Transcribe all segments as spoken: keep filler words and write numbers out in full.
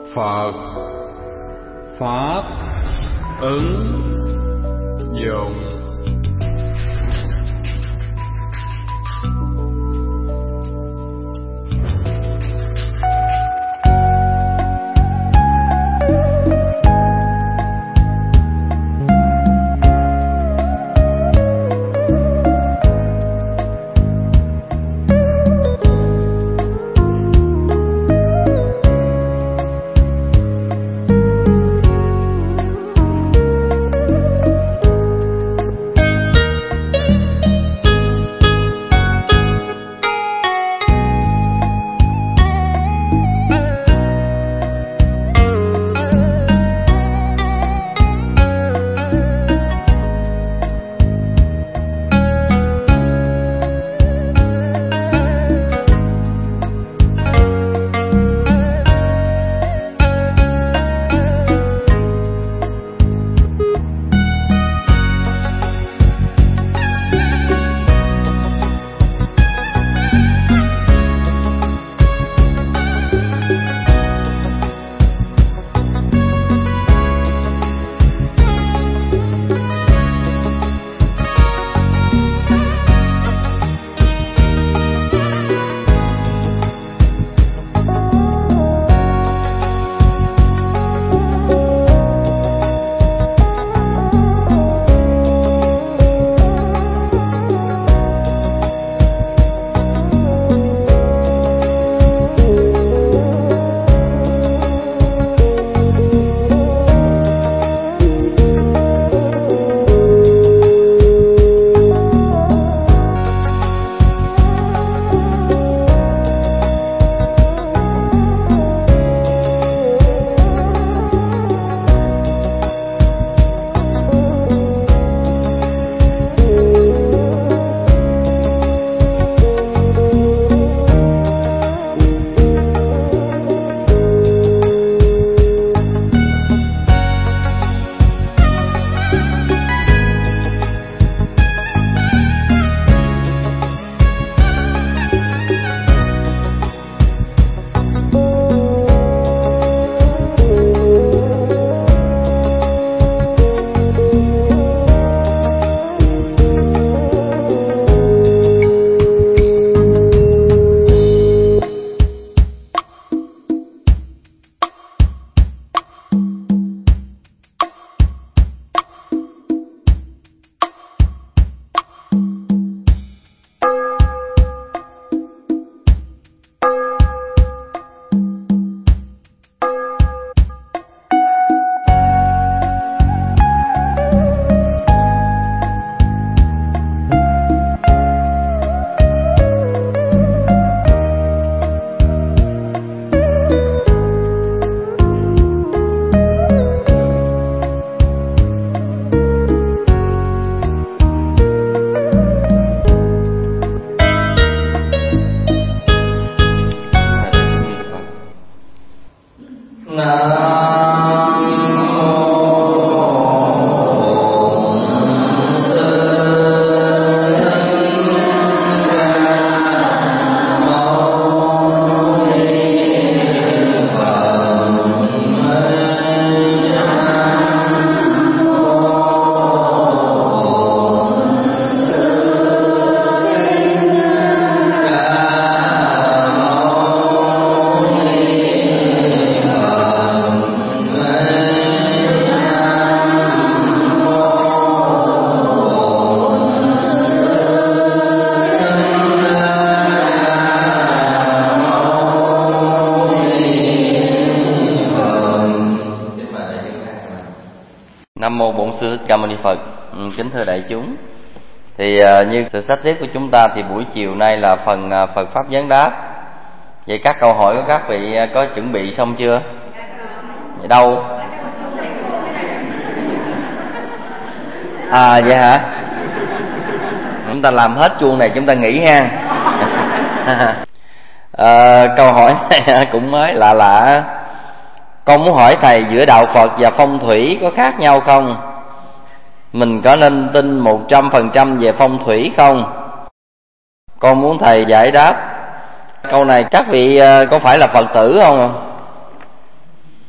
Phật Pháp ứng dụng. Nam mô Bổn Sư Thích Ca Mâu Ni Phật. Kính thưa đại chúng, thì uh, như sự sắp xếp của chúng ta thì buổi chiều nay là phần uh, Phật pháp vấn đáp. Vậy các câu hỏi của các vị uh, có chuẩn bị xong chưa? Vậy đâu? À vậy hả? Chúng ta làm hết chuông này chúng ta nghỉ ha. À, câu hỏi này cũng mới lạ lạ. Con muốn hỏi thầy, giữa đạo Phật và phong thủy có khác nhau không? Mình có nên tin một trăm phần trăm về phong thủy không? Con muốn thầy giải đáp. Câu này các vị có phải là Phật tử không?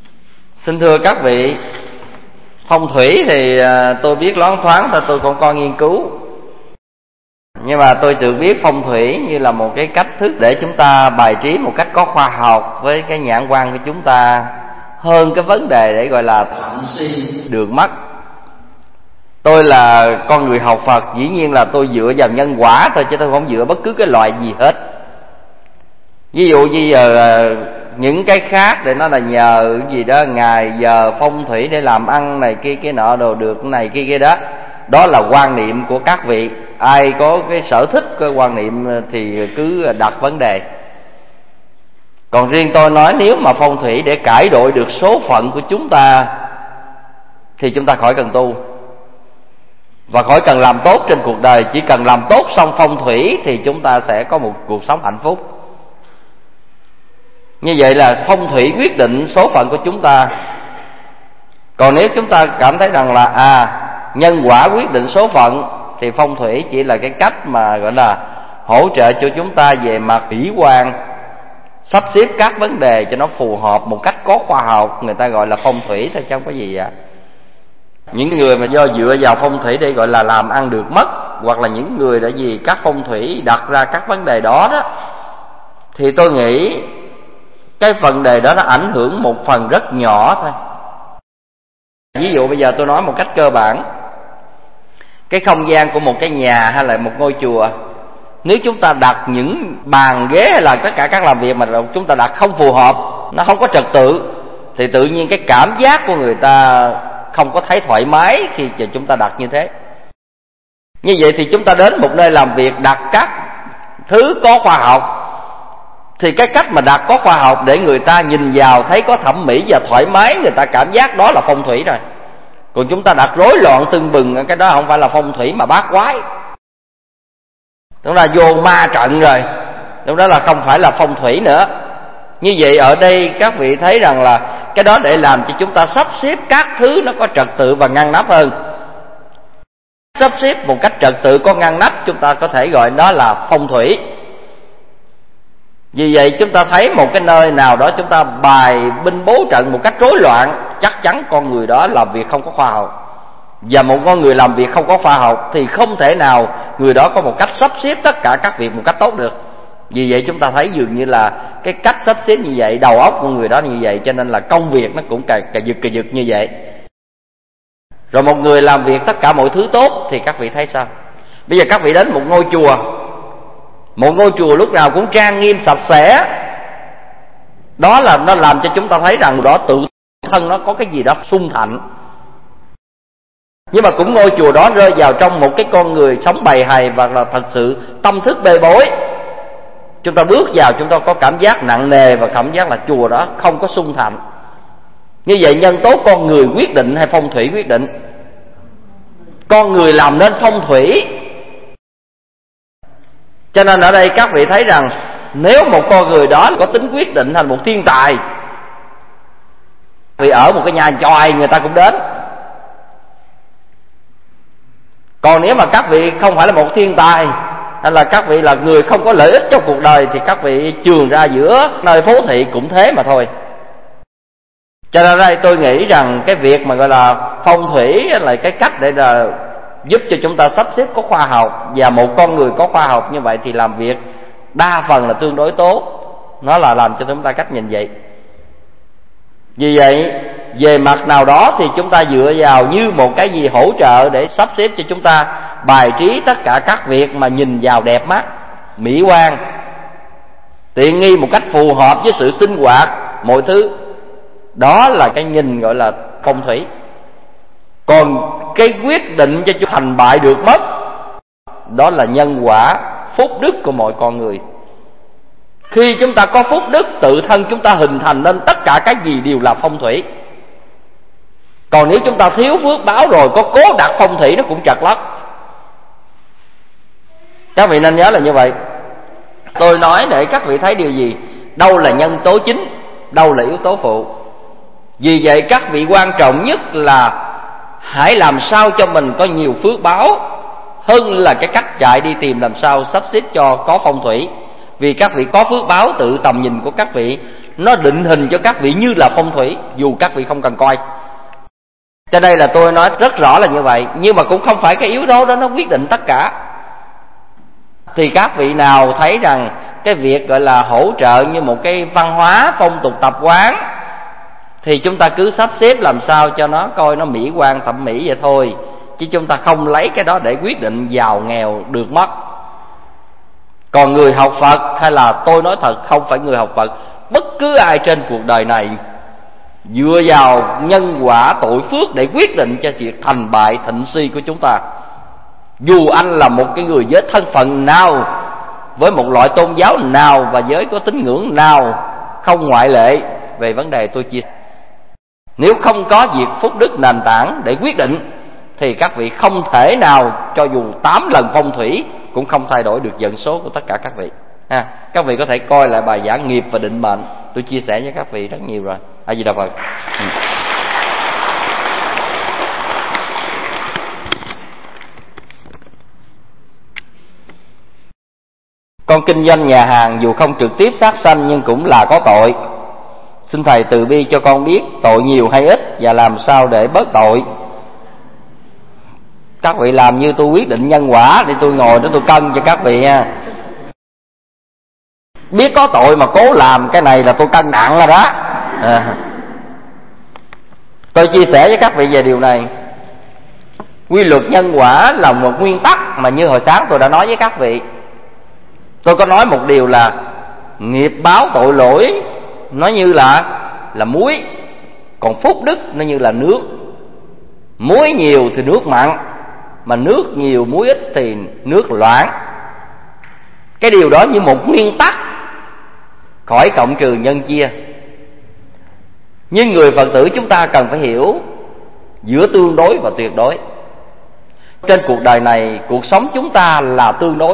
Xin thưa các vị, phong thủy thì tôi biết loáng thoáng thôi, tôi còn có nghiên cứu. Nhưng mà tôi tự biết phong thủy như là một cái cách thức để chúng ta bài trí một cách có khoa học với cái nhãn quan của chúng ta, hơn cái vấn đề để gọi là thận suy được mất. Tôi là con người học Phật, dĩ nhiên là tôi dựa vào nhân quả thôi, chứ tôi không dựa bất cứ cái loại gì hết. Ví dụ như giờ những cái khác để nó là nhờ cái gì đó ngày giờ phong thủy để làm ăn này kia cái nọ đồ được này kia kia đó, đó là quan niệm của các vị. Ai có cái sở thích cái quan niệm thì cứ đặt vấn đề. Còn riêng tôi nói, nếu mà phong thủy để cải đổi được số phận của chúng ta thì chúng ta khỏi cần tu và khỏi cần làm tốt trên cuộc đời. Chỉ cần làm tốt xong phong thủy thì chúng ta sẽ có một cuộc sống hạnh phúc. Như vậy là phong thủy quyết định số phận của chúng ta. Còn nếu chúng ta cảm thấy rằng là à nhân quả quyết định số phận thì phong thủy chỉ là cái cách mà gọi là hỗ trợ cho chúng ta về mặt mỹ quan, sắp xếp các vấn đề cho nó phù hợp một cách có khoa học, người ta gọi là phong thủy thôi chứ không có gì ạ. Những người mà do dựa vào phong thủy để gọi là làm ăn được mất, hoặc là những người đã vì các phong thủy đặt ra các vấn đề đó đó, thì tôi nghĩ cái vấn đề đó nó ảnh hưởng một phần rất nhỏ thôi. Ví dụ bây giờ tôi nói một cách cơ bản, cái không gian của một cái nhà hay là một ngôi chùa, nếu chúng ta đặt những bàn ghế hay là tất cả các làm việc mà chúng ta đặt không phù hợp, nó không có trật tự, thì tự nhiên cái cảm giác của người ta không có thấy thoải mái khi chúng ta đặt như thế. Như vậy thì chúng ta đến một nơi làm việc đặt các thứ có khoa học, thì cái cách mà đặt có khoa học để người ta nhìn vào thấy có thẩm mỹ và thoải mái, người ta cảm giác đó là phong thủy rồi. Còn chúng ta đặt rối loạn tưng bừng, cái đó không phải là phong thủy mà bát quái, đó là vô ma trận rồi, lúc đó là không phải là phong thủy nữa. Như vậy ở đây các vị thấy rằng là cái đó để làm cho chúng ta sắp xếp các thứ nó có trật tự và ngăn nắp hơn. Sắp xếp một cách trật tự có ngăn nắp, chúng ta có thể gọi đó là phong thủy. Vì vậy chúng ta thấy một cái nơi nào đó chúng ta bài binh bố trận một cách rối loạn, chắc chắn con người đó làm việc không có khoa học. Và một con người làm việc không có khoa học thì không thể nào người đó có một cách sắp xếp tất cả các việc một cách tốt được. Vì vậy chúng ta thấy dường như là cái cách sắp xếp như vậy, đầu óc của người đó như vậy, cho nên là công việc nó cũng cà, cà giật cà giật như vậy. Rồi một người làm việc tất cả mọi thứ tốt thì các vị thấy sao? Bây giờ các vị đến một ngôi chùa, một ngôi chùa lúc nào cũng trang nghiêm sạch sẽ, đó là nó làm cho chúng ta thấy rằng đó tự thân nó có cái gì đó sung thạnh. Nhưng mà cũng ngôi chùa đó rơi vào trong một cái con người sống bầy hầy và là thật sự tâm thức bê bối, chúng ta bước vào chúng ta có cảm giác nặng nề và cảm giác là chùa đó không có sung thạnh. Như vậy nhân tố con người quyết định hay phong thủy quyết định? Con người làm nên phong thủy. Cho nên ở đây các vị thấy rằng nếu một con người đó có tính quyết định thành một thiên tài, vì ở một cái nhà chòi người ta cũng đến. Còn nếu mà các vị không phải là một thiên tài, hay là các vị là người không có lợi ích trong cuộc đời, thì các vị trường ra giữa nơi phố thị cũng thế mà thôi. Cho nên đây tôi nghĩ rằng cái việc mà gọi là phong thủy là cái cách để là giúp cho chúng ta sắp xếp có khoa học, và một con người có khoa học như vậy thì làm việc đa phần là tương đối tốt. Nó là làm cho chúng ta cách nhìn vậy. Vì vậy về mặt nào đó thì chúng ta dựa vào như một cái gì hỗ trợ để sắp xếp cho chúng ta bài trí tất cả các việc mà nhìn vào đẹp mắt, mỹ quan, tiện nghi một cách phù hợp với sự sinh hoạt mọi thứ. Đó là cái nhìn gọi là phong thủy. Còn cái quyết định cho chúng thành bại được mất, đó là nhân quả, phúc đức của mọi con người. Khi chúng ta có phúc đức, tự thân chúng ta hình thành nên tất cả cái gì đều là phong thủy. Còn nếu chúng ta thiếu phước báo rồi, có cố đặt phong thủy nó cũng trật lất. Các vị nên nhớ là như vậy. Tôi nói để các vị thấy điều gì? Đâu là nhân tố chính, đâu là yếu tố phụ. Vì vậy các vị quan trọng nhất là hãy làm sao cho mình có nhiều phước báo, hơn là cái cách chạy đi tìm làm sao sắp xếp cho có phong thủy. Vì các vị có phước báo, tự tầm nhìn của các vị nó định hình cho các vị như là phong thủy, dù các vị không cần coi. Cho đây là tôi nói rất rõ là như vậy. Nhưng mà cũng không phải cái yếu tố đó nó quyết định tất cả. Thì các vị nào thấy rằng cái việc gọi là hỗ trợ như một cái văn hóa, phong tục tập quán, thì chúng ta cứ sắp xếp làm sao cho nó coi nó mỹ quan thẩm mỹ vậy thôi, chứ chúng ta không lấy cái đó để quyết định giàu nghèo được mất. Còn người học Phật, hay là tôi nói thật, không phải người học Phật, bất cứ ai trên cuộc đời này dựa vào nhân quả tội phước để quyết định cho việc thành bại thịnh suy của chúng ta. Dù anh là một cái người với thân phận nào, với một loại tôn giáo nào và với có tín ngưỡng nào, không ngoại lệ về vấn đề tôi chia. Nếu không có việc phúc đức nền tảng để quyết định, thì các vị không thể nào, cho dù tám lần phong thủy, cũng không thay đổi được vận số của tất cả các vị. Ha, các vị có thể coi lại bài giảng nghiệp và định mệnh, tôi chia sẻ với các vị rất nhiều rồi. A Di Đà Phật. Ừ. Con kinh doanh nhà hàng dù không trực tiếp sát sanh nhưng cũng là có tội. Xin Thầy từ bi cho con biết tội nhiều hay ít và làm sao để bớt tội. Các vị làm như tôi quyết định nhân quả, để tôi ngồi đó tôi cân cho các vị nha. Biết có tội mà cố làm cái này là tôi cân nặng rồi đó. À. Tôi chia sẻ với các vị về điều này. Quy luật nhân quả là một nguyên tắc mà như hồi sáng tôi đã nói với các vị. Tôi có nói một điều là nghiệp báo tội lỗi nó như là là muối, còn phúc đức nó như là nước. Muối nhiều thì nước mặn, mà nước nhiều muối ít thì nước loãng. Cái điều đó như một nguyên tắc khỏi cộng trừ nhân chia. Nhưng người Phật tử chúng ta cần phải hiểu giữa tương đối và tuyệt đối. Trên cuộc đời này, cuộc sống chúng ta là tương đối.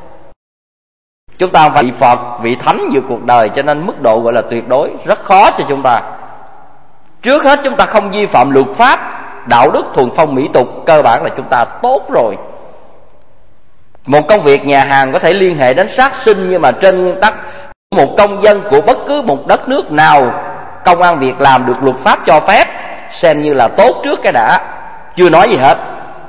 Chúng ta phải vị Phật, vị Thánh giữa cuộc đời, cho nên mức độ gọi là tuyệt đối rất khó cho chúng ta. Trước hết chúng ta không vi phạm luật pháp, đạo đức, thuần phong mỹ tục, cơ bản là chúng ta tốt rồi. Một công việc nhà hàng có thể liên hệ đến sát sinh, nhưng mà trên nguyên tắc một công dân của bất cứ một đất nước nào, công ăn việc làm được luật pháp cho phép, xem như là tốt trước cái đã, chưa nói gì hết.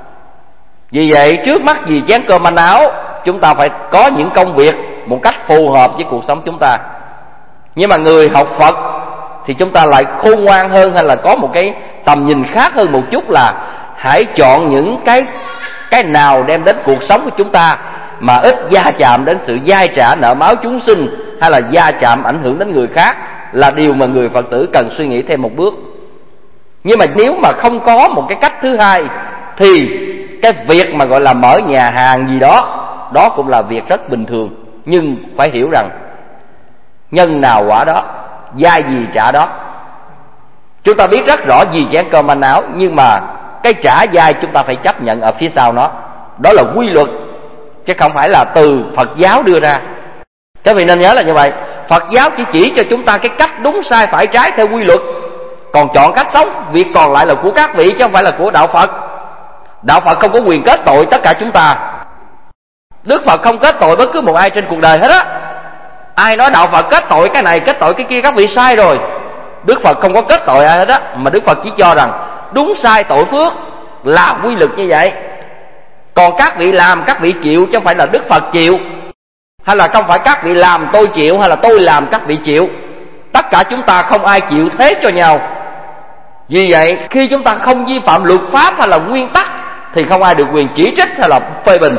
Vì vậy trước mắt vì chén cơm manh áo, chúng ta phải có những công việc một cách phù hợp với cuộc sống chúng ta. Nhưng mà người học Phật thì chúng ta lại khôn ngoan hơn, hay là có một cái tầm nhìn khác hơn một chút, là hãy chọn những cái cái nào đem đến cuộc sống của chúng ta mà ít gia chạm đến sự dai trả nợ máu chúng sinh, hay là gia chạm ảnh hưởng đến người khác, là điều mà người Phật tử cần suy nghĩ thêm một bước. Nhưng mà nếu mà không có một cái cách thứ hai, thì cái việc mà gọi là mở nhà hàng gì đó, đó cũng là việc rất bình thường. Nhưng phải hiểu rằng nhân nào quả đó, dai gì trả đó. Chúng ta biết rất rõ gì chén cơm manh áo, nhưng mà cái trả dai chúng ta phải chấp nhận ở phía sau nó. Đó là quy luật, chứ không phải là từ Phật giáo đưa ra. Các vị nên nhớ là như vậy. Phật giáo chỉ chỉ cho chúng ta cái cách đúng sai phải trái theo quy luật. Còn chọn cách sống, việc còn lại là của các vị chứ không phải là của đạo Phật. Đạo Phật không có quyền kết tội tất cả chúng ta. Đức Phật không kết tội bất cứ một ai trên cuộc đời hết á. Ai nói đạo Phật kết tội cái này, kết tội cái kia, các vị sai rồi. Đức Phật không có kết tội ai hết á, mà Đức Phật chỉ cho rằng đúng sai tội phước là quy luật như vậy. Còn các vị làm các vị chịu, chứ không phải là Đức Phật chịu. Hay là không phải các vị làm tôi chịu, hay là tôi làm các vị chịu. Tất cả chúng ta không ai chịu thế cho nhau. Vì vậy khi chúng ta không vi phạm luật pháp hay là nguyên tắc, thì không ai được quyền chỉ trích hay là phê bình.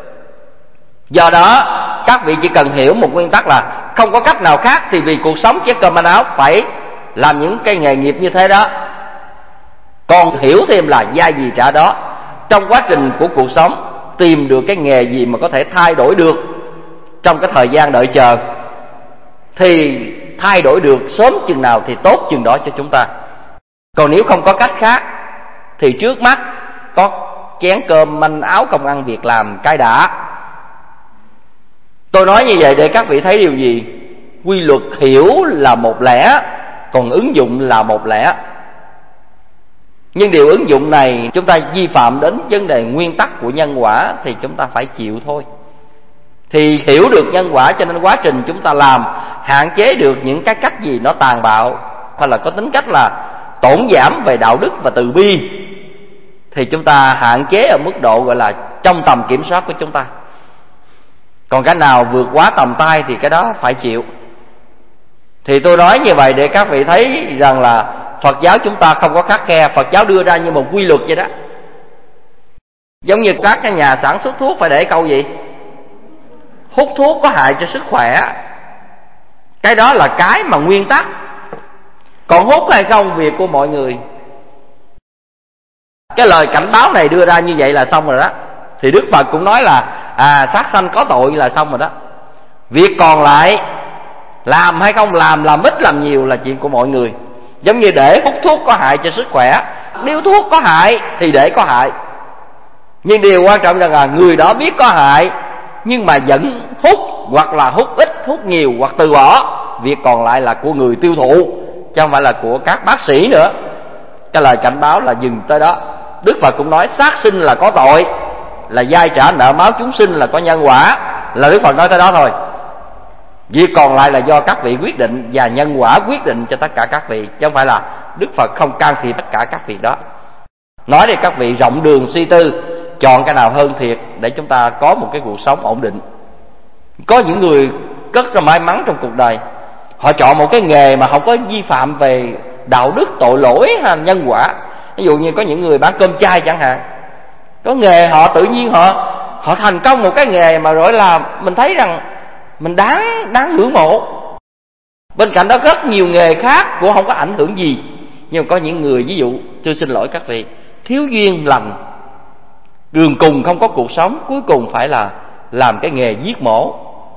Do đó các vị chỉ cần hiểu một nguyên tắc là không có cách nào khác, thì vì cuộc sống chén cơm manh áo phải làm những cái nghề nghiệp như thế đó. Còn hiểu thêm là gia gì trả đó. Trong quá trình của cuộc sống, tìm được cái nghề gì mà có thể thay đổi được trong cái thời gian đợi chờ, thì thay đổi được sớm chừng nào thì tốt chừng đó cho chúng ta. Còn nếu không có cách khác, thì trước mắt có chén cơm manh áo, công ăn việc làm cái đã. Tôi nói như vậy để các vị thấy điều gì? Quy luật hiểu là một lẽ, còn ứng dụng là một lẽ. Nhưng điều ứng dụng này chúng ta vi phạm đến vấn đề nguyên tắc của nhân quả, thì chúng ta phải chịu thôi. thì hiểu được nhân quả, cho nên quá trình chúng ta làm hạn chế được những cái cách gì nó tàn bạo hay là có tính cách là tổn giảm về đạo đức và từ bi, thì chúng ta hạn chế ở mức độ gọi là trong tầm kiểm soát của chúng ta. Còn cái nào vượt quá tầm tay thì cái đó phải chịu. Thì tôi nói như vậy để các vị thấy rằng là Phật giáo chúng ta không có khắt khe. Phật giáo đưa ra như một quy luật vậy đó. Giống như các cái nhà sản xuất thuốc phải để câu gì? Hút thuốc có hại cho sức khỏe. Cái đó là cái mà nguyên tắc. Còn hút hay không việc của mọi người. Cái lời cảnh báo này đưa ra như vậy là xong rồi đó. Thì Đức Phật cũng nói là à, sát sanh có tội là xong rồi đó. Việc còn lại làm hay không làm, làm ít làm nhiều là chuyện của mọi người. Giống như để hút thuốc có hại cho sức khỏe, điếu thuốc có hại thì để có hại. Nhưng điều quan trọng là người đó biết có hại nhưng mà vẫn hút, hoặc là hút ít, hút nhiều, hoặc từ bỏ. Việc còn lại là của người tiêu thụ, chứ không phải là của các bác sĩ nữa. Cái lời cảnh báo là dừng tới đó. Đức Phật cũng nói sát sinh là có tội, là giai trả nợ máu chúng sinh là có nhân quả. Là Đức Phật nói tới đó thôi. Việc còn lại là do các vị quyết định, và nhân quả quyết định cho tất cả các vị, chứ không phải là Đức Phật không can thiệp tất cả các việc đó. Nói để các vị rộng đường suy tư, chọn cái nào hơn thiệt để chúng ta có một cái cuộc sống ổn định. Có những người rất là may mắn trong cuộc đời, họ chọn một cái nghề mà không có vi phạm về đạo đức, tội lỗi hay nhân quả. Ví dụ như có những người bán cơm chay chẳng hạn, có nghề họ tự nhiên họ họ thành công một cái nghề mà gọi là mình thấy rằng mình đáng đáng ngưỡng mộ. Bên cạnh đó rất nhiều nghề khác cũng không có ảnh hưởng gì. Nhưng có những người, ví dụ tôi xin lỗi các vị, thiếu duyên lành, đường cùng không có cuộc sống, cuối cùng phải là làm cái nghề giết mổ.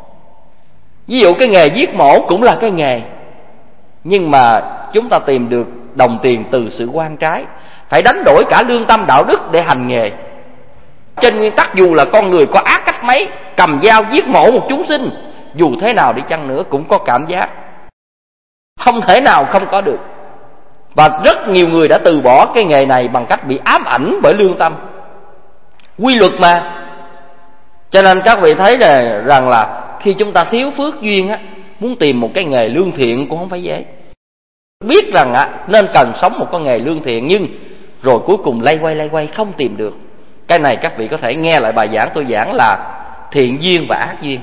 Ví dụ cái nghề giết mổ cũng là cái nghề, nhưng mà chúng ta tìm được đồng tiền từ sự oan trái, phải đánh đổi cả lương tâm đạo đức để hành nghề. Trên nguyên tắc dù là con người có ác cách mấy, cầm dao giết mổ một chúng sinh, dù thế nào đi chăng nữa cũng có cảm giác, không thể nào không có được. Và rất nhiều người đã từ bỏ cái nghề này bằng cách bị ám ảnh bởi lương tâm. Quy luật mà. Cho nên các vị thấy là, rằng là khi chúng ta thiếu phước duyên á, muốn tìm một cái nghề lương thiện cũng không phải dễ. Biết rằng á, nên cần sống một cái nghề lương thiện, nhưng rồi cuối cùng lay quay lay quay không tìm được. Cái này các vị có thể nghe lại bài giảng tôi giảng là thiện duyên và ác duyên.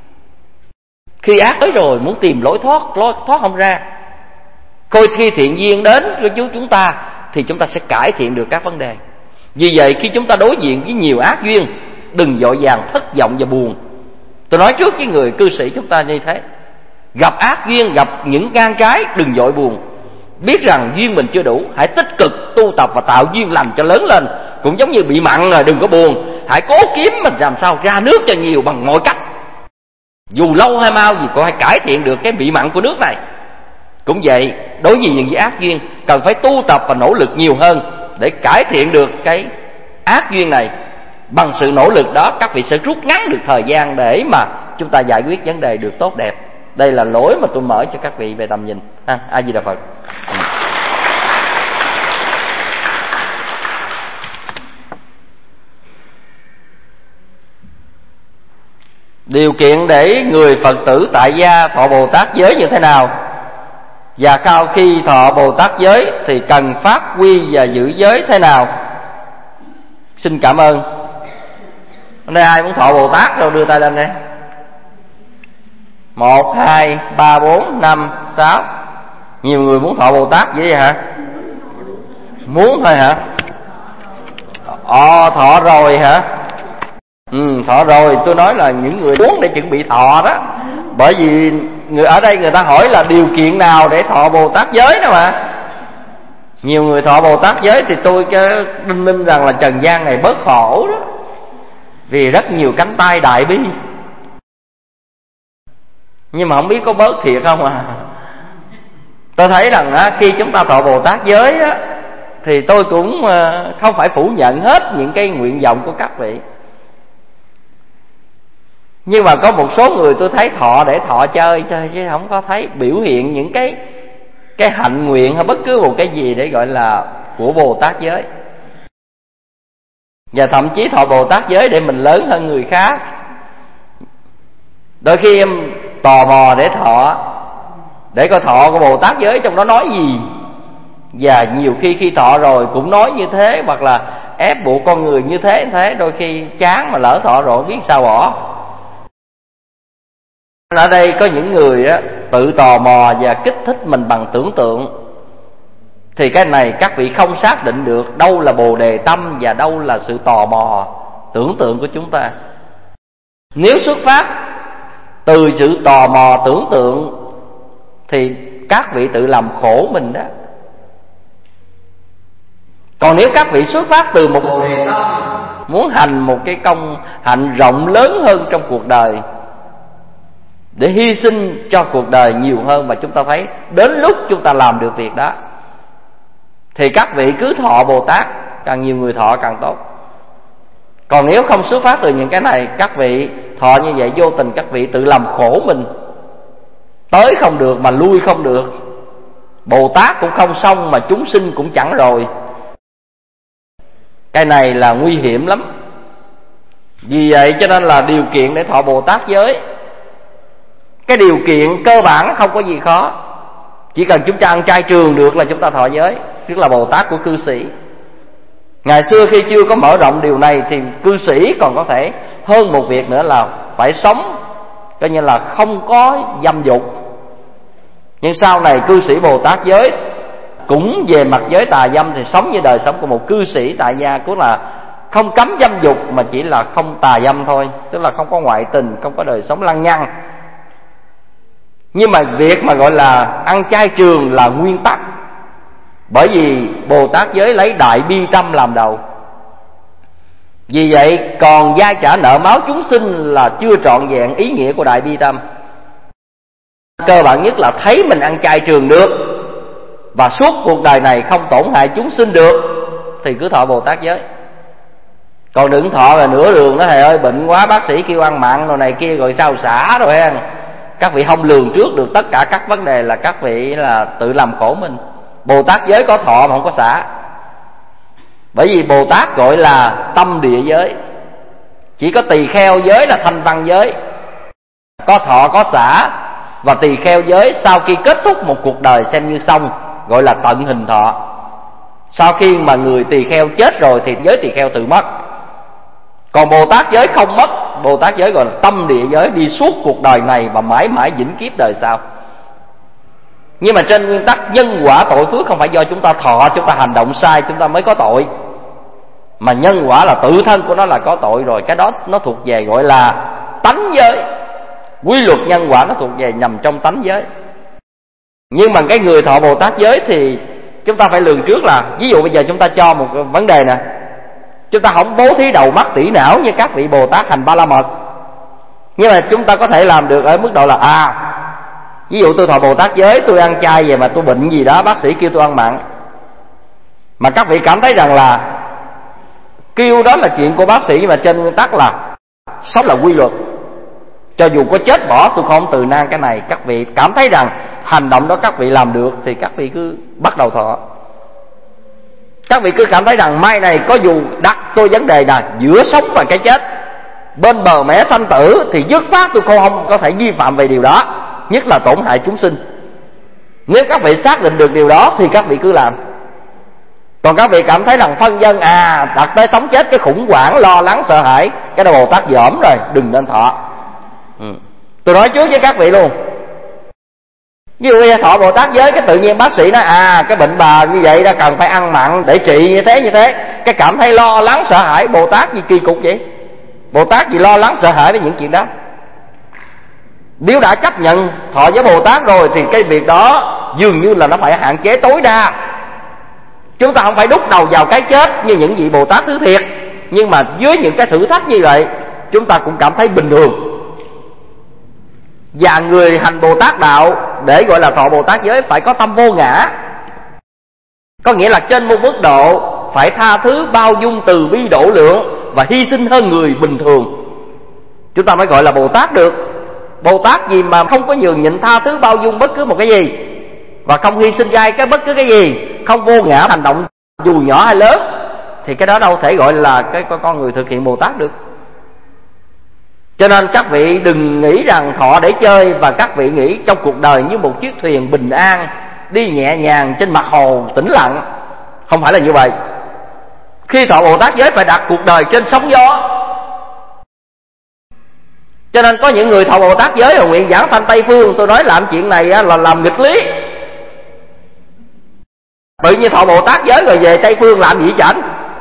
Khi ác tới rồi muốn tìm lối thoát, lối thoát không ra. Coi khi thiện duyên đến với chú chúng ta thì chúng ta sẽ cải thiện được các vấn đề. Vì vậy khi chúng ta đối diện với nhiều ác duyên, đừng vội vàng thất vọng và buồn. Tôi nói trước với người cư sĩ chúng ta như thế, gặp ác duyên, gặp những gan trái, đừng vội buồn. Biết rằng duyên mình chưa đủ, hãy tích cực tu tập và tạo duyên lành cho lớn lên. Cũng giống như bị mặn rồi đừng có buồn, hãy cố kiếm mình làm sao ra nước cho nhiều bằng mọi cách. Dù lâu hay mau gì cũng hãy cải thiện được cái bị mặn của nước này. Cũng vậy, đối với những ác duyên cần phải tu tập và nỗ lực nhiều hơn để cải thiện được cái ác duyên này. Bằng sự nỗ lực đó các vị sẽ rút ngắn được thời gian để mà chúng ta giải quyết vấn đề được tốt đẹp. Đây là lối mà tôi mở cho các vị về tầm nhìn. A Di Đà Phật. Điều kiện để người Phật tử tại gia thọ Bồ Tát giới như thế nào? Và sau khi thọ Bồ Tát giới thì cần phát huy và giữ giới thế nào? Xin cảm ơn. Hôm nay ai muốn thọ Bồ Tát đâu đưa tay lên đây. Một, hai, ba, bốn, năm, sáu. Nhiều người muốn thọ Bồ Tát vậy hả? Muốn thôi hả? Ờ, thọ rồi hả? Ừ, thọ rồi. Tôi nói là những người muốn để chuẩn bị thọ đó. Bởi vì người ở đây người ta hỏi là điều kiện nào để thọ Bồ Tát giới đó mà. Nhiều người thọ Bồ Tát giới thì tôi đinh ninh rằng là trần gian này bớt khổ đó. Vì rất nhiều cánh tay đại bi. Nhưng mà không biết có bớt thiệt không à. Tôi thấy rằng á, khi chúng ta thọ Bồ Tát giới á, thì tôi cũng không phải phủ nhận hết những cái nguyện vọng của các vị. Nhưng mà có một số người tôi thấy thọ để thọ chơi chơi chứ không có thấy biểu hiện những cái cái hạnh nguyện hay bất cứ một cái gì để gọi là của Bồ Tát giới. Và thậm chí thọ Bồ Tát giới để mình lớn hơn người khác. Đôi khi em tò mò để thọ, để coi thọ của Bồ Tát giới trong đó nói gì. Và nhiều khi khi thọ rồi cũng nói như thế, hoặc là ép buộc con người như thế thế, đôi khi chán mà lỡ thọ rồi biết sao bỏ. Ở đây có những người á, tự tò mò và kích thích mình bằng tưởng tượng, thì cái này các vị không xác định được đâu là bồ đề tâm và đâu là sự tò mò tưởng tượng của chúng ta. Nếu xuất phát từ sự tò mò tưởng tượng thì các vị tự làm khổ mình đó. Còn nếu các vị xuất phát từ một bồ đề tâm, muốn hành một cái công hạnh rộng lớn hơn trong cuộc đời, để hy sinh cho cuộc đời nhiều hơn, mà chúng ta thấy đến lúc chúng ta làm được việc đó, thì các vị cứ thọ Bồ Tát, càng nhiều người thọ càng tốt. Còn nếu không xuất phát từ những cái này, các vị thọ như vậy vô tình các vị tự làm khổ mình. Tới không được mà lui không được, Bồ Tát cũng không xong mà chúng sinh cũng chẳng rồi. Cái này là nguy hiểm lắm. Vì vậy cho nên là điều kiện để thọ Bồ Tát giới, cái điều kiện cơ bản không có gì khó. Chỉ cần chúng ta ăn chay trường được là chúng ta thọ giới, tức là Bồ Tát của cư sĩ. Ngày xưa khi chưa có mở rộng điều này thì cư sĩ còn có thể hơn một việc nữa là phải sống coi như là không có dâm dục. Nhưng sau này cư sĩ Bồ Tát giới cũng về mặt giới tà dâm thì sống như đời sống của một cư sĩ tại gia, cũng là không cấm dâm dục mà chỉ là không tà dâm thôi, tức là không có ngoại tình, không có đời sống lăng nhăng. Nhưng mà việc mà gọi là ăn chay trường là nguyên tắc, bởi vì Bồ Tát giới lấy đại bi tâm làm đầu. Vì vậy còn gia trả nợ máu chúng sinh là chưa trọn vẹn ý nghĩa của đại bi tâm. Cơ bản nhất là thấy mình ăn chay trường được và suốt cuộc đời này không tổn hại chúng sinh được thì cứ thọ Bồ Tát giới. Còn đừng thọ là nửa đường đó, thầy ơi bệnh quá bác sĩ kêu ăn mặn rồi này kia rồi sao xả rồi ha. Các vị không lường trước được tất cả các vấn đề là các vị là tự làm khổ mình. Bồ Tát giới có thọ mà không có xả, bởi vì Bồ Tát gọi là tâm địa giới. Chỉ có tỳ kheo giới là thanh văn giới, có thọ có xả. Và tỳ kheo giới sau khi kết thúc một cuộc đời xem như xong, gọi là tận hình thọ. Sau khi mà người tỳ kheo chết rồi thì giới tỳ kheo tự mất. Còn Bồ Tát giới không mất. Bồ Tát giới gọi là tâm địa giới, đi suốt cuộc đời này và mãi mãi vĩnh kiếp đời sau. Nhưng mà trên nguyên tắc nhân quả tội phước không phải do chúng ta thọ, chúng ta hành động sai chúng ta mới có tội, mà nhân quả là tự thân của nó là có tội rồi. Cái đó nó thuộc về gọi là tánh giới. Quy luật nhân quả nó thuộc về nằm trong tánh giới. Nhưng mà cái người thọ Bồ Tát giới thì chúng ta phải lường trước là, ví dụ bây giờ chúng ta cho một vấn đề nè, chúng ta không bố thí đầu mắt tỷ não như các vị Bồ Tát hành ba la mật, nhưng mà chúng ta có thể làm được ở mức độ là à, ví dụ tôi thọ Bồ Tát giới, tôi ăn chay về mà tôi bệnh gì đó, bác sĩ kêu tôi ăn mặn, mà các vị cảm thấy rằng là kêu đó là chuyện của bác sĩ, nhưng mà trên nguyên tắc là sống là quy luật, cho dù có chết bỏ tôi không từ nan cái này. Các vị cảm thấy rằng hành động đó các vị làm được thì các vị cứ bắt đầu thọ. Các vị cứ cảm thấy rằng mai này có dù đặt tôi vấn đề là giữa sống và cái chết, bên bờ mẻ sanh tử, thì dứt khoát tôi không có thể vi phạm về điều đó, nhất là tổn hại chúng sinh. Nếu các vị xác định được điều đó thì các vị cứ làm. Còn các vị cảm thấy rằng phân dân à đặt tới sống chết cái khủng hoảng lo lắng sợ hãi, cái đó Bồ Tát dởm rồi, đừng nên thọ. ừ. Tôi nói trước với các vị luôn, ví dụ như thọ Bồ Tát giới, cái tự nhiên bác sĩ nói à cái bệnh bà như vậy đã cần phải ăn mặn để trị như thế như thế, cái cảm thấy lo lắng sợ hãi. Bồ Tát gì kỳ cục vậy? Bồ Tát gì lo lắng sợ hãi với những chuyện đó? Nếu đã chấp nhận thọ với Bồ Tát rồi thì cái việc đó dường như là nó phải hạn chế tối đa. Chúng ta không phải đút đầu vào cái chết như những vị Bồ Tát thứ thiệt, nhưng mà với những cái thử thách như vậy chúng ta cũng cảm thấy bình thường. Và người hành Bồ Tát đạo để gọi là thọ Bồ Tát giới phải có tâm vô ngã, có nghĩa là trên một mức độ phải tha thứ, bao dung, từ bi, độ lượng và hy sinh hơn người bình thường, chúng ta mới gọi là Bồ Tát được. Bồ Tát gì mà không có nhường nhịn, tha thứ, bao dung bất cứ một cái gì, và không hy sinh gai cái bất cứ cái gì, không vô ngã hành động dù nhỏ hay lớn, thì cái đó đâu thể gọi là cái con người thực hiện Bồ Tát được. Cho nên các vị đừng nghĩ rằng thọ để chơi, và các vị nghĩ trong cuộc đời như một chiếc thuyền bình an đi nhẹ nhàng trên mặt hồ tĩnh lặng. Không phải là như vậy. Khi thọ Bồ Tát giới phải đặt cuộc đời trên sóng gió. Cho nên có những người thọ Bồ Tát giới rồi nguyện giảng sanh Tây Phương. Tôi nói làm chuyện này là làm nghịch lý. Tự nhiên thọ Bồ Tát giới rồi về Tây Phương làm gì chảnh?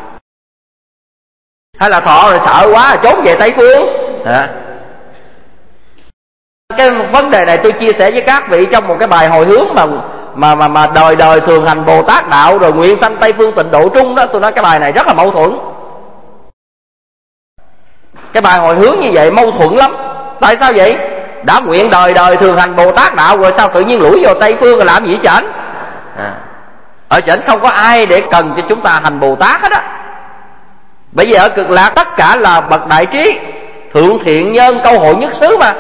Hay là thọ rồi sợ quá trốn về Tây Phương? À. Cái vấn đề này tôi chia sẻ với các vị trong một cái bài hồi hướng mà mà mà mà đời đời thường hành Bồ Tát đạo rồi nguyện sanh Tây Phương tịnh độ trung đó. Tôi nói cái bài này rất là mâu thuẫn. Cái bài hồi hướng như vậy mâu thuẫn lắm. Tại sao vậy? Đã nguyện đời đời thường hành Bồ Tát đạo rồi sao tự nhiên lủi vào Tây Phương rồi làm gì chảnh? À. Ở chảnh không có ai để cần cho chúng ta hành Bồ Tát hết á. Bởi vì ở Cực Lạc tất cả là bậc đại trí, thượng thiện nhân, câu hội nhất xứ mà.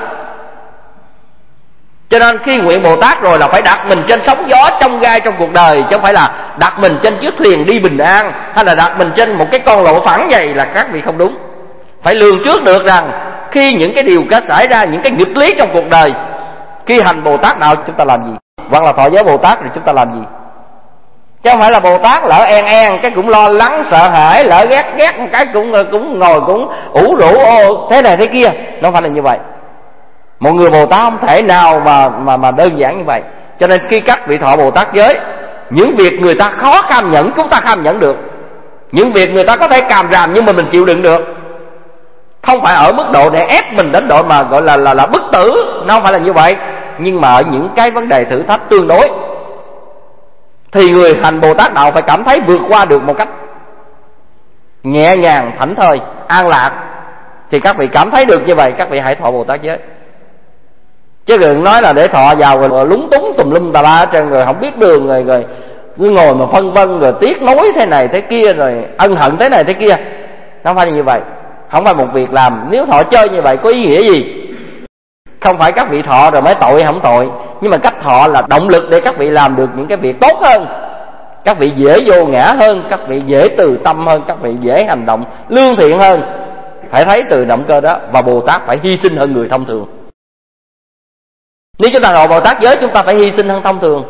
Cho nên khi nguyện Bồ Tát rồi là phải đặt mình trên sóng gió trong gai trong cuộc đời, chứ không phải là đặt mình trên chiếc thuyền đi bình an, hay là đặt mình trên một cái con lộ phẳng vậy là các vị không đúng. Phải lường trước được rằng khi những cái điều có xảy ra, những cái nghịch lý trong cuộc đời, khi hành Bồ Tát đạo chúng ta làm gì, hoặc là thọ giới Bồ Tát rồi chúng ta làm gì. Chứ không phải là Bồ Tát lỡ en en cái cũng lo lắng sợ hãi, lỡ ghét ghét một cái cũng cũng ngồi cũng ủ rũ ô thế này thế kia. Nó không phải là như vậy. Một người Bồ Tát không thể nào mà mà mà đơn giản như vậy. Cho nên khi các vị thọ Bồ Tát giới, những việc người ta khó cam nhẫn chúng ta cam nhẫn được, những việc người ta có thể càm ràm nhưng mà mình chịu đựng được. Không phải ở mức độ để ép mình đến độ mà gọi là là là bức tử, nó không phải là như vậy. Nhưng mà ở những cái vấn đề thử thách tương đối thì người hành Bồ Tát đạo phải cảm thấy vượt qua được một cách nhẹ nhàng, thảnh thơi, an lạc. Thì các vị cảm thấy được như vậy, các vị hãy thọ Bồ Tát giới. Chứ đừng nói là để thọ vào rồi lúng túng tùm lum tà la hết trơn, rồi không biết đường, rồi rồi cứ ngồi mà phân vân, rồi tiếc nối thế này thế kia, rồi ân hận thế này thế kia. Nó không phải như vậy. Không phải một việc làm. Nếu thọ chơi như vậy có ý nghĩa gì? Không phải các vị thọ rồi mới tội không tội, nhưng mà cách thọ là động lực để các vị làm được những cái việc tốt hơn, các vị dễ vô ngã hơn, các vị dễ từ tâm hơn, các vị dễ hành động lương thiện hơn. Phải thấy từ động cơ đó. Và Bồ Tát phải hy sinh hơn người thông thường. Nếu chúng ta thọ Bồ Tát giới, chúng ta phải hy sinh hơn thông thường,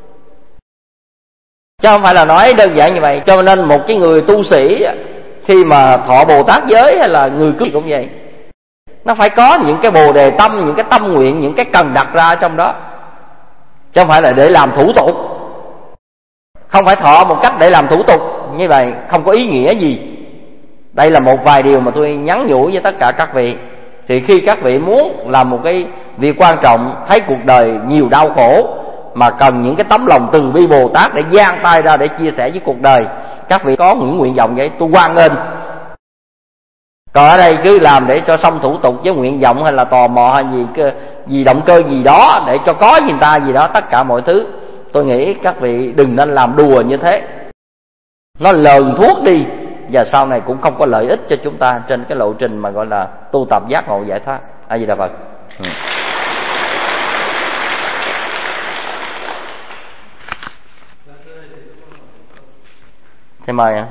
chứ không phải là nói đơn giản như vậy. Cho nên một cái người tu sĩ khi mà thọ Bồ Tát giới hay là người cướp cũng vậy, nó phải có những cái bồ đề tâm, những cái tâm nguyện, những cái cần đặt ra trong đó, chứ không phải là để làm thủ tục. Không phải thọ một cách để làm thủ tục như vậy, không có ý nghĩa gì. Đây là một vài điều mà tôi nhắn nhủ với tất cả các vị. Thì khi các vị muốn làm một cái việc quan trọng, thấy cuộc đời nhiều đau khổ mà cần những cái tấm lòng từ bi Bồ Tát để giang tay ra để chia sẻ với cuộc đời, các vị có những nguyện vọng vậy, tôi hoan nghênh. Còn ở đây cứ làm để cho xong thủ tục với nguyện vọng hay là tò mò hay gì gì động cơ gì đó để cho có người ta gì đó, tất cả mọi thứ, tôi nghĩ các vị đừng nên làm đùa như thế. Nó lờn thuốc đi, và sau này cũng không có lợi ích cho chúng ta trên cái lộ trình mà gọi là tu tập giác ngộ giải thoát. A Di Đà Phật. Ừ. Thầy mời ạ.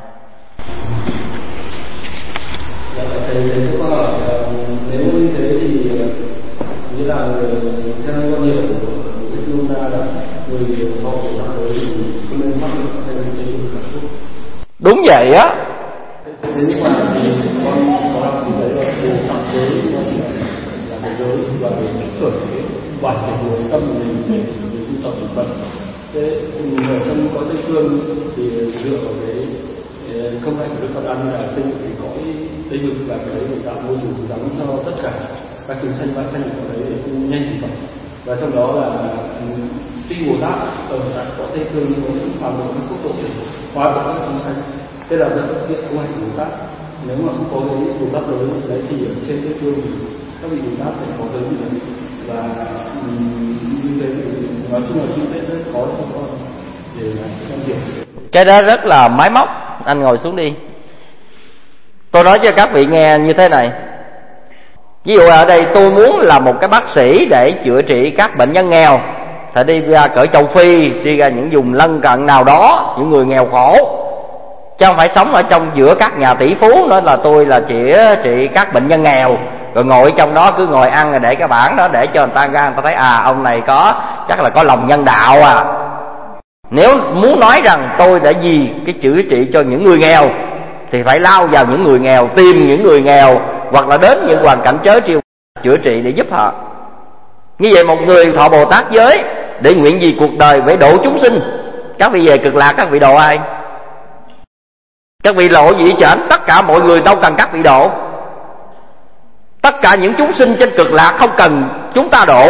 Dạ, thầy thầy có hỏi nếu như thế thì như là theo quan điểm của Thích Luôn ra là người thọ Bồ Tát giới thì không nên mắc được thành cái cảm xúc. Đúng vậy á. Thế nhưng mà thì con có làm gì đấy là Bồ Tát giới nó chỉ là cái giới và cái khởi cái bản thể của tâm mình để tu tập thực vật. Thế ở trong cõi Tây Phương thì dựa vào cái không phải của Đức Phật ăn là xây dựng cái cõi Tây Vực và cái đấy để tạo môi trường sống cho tất cả các chúng sanh vãng sanh ở đấy để tu nhanh thực vật. Và trong đó là Tuy Bồ Tát ở tại cõi Tây Phương có những phàm một cái quốc độ để hóa độ các chúng sanh. Thế là rất hiện tu hành Bồ Tát. Nếu mà không có cái Bồ Tát giới đấy thì ở trên Tây Phương thì các vị Bồ Tát phải có giới gì đấy. Và như thế thì nói chung là chúng sẽ rất khó cho con để làm việc. Cái đó rất là máy móc. Anh ngồi xuống đi. Tôi nói cho các vị nghe như thế này. Ví dụ ở đây tôi muốn là một cái bác sĩ để chữa trị các bệnh nhân nghèo, phải đi ra cỡ châu Phi, đi ra những vùng lân cận nào đó, những người nghèo khổ, chứ không phải sống ở trong giữa các nhà tỷ phú. Nói là tôi là chữa trị các bệnh nhân nghèo, rồi ngồi trong đó cứ ngồi ăn rồi để cái bảng đó để cho người ta ra, người ta thấy à ông này có chắc là có lòng nhân đạo à. Nếu muốn nói rằng tôi đã vì cái chữa trị cho những người nghèo thì phải lao vào những người nghèo, tìm những người nghèo hoặc là đến những hoàn cảnh trớ trêu chữa trị để giúp họ. Như vậy một người thọ Bồ Tát giới để nguyện vì cuộc đời phải độ chúng sinh. Các vị về Cực Lạc các vị độ ai? Các vị lộ vị chảnh, tất cả mọi người đâu cần các vị độ. Tất cả những chúng sinh trên Cực Lạc không cần chúng ta độ.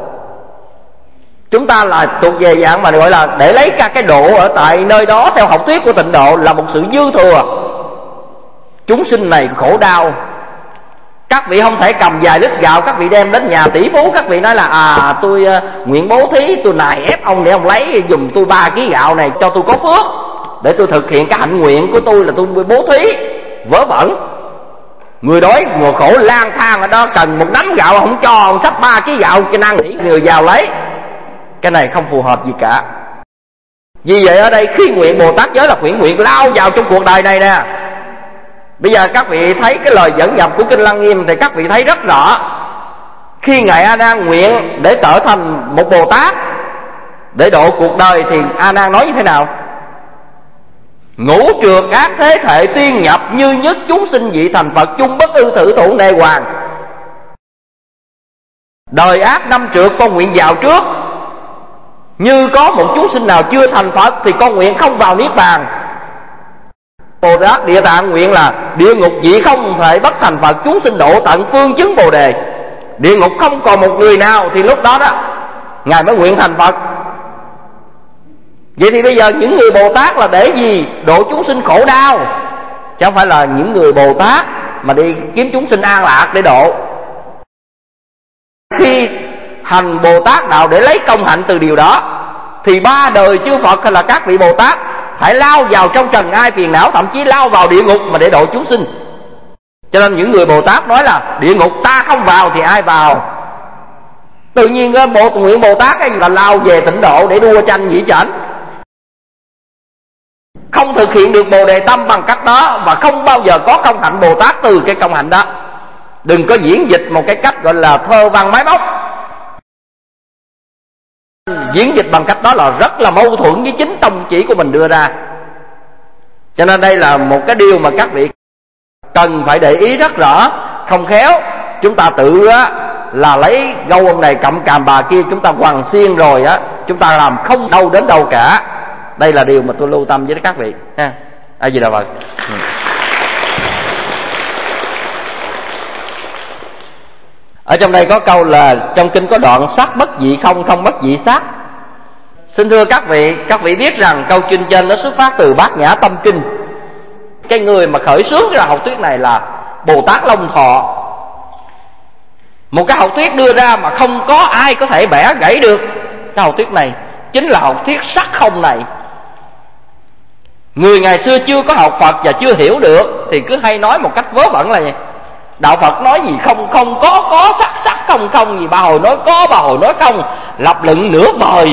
Chúng ta là thuộc về dạng mà gọi là để lấy các cái độ ở tại nơi đó theo học thuyết của Tịnh Độ là một sự dư thừa. Chúng sinh này khổ đau, các vị không thể cầm vài lít gạo các vị đem đến nhà tỷ phú, các vị nói là à tôi uh, nguyện bố thí, tôi nài ép ông để ông lấy dùm tôi ba ký gạo này cho tôi có phước, để tôi thực hiện cái hạnh nguyện của tôi là tôi bố thí. Vớ vẩn. Người đói người khổ lang thang ở đó cần một nắm gạo không cho, ông xách ba ký gạo cho năng nỉ người giàu lấy. Cái này không phù hợp gì cả. Vì vậy ở đây khi nguyện Bồ Tát giới là nguyện nguyện lao vào trong cuộc đời này nè. Bây giờ các vị thấy cái lời dẫn nhập của Kinh Lăng Nghiêm thì các vị thấy rất rõ. Khi Ngài A Nan nguyện để trở thành một Bồ Tát để độ cuộc đời thì A Nan nói như thế nào? Ngũ trược ác thế thể tiên nhập, như nhất chúng sinh vị thành Phật, chung bất ư thử thụ nề hoàng. Đời ác năm trược con nguyện vào trước, như có một chúng sinh nào chưa thành Phật thì con nguyện không vào Niết Bàn. Bồ Tát Địa Tạng nguyện là địa ngục vị không thể bất thành Phật, chúng sinh độ tận phương chứng Bồ Đề. Địa ngục không còn một người nào thì lúc đó đó Ngài mới nguyện thành Phật. Vậy thì bây giờ những người Bồ Tát là để gì? Độ chúng sinh khổ đau, chứ không phải là những người Bồ Tát mà đi kiếm chúng sinh an lạc để độ. Khi hành Bồ Tát đạo để lấy công hạnh từ điều đó thì ba đời chư Phật hay là các vị Bồ Tát phải lao vào trong trần ai phiền não, thậm chí lao vào địa ngục mà để độ chúng sinh. Cho nên những người Bồ Tát nói là địa ngục ta không vào thì ai vào. Tự nhiên bộ nguyện Bồ Tát cái gì là lao về Tịnh Độ để đua tranh dĩ chảnh, không thực hiện được Bồ Đề tâm bằng cách đó và không bao giờ có công hạnh Bồ Tát từ cái công hạnh đó. Đừng có diễn dịch một cái cách gọi là thơ văn máy móc. Diễn dịch bằng cách đó là rất là mâu thuẫn với chính tông chỉ của mình đưa ra. Cho nên đây là một cái điều mà các vị cần phải để ý rất rõ. Không khéo chúng ta tự á, là lấy gâu ông này cặm càm bà kia, chúng ta quằn xiên rồi á, chúng ta làm không đâu đến đâu cả. Đây là điều mà tôi lưu tâm với các vị ha. A Di Đà Phật. Ừ. Ở trong đây có câu là trong kinh có đoạn sắc bất dị không, không bất dị sắc. Xin thưa các vị, các vị biết rằng câu kinh trên nó xuất phát từ Bát Nhã Tâm Kinh. Cái người mà khởi xướng cái học thuyết này là Bồ Tát Long Thọ. Một cái học thuyết đưa ra mà không có ai có thể bẻ gãy được. Cái học thuyết này chính là học thuyết sắc không này. Người ngày xưa chưa có học Phật và chưa hiểu được thì cứ hay nói một cách vớ vẩn là gì? Đạo Phật nói gì không không, có có, sắc sắc không không, gì ba hồi nói có ba hồi nói không, lập luận nửa vời.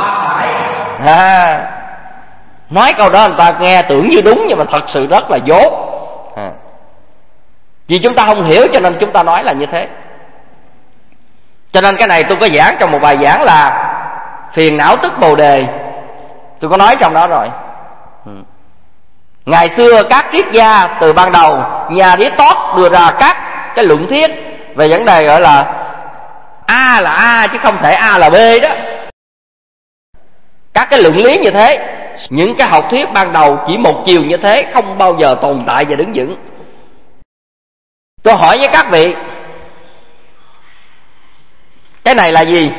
À, nói câu đó người ta nghe tưởng như đúng nhưng mà thật sự rất là dốt. À, vì chúng ta không hiểu cho nên chúng ta nói là như thế. Cho nên cái này tôi có giảng trong một bài giảng là phiền não tức Bồ Đề. Tôi có nói trong đó rồi. Ừ. Ngày xưa các triết gia từ ban đầu, nhà Aristotle đưa ra các cái luận thuyết về vấn đề gọi là A là A chứ không thể A là B đó. Các cái luận lý như thế, những cái học thuyết ban đầu chỉ một chiều như thế không bao giờ tồn tại và đứng vững. Tôi hỏi với các vị, cái này là gì?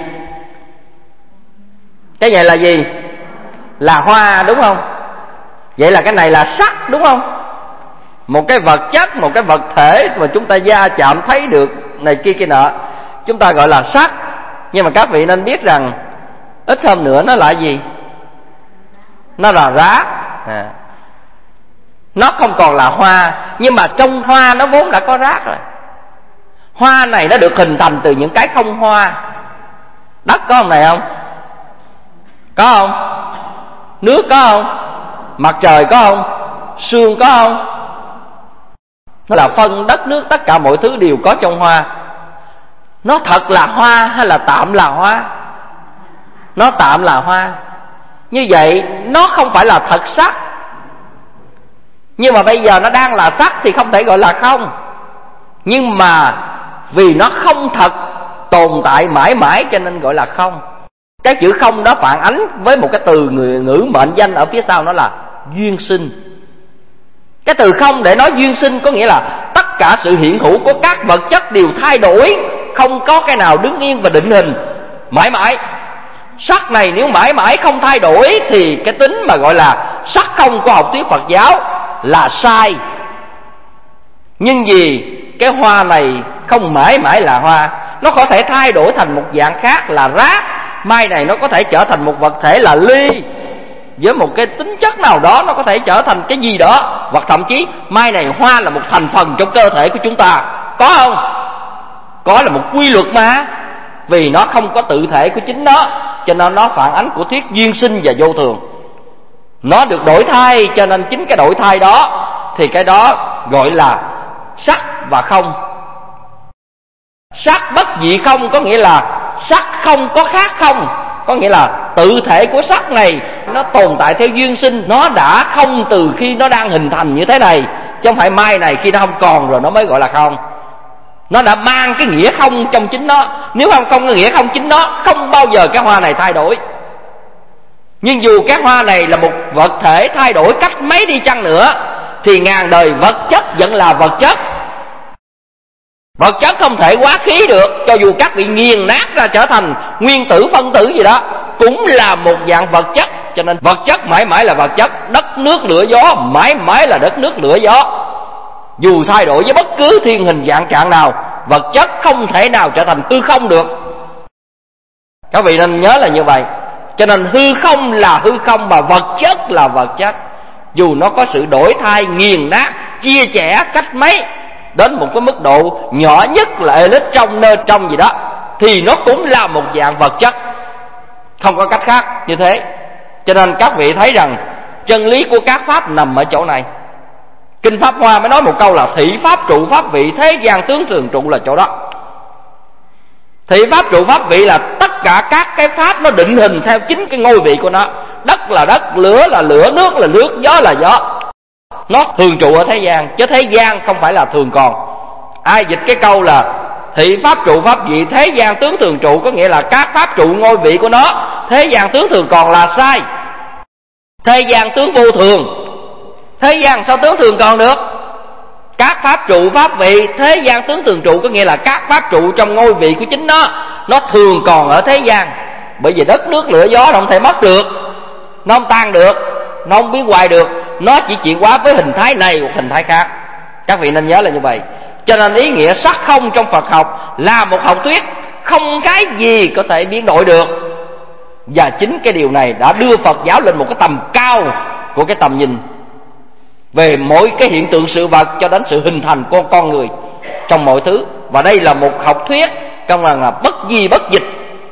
Cái này là gì? Là hoa đúng không? Vậy là cái này là sắc đúng không? Một cái vật chất, một cái vật thể mà chúng ta da chạm thấy được này kia kia nọ, chúng ta gọi là sắc. Nhưng mà các vị nên biết rằng ít hơn nữa nó là gì? Nó là rác. À, nó không còn là hoa, nhưng mà trong hoa nó vốn đã có rác rồi. Hoa này nó được hình thành từ những cái không hoa. Đất có không này không? Có không? Nước có không? Mặt trời có không? Sương có không? nó là phân đất nước, tất cả mọi thứ đều có trong hoa. Nó thật là hoa hay là tạm là hoa? Nó tạm là hoa. Như vậy nó không phải là thật sắc. Nhưng mà bây giờ nó đang là sắc thì không thể gọi là không. Nhưng mà vì nó không thật, tồn tại mãi mãi, cho nên gọi là không. Cái chữ không đó phản ánh với một cái từ người ngữ mệnh danh ở phía sau, nó là duyên sinh. Cái từ không để nói duyên sinh có nghĩa là tất cả sự hiện hữu của các vật chất đều thay đổi, không có cái nào đứng yên và định hình mãi mãi. Sắc này nếu mãi mãi không thay đổi thì cái tính mà gọi là sắc không của học thuyết Phật giáo là sai. Nhưng vì cái hoa này không mãi mãi là hoa, nó có thể thay đổi thành một dạng khác là rác. Mai này nó có thể trở thành một vật thể là ly, với một cái tính chất nào đó nó có thể trở thành cái gì đó. Hoặc thậm chí mai này hoa là một thành phần trong cơ thể của chúng ta. Có không? Có, là một quy luật mà. Vì nó không có tự thể của chính nó, cho nên nó phản ánh của thuyết duyên sinh và vô thường. Nó được đổi thay, cho nên chính cái đổi thay đó thì cái đó gọi là sắc và không. Sắc bất dị không có nghĩa là sắc không có khác không. Có nghĩa là tự thể của sắc này nó tồn tại theo duyên sinh, nó đã không từ khi nó đang hình thành như thế này, chứ không phải mai này khi nó không còn rồi nó mới gọi là không. Nó đã mang cái nghĩa không trong chính nó. Nếu không không có nghĩa không chính nó, không bao giờ cái hoa này thay đổi. Nhưng dù cái hoa này là một vật thể thay đổi cách mấy đi chăng nữa, thì ngàn đời vật chất vẫn là vật chất. Vật chất không thể quá khí được. Cho dù các vị nghiền nát ra trở thành nguyên tử, phân tử gì đó, cũng là một dạng vật chất. Cho nên vật chất mãi mãi là vật chất. Đất nước lửa gió mãi mãi là đất nước lửa gió. Dù thay đổi với bất cứ thiên hình dạng trạng nào, vật chất không thể nào trở thành hư không được. Các vị nên nhớ là như vậy. Cho nên hư không là hư không, mà vật chất là vật chất. Dù nó có sự đổi thay, nghiền nát, chia sẻ cách mấy, đến một cái mức độ nhỏ nhất là electron, neutron gì đó, thì nó cũng là một dạng vật chất, không có cách khác như thế. Cho nên các vị thấy rằng chân lý của các pháp nằm ở chỗ này. Kinh Pháp Hoa mới nói một câu là thị pháp trụ pháp vị, thế gian tướng thường trụ là chỗ đó. Thị pháp trụ pháp vị là tất cả các cái pháp nó định hình theo chính cái ngôi vị của nó. Đất là đất, lửa là lửa, nước là nước, gió là gió. Nó thường trụ ở thế gian, chứ thế gian không phải là thường còn. Ai dịch cái câu là thị pháp trụ pháp vị, thế gian tướng thường trụ, có nghĩa là các pháp trụ ngôi vị của nó, thế gian tướng thường còn, là sai. Thế gian tướng vô thường, thế gian sao tướng thường còn được? Các pháp trụ pháp vị, thế gian tướng thường trụ, có nghĩa là các pháp trụ trong ngôi vị của chính nó, nó thường còn ở thế gian. Bởi vì đất nước lửa gió nó không thể mất được, nó không tan được, nó không biến hoại được, nó chỉ chuyển hóa với hình thái này hoặc hình thái khác. Các vị nên nhớ là như vậy. Cho nên ý nghĩa sắc không trong Phật học là một học thuyết không cái gì có thể biến đổi được. Và chính cái điều này đã đưa Phật giáo lên một cái tầm cao của cái tầm nhìn về mỗi cái hiện tượng sự vật cho đến sự hình thành của con người trong mọi thứ. Và đây là một học thuyết công rằng là bất di bất dịch.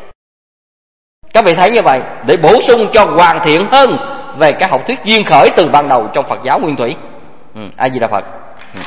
Các vị thấy như vậy để bổ sung cho hoàn thiện hơn về cái học thuyết duyên khởi từ ban đầu trong Phật giáo nguyên thủy. ừ, A Di Đà Phật. ừ.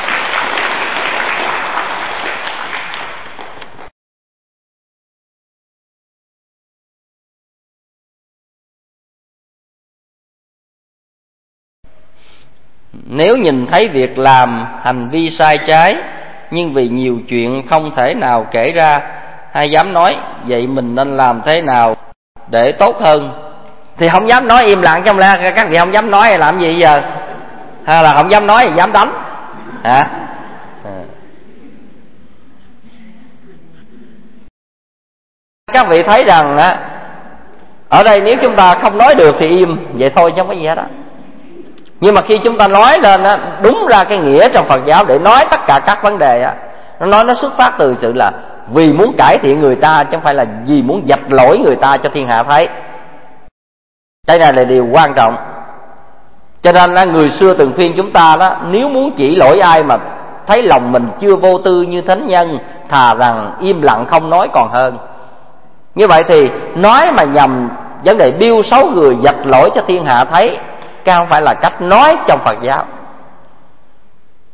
Nếu nhìn thấy việc làm hành vi sai trái, nhưng vì nhiều chuyện không thể nào kể ra hay dám nói, vậy mình nên làm thế nào để tốt hơn? Thì không dám nói im lặng, trong la các vị không dám nói hay làm gì giờ? Hay là không dám nói thì dám đánh hả? À. Các vị thấy rằng á, ở đây nếu chúng ta không nói được thì im vậy thôi, chứ không có gì hết đó. Nhưng mà khi chúng ta nói lên á, đúng ra cái nghĩa trong Phật giáo để nói tất cả các vấn đề á, nó nói nó xuất phát từ sự là vì muốn cải thiện người ta, chứ không phải là vì muốn dạch lỗi người ta cho thiên hạ thấy. Cái này là điều quan trọng. Cho nên là người xưa từng khuyên chúng ta đó, nếu muốn chỉ lỗi ai mà thấy lòng mình chưa vô tư như thánh nhân, thà rằng im lặng không nói còn hơn. Như vậy thì nói mà nhằm vấn đề biêu xấu người, dạch lỗi cho thiên hạ thấy, cái không phải là cách nói trong Phật giáo.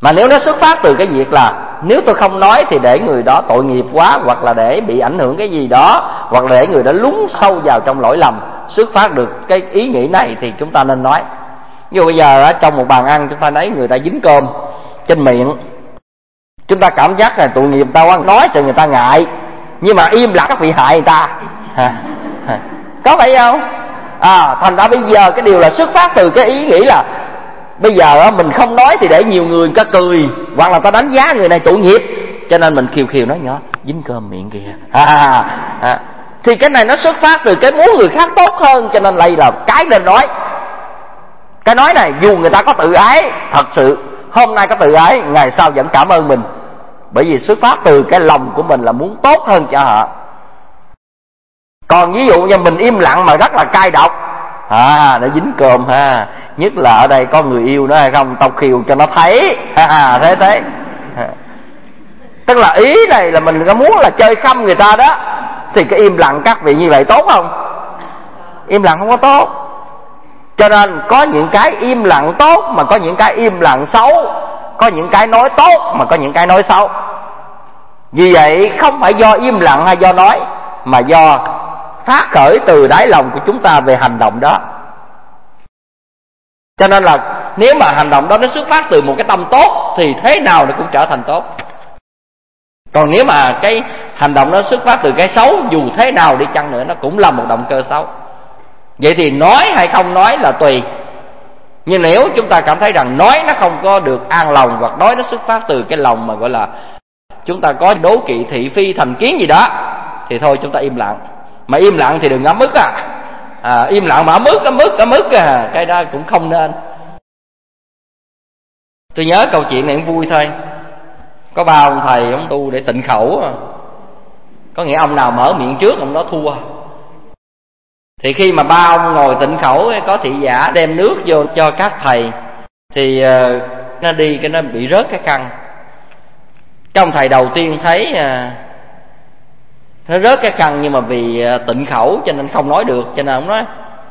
Mà nếu nó xuất phát từ cái việc là nếu tôi không nói thì để người đó tội nghiệp quá, hoặc là để bị ảnh hưởng cái gì đó, hoặc là để người đó lún sâu vào trong lỗi lầm, xuất phát được cái ý nghĩ này thì chúng ta nên nói. Ví dụ bây giờ ở trong một bàn ăn chúng ta thấy người ta dính cơm trên miệng, chúng ta cảm giác là tội nghiệp người ta quá, nói cho người ta ngại, nhưng mà im lặng bị hại người ta. Ha, ha. Có phải không? À, thành ra bây giờ cái điều là xuất phát từ cái ý nghĩ là bây giờ mình không nói thì để nhiều người ta cười, hoặc là ta đánh giá người này tội nghiệp, cho nên mình khiều khiều nói nhỏ dính cơm miệng kìa. À, à. Thì cái này nó xuất phát từ cái muốn người khác tốt hơn, cho nên đây là cái nên nói. Cái nói này dù người ta có tự ái, thật sự hôm nay có tự ái, ngày sau vẫn cảm ơn mình, bởi vì xuất phát từ cái lòng của mình là muốn tốt hơn cho họ. Còn ví dụ như mình im lặng mà rất là cay độc, à, nó dính cơm ha, nhất là ở đây có người yêu nữa hay không, tao khiều cho nó thấy, à, thế thế. À. Tức là ý này là mình có muốn là chơi khăm người ta đó, thì cái im lặng các vị như vậy tốt không? Im lặng không có tốt. Cho nên có những cái im lặng tốt, mà có những cái im lặng xấu, có những cái nói tốt mà có những cái nói xấu. Vì vậy không phải do im lặng hay do nói, mà do phát khởi từ đáy lòng của chúng ta về hành động đó. Cho nên là nếu mà hành động đó nó xuất phát từ một cái tâm tốt thì thế nào nó cũng trở thành tốt. Còn nếu mà cái hành động đó xuất phát từ cái xấu, dù thế nào đi chăng nữa nó cũng là một động cơ xấu. Vậy thì nói hay không nói là tùy. Nhưng nếu chúng ta cảm thấy rằng nói nó không có được an lòng, hoặc nói nó xuất phát từ cái lòng mà gọi là chúng ta có đố kỵ thị phi thành kiến gì đó, thì thôi chúng ta im lặng. Mà im lặng thì đừng ấm ức à, à im lặng mà ấm ức ấm ức ấm ức à, cái đó cũng không nên. Tôi nhớ câu chuyện này cũng vui thôi. Có ba ông thầy ông tu để tịnh khẩu, có nghĩa ông nào mở miệng trước ông đó thua. Thì khi mà ba ông ngồi tịnh khẩu, có thị giả đem nước vô cho các thầy, thì uh, nó đi cái nó bị rớt cái khăn. Cái ông thầy đầu tiên thấy uh, nó rớt cái khăn, nhưng mà vì uh, tịnh khẩu cho nên không nói được, cho nên ông nói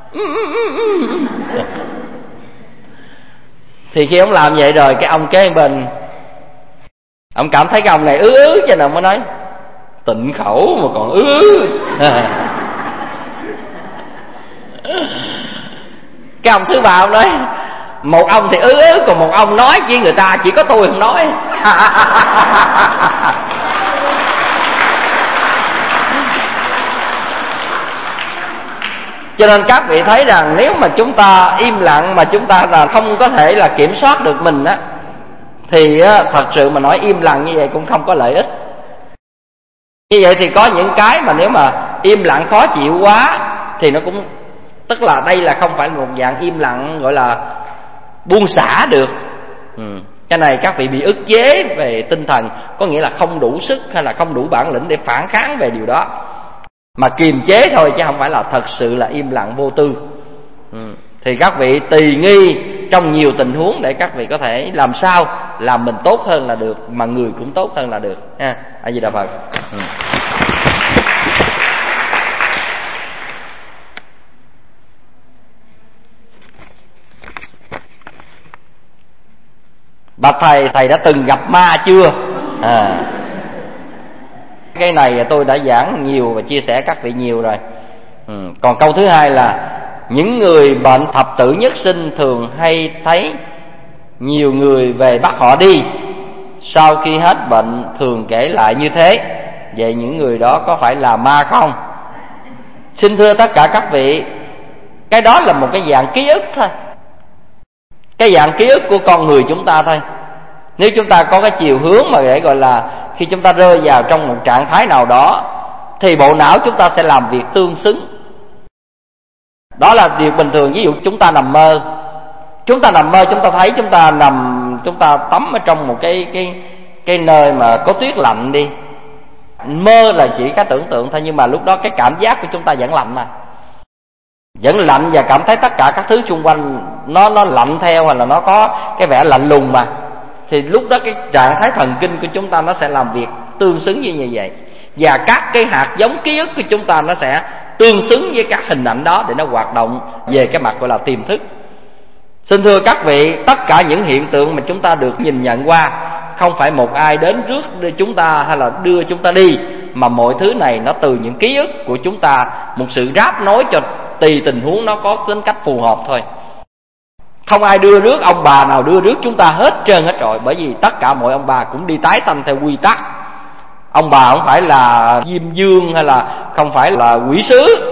thì khi ông làm vậy rồi, cái ông kế bên ông cảm thấy cái ông này ứ ứ, cho nên ông mới nói tịnh khẩu mà còn ứ ứ. Cái ông thứ ba ông nói một ông thì ứ ứ, còn một ông nói với người ta, chỉ có tôi không nói. Cho nên các vị thấy rằng nếu mà chúng ta im lặng mà chúng ta là không có thể là kiểm soát được mình á, thì á, thật sự mà nói im lặng như vậy cũng không có lợi ích. Như vậy thì có những cái mà nếu mà im lặng khó chịu quá thì nó cũng, tức là đây là không phải một dạng im lặng gọi là buông xả được. Ừ. Cái này các vị bị ức chế về tinh thần, có nghĩa là không đủ sức hay là không đủ bản lĩnh để phản kháng về điều đó, mà kiềm chế thôi, chứ không phải là thật sự là im lặng vô tư. Ừ. Thì các vị tùy nghi trong nhiều tình huống để các vị có thể làm sao làm mình tốt hơn là được, mà người cũng tốt hơn là được. Ha. A Di Đà Phật. Ừ. Bạch thầy, thầy đã từng gặp ma chưa? À, cái này tôi đã giảng nhiều và chia sẻ các vị nhiều rồi. Ừ. Còn câu thứ hai là những người bệnh thập tử nhất sinh thường hay thấy nhiều người về bắt họ đi, sau khi hết bệnh thường kể lại như thế. Vậy những người đó có phải là ma không? Xin thưa tất cả các vị, cái đó là một cái dạng ký ức thôi, cái dạng ký ức của con người chúng ta thôi. Nếu chúng ta có cái chiều hướng mà để gọi là khi chúng ta rơi vào trong một trạng thái nào đó, thì bộ não chúng ta sẽ làm việc tương xứng. Đó là điều bình thường. Ví dụ chúng ta nằm mơ, chúng ta nằm mơ chúng ta thấy chúng ta nằm, chúng ta tắm ở trong một cái cái cái nơi mà có tuyết lạnh đi. Mơ là chỉ cái tưởng tượng thôi, nhưng mà lúc đó cái cảm giác của chúng ta vẫn lạnh mà, vẫn lạnh, và cảm thấy tất cả các thứ xung quanh nó nó lạnh theo, hoặc là nó có cái vẻ lạnh lùng mà. Thì lúc đó cái trạng thái thần kinh của chúng ta nó sẽ làm việc tương xứng như như vậy, và các cái hạt giống ký ức của chúng ta nó sẽ tương xứng với các hình ảnh đó để nó hoạt động về cái mặt gọi là tiềm thức. Xin thưa các vị, tất cả những hiện tượng mà chúng ta được nhìn nhận qua, không phải một ai đến rước đưa chúng ta hay là đưa chúng ta đi, mà mọi thứ này nó từ những ký ức của chúng ta, một sự ráp nối cho tùy tình huống nó có tính cách phù hợp thôi. Không ai đưa rước ông bà nào đưa rước chúng ta hết trơn hết rồi, bởi vì tất cả mọi ông bà cũng đi tái sanh theo quy tắc. Ông bà không phải là Diêm Dương hay là không phải là quỷ sứ,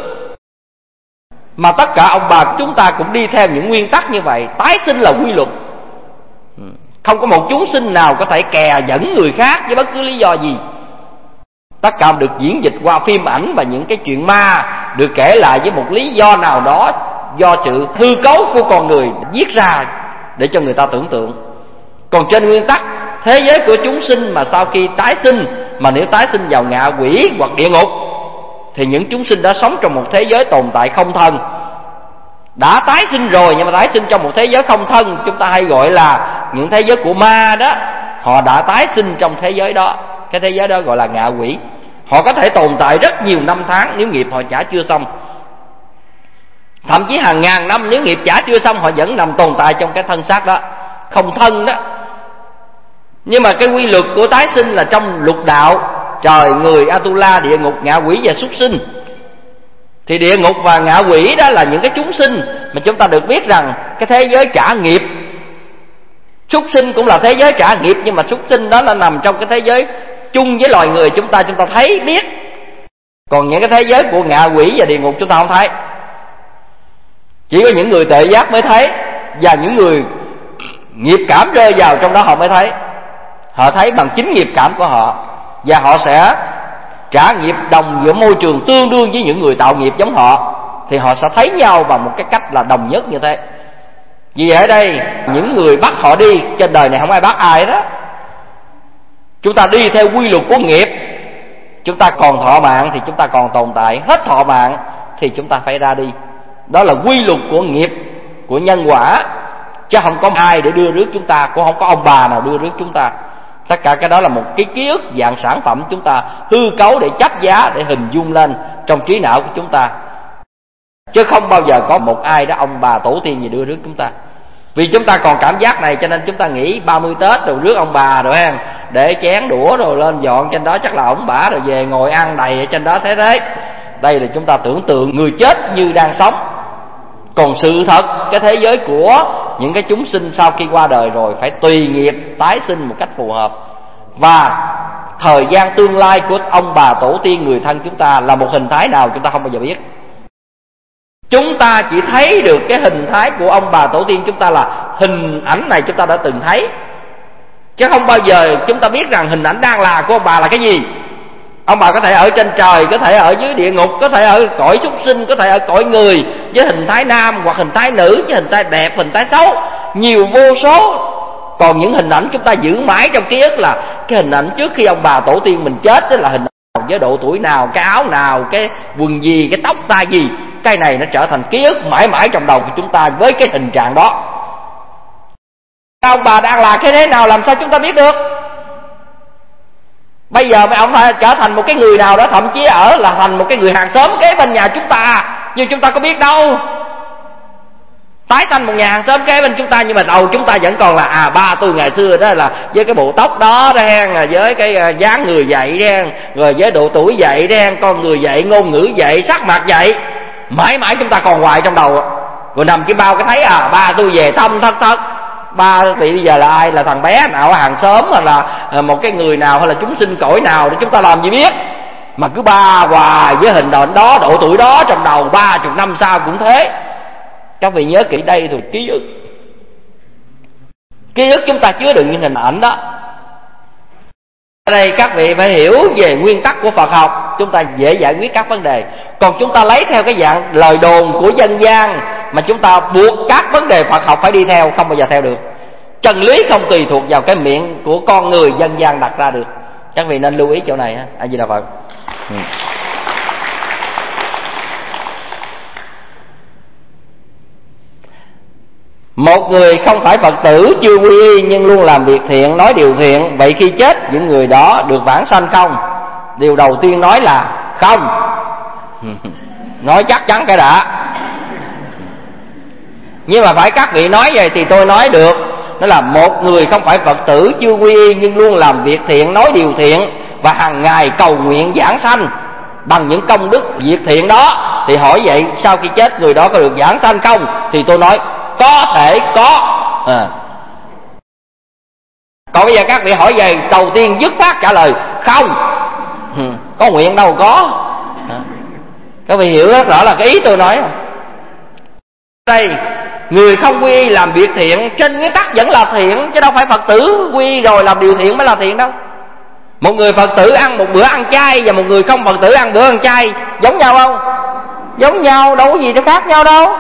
mà tất cả ông bà của chúng ta cũng đi theo những nguyên tắc như vậy. Tái sinh là quy luật, không có một chúng sinh nào có thể kè dẫn người khác với bất cứ lý do gì. Tất cả được diễn dịch qua phim ảnh và những cái chuyện ma được kể lại với một lý do nào đó, do sự hư cấu của con người viết ra để cho người ta tưởng tượng. Còn trên nguyên tắc, thế giới của chúng sinh mà sau khi tái sinh, mà nếu tái sinh vào ngạ quỷ hoặc địa ngục, thì những chúng sinh đã sống trong một thế giới tồn tại không thân. Đã tái sinh rồi nhưng mà tái sinh trong một thế giới không thân, chúng ta hay gọi là những thế giới của ma đó. Họ đã tái sinh trong thế giới đó, cái thế giới đó gọi là ngạ quỷ. Họ có thể tồn tại rất nhiều năm tháng nếu nghiệp họ trả chưa xong, thậm chí hàng ngàn năm nếu nghiệp trả chưa xong, họ vẫn nằm tồn tại trong cái thân xác đó, không thân đó. Nhưng mà cái quy luật của tái sinh là trong lục đạo, trời, người, Atula, địa ngục, ngạ quỷ và súc sinh. Thì địa ngục và ngạ quỷ đó là những cái chúng sinh mà chúng ta được biết rằng cái thế giới trả nghiệp. Súc sinh cũng là thế giới trả nghiệp, nhưng mà súc sinh đó là nằm trong cái thế giới chung với loài người chúng ta, chúng ta thấy biết. Còn những cái thế giới của ngạ quỷ và địa ngục chúng ta không thấy. Chỉ có những người tuệ giác mới thấy, và những người nghiệp cảm rơi vào trong đó họ mới thấy. Họ thấy bằng chính nghiệp cảm của họ, và họ sẽ trả nghiệp đồng giữa môi trường tương đương với những người tạo nghiệp giống họ, thì họ sẽ thấy nhau bằng một cái cách là đồng nhất như thế. Vì vậy ở đây những người bắt họ đi, trên đời này không ai bắt ai đó. Chúng ta đi theo quy luật của nghiệp. Chúng ta còn thọ mạng thì chúng ta còn tồn tại, hết thọ mạng thì chúng ta phải ra đi. Đó là quy luật của nghiệp, của nhân quả, chứ không có ai để đưa rước chúng ta, cũng không có ông bà nào đưa rước chúng ta. Tất cả cái đó là một cái ký ức dạng sản phẩm chúng ta hư cấu để chấp giá, để hình dung lên trong trí não của chúng ta, chứ không bao giờ có một ai đó ông bà tổ tiên gì đưa rước chúng ta. Vì chúng ta còn cảm giác này cho nên chúng ta nghĩ ba mươi Tết rồi rước ông bà rồi ha, để chén đũa rồi lên dọn trên đó, chắc là ổng bả rồi về ngồi ăn đầy ở trên đó thế đấy. Đây là chúng ta tưởng tượng người chết như đang sống. Còn sự thật, cái thế giới của những cái chúng sinh sau khi qua đời rồi phải tùy nghiệp tái sinh một cách phù hợp. Và thời gian tương lai của ông bà tổ tiên người thân chúng ta là một hình thái nào chúng ta không bao giờ biết. Chúng ta chỉ thấy được cái hình thái của ông bà tổ tiên chúng ta là hình ảnh này chúng ta đã từng thấy, chứ không bao giờ chúng ta biết rằng hình ảnh đang là của ông bà là cái gì. Ông bà có thể ở trên trời, có thể ở dưới địa ngục, có thể ở cõi súc sinh, có thể ở cõi người với hình thái nam hoặc hình thái nữ, với hình thái đẹp, hình thái xấu, nhiều vô số. Còn những hình ảnh chúng ta giữ mãi trong ký ức là cái hình ảnh trước khi ông bà tổ tiên mình chết, đó là hình nào, với độ tuổi nào, cái áo nào, cái quần gì, cái tóc tai gì. Cái này nó trở thành ký ức mãi mãi trong đầu của chúng ta với cái hình trạng đó. Ông bà đang là cái thế nào làm sao chúng ta biết được? Bây giờ mấy ông phải trở thành một cái người nào đó, thậm chí ở là thành một cái người hàng xóm kế bên nhà chúng ta, nhưng chúng ta có biết đâu. Tái sanh một nhà hàng xóm kế bên chúng ta, nhưng mà đầu chúng ta vẫn còn là à ba tôi ngày xưa đó là với cái bộ tóc đó đen, với cái dáng người vậy đen, rồi với độ tuổi vậy đen, con người vậy, ngôn ngữ vậy, sắc mặt vậy. Mãi mãi chúng ta còn hoài trong đầu. Rồi nằm chỉ bao cái thấy à ba tôi về thăm thất thất. Ba vị bây giờ là ai, là thằng bé nào hàng xóm, hay là một cái người nào, hay là chúng sinh cõi nào để chúng ta làm gì biết. Mà cứ ba hoài với hình đoạn đó, độ tuổi đó trong đầu, ba chục năm sau cũng thế. Các vị nhớ kỹ đây thôi, ký ức. Ký ức chúng ta chứa đựng những hình ảnh đó. Ở đây các vị phải hiểu về nguyên tắc của Phật học, chúng ta dễ giải quyết các vấn đề. Còn chúng ta lấy theo cái dạng lời đồn của dân gian mà chúng ta buộc các vấn đề Phật học phải đi theo, không bao giờ theo được. Chân lý không tùy thuộc vào cái miệng của con người dân gian đặt ra được. Các vị nên lưu ý chỗ này. A Di Đà Phật. Ừ. Một người không phải Phật tử, chưa quy y nhưng luôn làm việc thiện, nói điều thiện, vậy khi chết những người đó được vãng sanh không? Điều đầu tiên nói là không. Nói chắc chắn cái đã. Nhưng mà phải các vị nói vậy thì tôi nói được. Đó là một người không phải Phật tử chưa quy y nhưng luôn làm việc thiện, nói điều thiện và hàng ngày cầu nguyện giảng sanh bằng những công đức việc thiện đó, thì hỏi vậy sau khi chết người đó có được giảng sanh không? Thì tôi nói có thể có. à. Còn bây giờ các vị hỏi về, đầu tiên dứt khoát trả lời không. ừ. Có nguyện đâu có. à. Các vị hiểu rất rõ là cái ý tôi nói không? Đây, người không quy y làm việc thiện trên nguyên tắc vẫn là thiện, chứ đâu phải Phật tử quy y rồi làm điều thiện mới là thiện đâu. Một người Phật tử ăn một bữa ăn chay và một người không Phật tử ăn bữa ăn chay giống nhau không? Giống nhau, đâu có gì nó khác nhau đâu.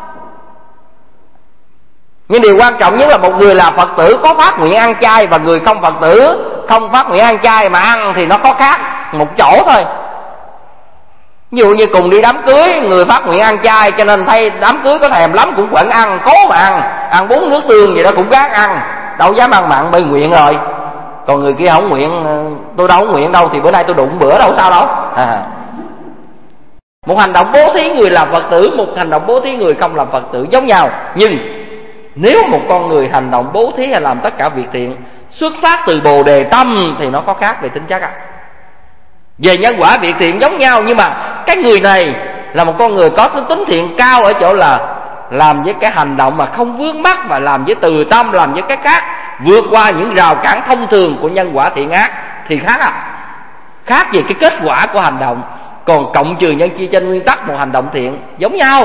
Nhưng điều quan trọng nhất là một người là Phật tử có phát nguyện ăn chay và người không Phật tử không phát nguyện ăn chay mà ăn thì nó có khác một chỗ thôi. Ví dụ như cùng đi đám cưới, người phát nguyện ăn chay cho nên thấy đám cưới có thèm lắm cũng vẫn ăn, cố mà ăn, ăn bún nước tương gì đó cũng gác ăn, đâu dám ăn mặn bởi nguyện rồi. Còn người kia không nguyện, tôi đâu không nguyện đâu thì bữa nay tôi đụng bữa đâu sao đâu. à. Một hành động bố thí người làm Phật tử, một hành động bố thí người không làm Phật tử giống nhau. Nhưng nếu một con người hành động bố thí hay làm tất cả việc thiện xuất phát từ Bồ Đề tâm thì nó có khác về tính chất á. Về nhân quả việc thiện giống nhau, nhưng mà cái người này là một con người có tính thiện cao ở chỗ là làm với cái hành động mà không vướng mắc và làm với từ tâm, làm với cái khác, vượt qua những rào cản thông thường của nhân quả thiện ác thì khác à. Khác về cái kết quả của hành động. Còn cộng trừ nhân chia trên nguyên tắc một hành động thiện giống nhau.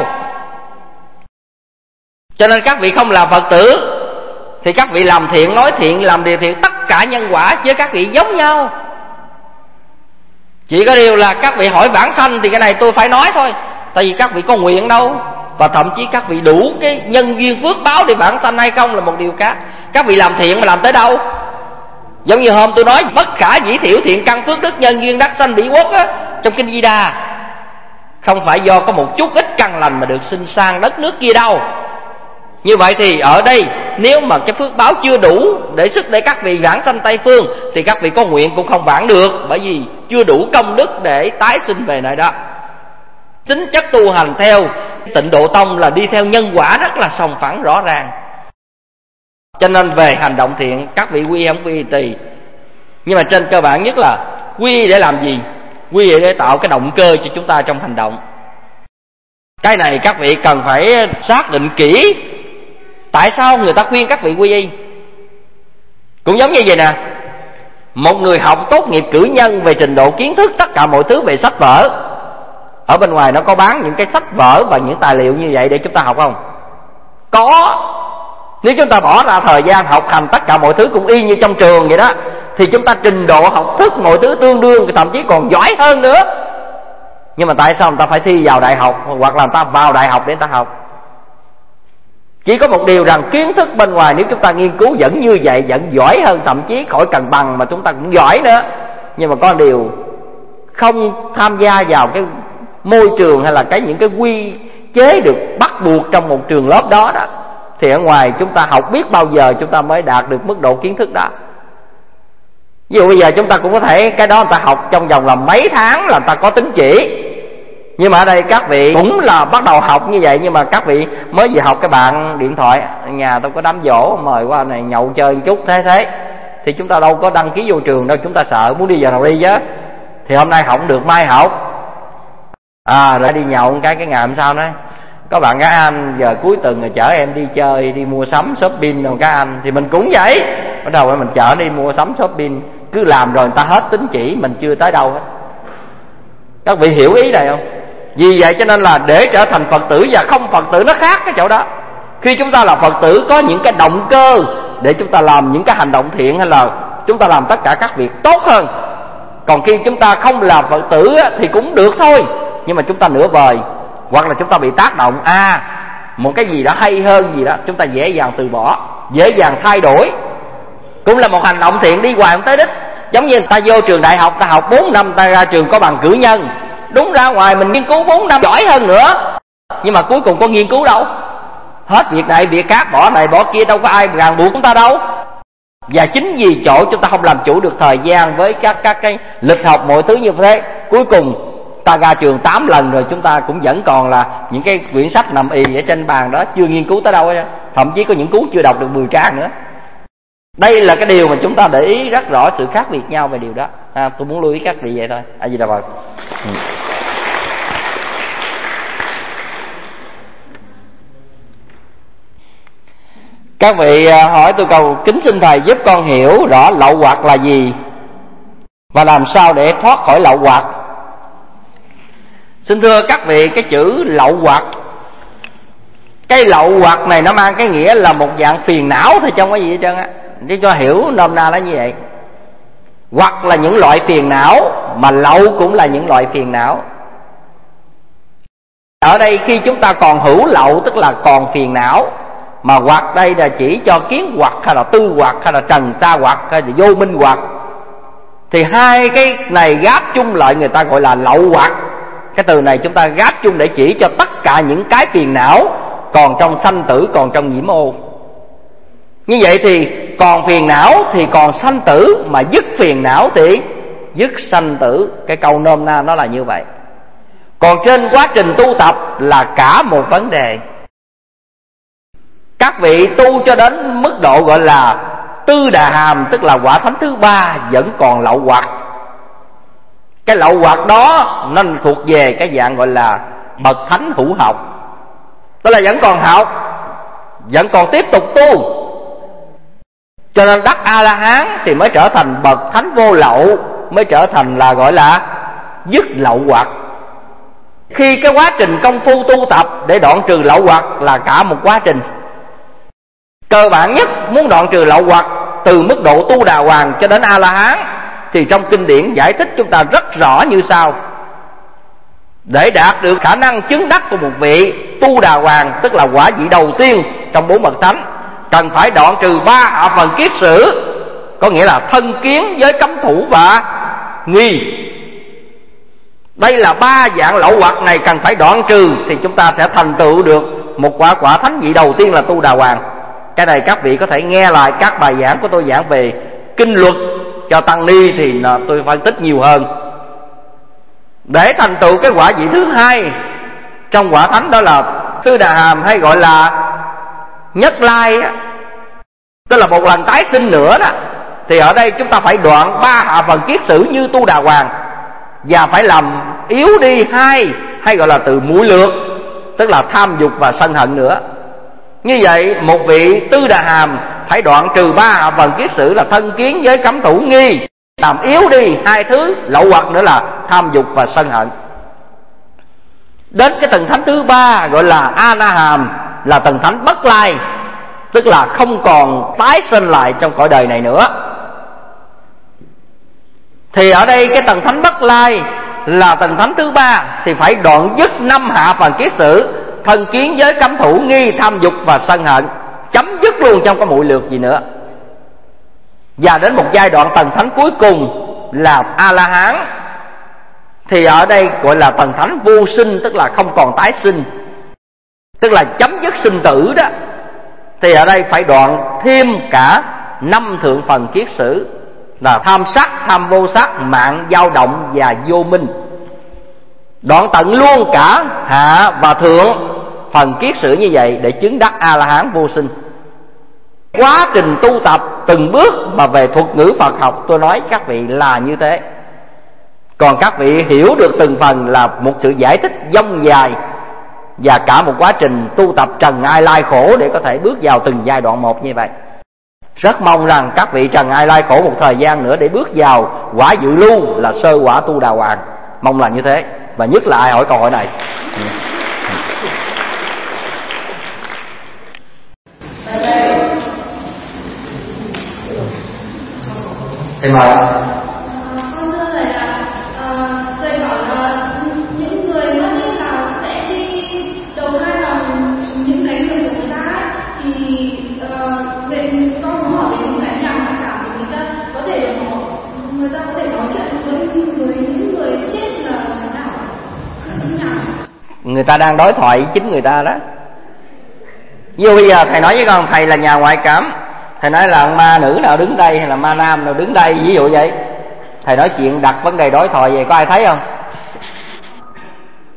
Cho nên các vị không làm Phật tử thì các vị làm thiện, nói thiện, làm điều thiện, tất cả nhân quả với các vị giống nhau. Chỉ có điều là các vị hỏi vãng sanh thì cái này tôi phải nói thôi, tại vì các vị có nguyện đâu. Và thậm chí các vị đủ cái nhân duyên phước báo để vãng sanh hay không là một điều khác. Các vị làm thiện mà làm tới đâu? Giống như hôm tôi nói bất khả dĩ thiểu thiện căn phước đức nhân duyên đắc sanh bỉ quốc á, trong kinh Di Đà, không phải do có một chút ít căn lành mà được sinh sang đất nước kia đâu. Như vậy thì ở đây nếu mà cái phước báo chưa đủ để sức để các vị vãng sanh Tây Phương thì các vị có nguyện cũng không vãng được, bởi vì chưa đủ công đức để tái sinh về nơi đó. Tính chất tu hành theo Tịnh Độ Tông là đi theo nhân quả rất là sòng phẳng rõ ràng. Cho nên về hành động thiện các vị quy không quy tùy. Nhưng mà trên cơ bản nhất là quy để làm gì? Quy để tạo cái động cơ cho chúng ta trong hành động. Cái này các vị cần phải xác định kỹ. Tại sao người ta khuyên các vị quy y? Cũng giống như vậy nè, một người học tốt nghiệp cử nhân về trình độ kiến thức tất cả mọi thứ về sách vở, ở bên ngoài nó có bán những cái sách vở và những tài liệu như vậy để chúng ta học không? Có. Nếu chúng ta bỏ ra thời gian học hành tất cả mọi thứ cũng y như trong trường vậy đó, thì chúng ta trình độ học thức mọi thứ tương đương, thậm chí còn giỏi hơn nữa. Nhưng mà tại sao người ta phải thi vào đại học, hoặc là người ta vào đại học để người ta học? Chỉ có một điều rằng kiến thức bên ngoài nếu chúng ta nghiên cứu vẫn như vậy, vẫn giỏi hơn, thậm chí khỏi cần bằng mà chúng ta cũng giỏi nữa. Nhưng mà có điều không tham gia vào cái môi trường hay là cái những cái quy chế được bắt buộc trong một trường lớp đó đó, thì ở ngoài chúng ta học biết bao giờ chúng ta mới đạt được mức độ kiến thức đó. Ví dụ bây giờ chúng ta cũng có thể cái đó người ta học trong vòng là mấy tháng là người ta có tín chỉ. Nhưng mà ở đây các vị cũng là bắt đầu học như vậy, nhưng mà các vị mới vừa học cái bạn điện thoại, nhà tôi có đám giỗ mời qua này nhậu chơi một chút thế thế, thì chúng ta đâu có đăng ký vô trường đâu, chúng ta sợ muốn đi giờ nào đi chứ. Thì hôm nay học không được mai học, à rồi đi nhậu một cái cái ngày hôm sau nói có bạn các anh giờ cuối tuần rồi chở em đi chơi, đi mua sắm shopping rồi các anh, thì mình cũng vậy, bắt đầu mình chở đi mua sắm shopping, cứ làm rồi người ta hết tín chỉ mình chưa tới đâu hết. Các vị hiểu ý này không? Vì vậy cho nên là để trở thành Phật tử và không Phật tử nó khác cái chỗ đó. Khi chúng ta là Phật tử có những cái động cơ để chúng ta làm những cái hành động thiện, hay là chúng ta làm tất cả các việc tốt hơn. Còn khi chúng ta không làm Phật tử thì cũng được thôi, nhưng mà chúng ta nửa vời, hoặc là chúng ta bị tác động à một cái gì đó hay hơn gì đó, chúng ta dễ dàng từ bỏ, dễ dàng thay đổi. Cũng là một hành động thiện đi hoài không tới đích. Giống như ta vô trường đại học, ta học bốn năm, ta ra trường có bằng cử nhân, đúng ra ngoài mình nghiên cứu bốn năm giỏi hơn nữa, nhưng mà cuối cùng có nghiên cứu đâu, hết việc này việc khác, bỏ này bỏ kia, đâu có ai ràng buộc chúng ta đâu. Và chính vì chỗ chúng ta không làm chủ được thời gian với các các cái lịch học mọi thứ như thế, cuối cùng ta ra trường tám lần rồi, chúng ta cũng vẫn còn là những cái quyển sách nằm ì ở trên bàn đó, chưa nghiên cứu tới đâu hết. Thậm chí có những cuốn chưa đọc được mười trang nữa. Đây là cái điều mà chúng ta để ý rất rõ sự khác biệt nhau về điều đó. À, tôi muốn lưu ý các vị vậy thôi. A Di Đà Phật. Ừ. Các vị hỏi tôi cầu kính xin Thầy giúp con hiểu rõ lậu hoặc là gì và làm sao để thoát khỏi lậu hoặc. Xin thưa các vị, cái chữ lậu hoặc, cái lậu hoặc này nó mang cái nghĩa là một dạng phiền não thôi, chứ không có gì hết trơn á. Để cho hiểu nôm na nó như vậy. Hoặc là những loại phiền não, mà lậu cũng là những loại phiền não. Ở đây khi chúng ta còn hữu lậu tức là còn phiền não, mà hoặc đây là chỉ cho kiến hoặc hay là tư hoặc hay là trần sa hoặc hay là vô minh hoặc, thì hai cái này gáp chung lại người ta gọi là lậu hoặc. Cái từ này chúng ta gáp chung để chỉ cho tất cả những cái phiền não còn trong sanh tử, còn trong nhiễm ô. Như vậy thì còn phiền não thì còn sanh tử, mà dứt phiền não thì dứt sanh tử. Cái câu nôm na nó là như vậy. Còn trên quá trình tu tập là cả một vấn đề. Các vị tu cho đến mức độ gọi là tư đà hàm, tức là quả thánh thứ ba, vẫn còn lậu hoặc. Cái lậu hoặc đó nó thuộc về cái dạng gọi là bậc thánh hữu học, tức là vẫn còn học, vẫn còn tiếp tục tu. Cho nên đắc A-la-hán thì mới trở thành bậc thánh vô lậu, mới trở thành là gọi là dứt lậu hoặc. Khi cái quá trình công phu tu tập để đoạn trừ lậu hoặc là cả một quá trình. Cơ bản nhất muốn đoạn trừ lậu hoặc từ mức độ tu đà hoàng cho đến A-la-hán thì trong kinh điển giải thích chúng ta rất rõ như sau. Để đạt được khả năng chứng đắc của một vị tu đà hoàng, tức là quả vị đầu tiên trong bốn bậc thánh, cần phải đoạn trừ ba hạ phần kiết sử, có nghĩa là thân kiến, giới cấm thủ và nghi. Đây là ba dạng lậu hoặc này cần phải đoạn trừ thì chúng ta sẽ thành tựu được một quả quả thánh vị đầu tiên là tu đà hoàng. Cái này các vị có thể nghe lại các bài giảng của tôi giảng về kinh luật cho tăng ni thì tôi phân tích nhiều hơn. Để thành tựu cái quả vị thứ hai trong quả thánh, đó là tư đà hàm hay gọi là nhất lai, tức là một lần tái sinh nữa đó. Thì ở đây chúng ta phải đoạn ba hạ phần kiết sử như tu đà hoàng, và phải làm yếu đi hai hay gọi là từ mũi lược, tức là tham dục và sân hận nữa. Như vậy một vị tư đà hàm phải đoạn trừ ba hạ phần kiết sử là thân kiến, giới cấm thủ, nghi, làm yếu đi hai thứ lậu hoặc nữa là tham dục và sân hận. Đến cái tầng thánh thứ ba gọi là A Na Hàm, là tầng thánh bất lai, tức là không còn tái sinh lại trong cõi đời này nữa. Thì ở đây cái tầng thánh bất lai là tầng thánh thứ ba thì phải đoạn dứt năm hạ phần kiết sử, thân kiến, giới cấm thủ, nghi, tham dục và sân hận, chấm dứt luôn trong có muội lược gì nữa. Và đến một giai đoạn tầng thánh cuối cùng là A-la-hán, thì ở đây gọi là tầng thánh vô sinh, tức là không còn tái sinh, tức là chấm dứt sinh tử đó. Thì ở đây phải đoạn thêm cả năm thượng phần kiết sử là tham sắc, tham vô sắc, mạng, dao động và vô minh. Đoạn tận luôn cả hạ và thượng phần kiết sử như vậy để chứng đắc A-la-hán vô sinh. Quá trình tu tập từng bước mà về thuật ngữ Phật học tôi nói các vị là như thế. Còn các vị hiểu được từng phần là một sự giải thích dông dài và cả một quá trình tu tập trần ai lai khổ để có thể bước vào từng giai đoạn một như vậy. Rất mong rằng các vị trần ai lai khổ một thời gian nữa để bước vào quả dự lưu là sơ quả tu đà hoàng. Mong là như thế. Và nhất là ai hỏi câu hỏi này. Thì mời. Con thưa thầy là thầy bảo là những người mất đi là sẽ đi đầu thai vào những cái người của người ta ấy, thì về con muốn hỏi về những cái nhà ngoại cảm của người ta có thể được họ người ta có thể nói chuyện với người những người chết là thế nào? Như nào? Người ta đang đối thoại với chính người ta đó. Ví dụ bây giờ thầy nói với con thầy là nhà ngoại cảm, thầy nói là ma nữ nào đứng đây hay là ma nam nào đứng đây, ví dụ vậy. Thầy nói chuyện đặt vấn đề đối thoại vậy có ai thấy không?